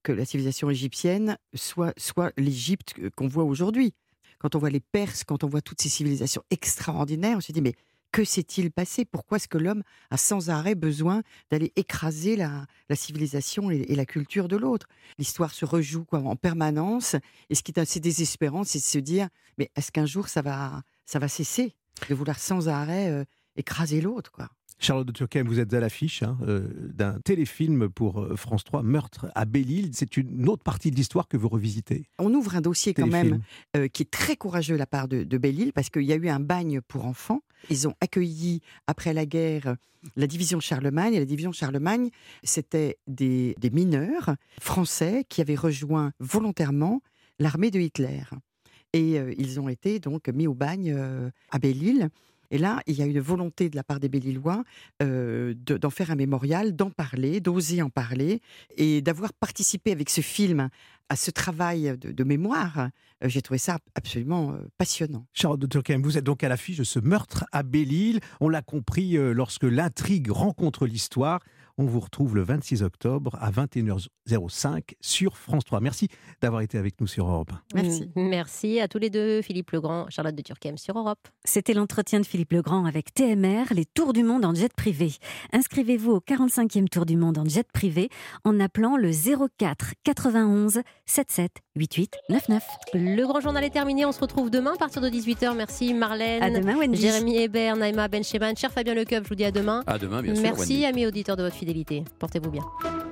que la civilisation égyptienne soit l'Égypte qu'on voit aujourd'hui. Quand on voit les Perses, quand on voit toutes ces civilisations extraordinaires, on se dit mais que s'est-il passé? Pourquoi est-ce que l'homme a sans arrêt besoin d'aller écraser la civilisation et la culture de l'autre? L'histoire se rejoue en permanence. Et ce qui est assez désespérant, c'est de se dire, mais est-ce qu'un jour ça va cesser de vouloir sans arrêt écraser l'autre, quoi? Charlotte de Turckheim, vous êtes à l'affiche d'un téléfilm pour France 3, Meurtre à Belle-Île. C'est une autre partie de l'histoire que vous revisitez. On ouvre un dossier quand même qui est très courageux de la part de Belle-Île, parce qu'il y a eu un bagne pour enfants. Ils ont accueilli, après la guerre, la division Charlemagne. Et la division Charlemagne, c'était des mineurs français qui avaient rejoint volontairement l'armée de Hitler. Et ils ont été donc mis au bagne à Belle-Île. Et là, il y a une volonté de la part des Belle-Îlois d'en faire un mémorial, d'en parler, d'oser en parler, et d'avoir participé avec ce film à ce travail de mémoire. J'ai trouvé ça absolument passionnant. Charlotte de Turckheim, vous êtes donc à l'affiche de ce Meurtre à Belle-Île. On l'a compris, lorsque l'intrigue rencontre l'histoire. On vous retrouve le 26 octobre à 21h05 sur France 3. Merci d'avoir été avec nous sur Europe 1. Merci. Merci à tous les deux, Philippe Legrand, Charlotte de Turckheim sur Europe. C'était l'entretien de Philippe Legrand avec TMR, les tours du monde en jet privé. Inscrivez-vous au 45e tour du monde en jet privé en appelant le 04 91 77 88 99. Le grand journal est terminé, on se retrouve demain à partir de 18h. Merci Marlène, à demain, Wendy. Jérémy Hébert, Naïma Bencheban, cher Fabien Lecoeuf, je vous dis à demain. À demain, bien sûr. Merci Wendy. amis auditeurs de votre fidélité. Portez-vous bien.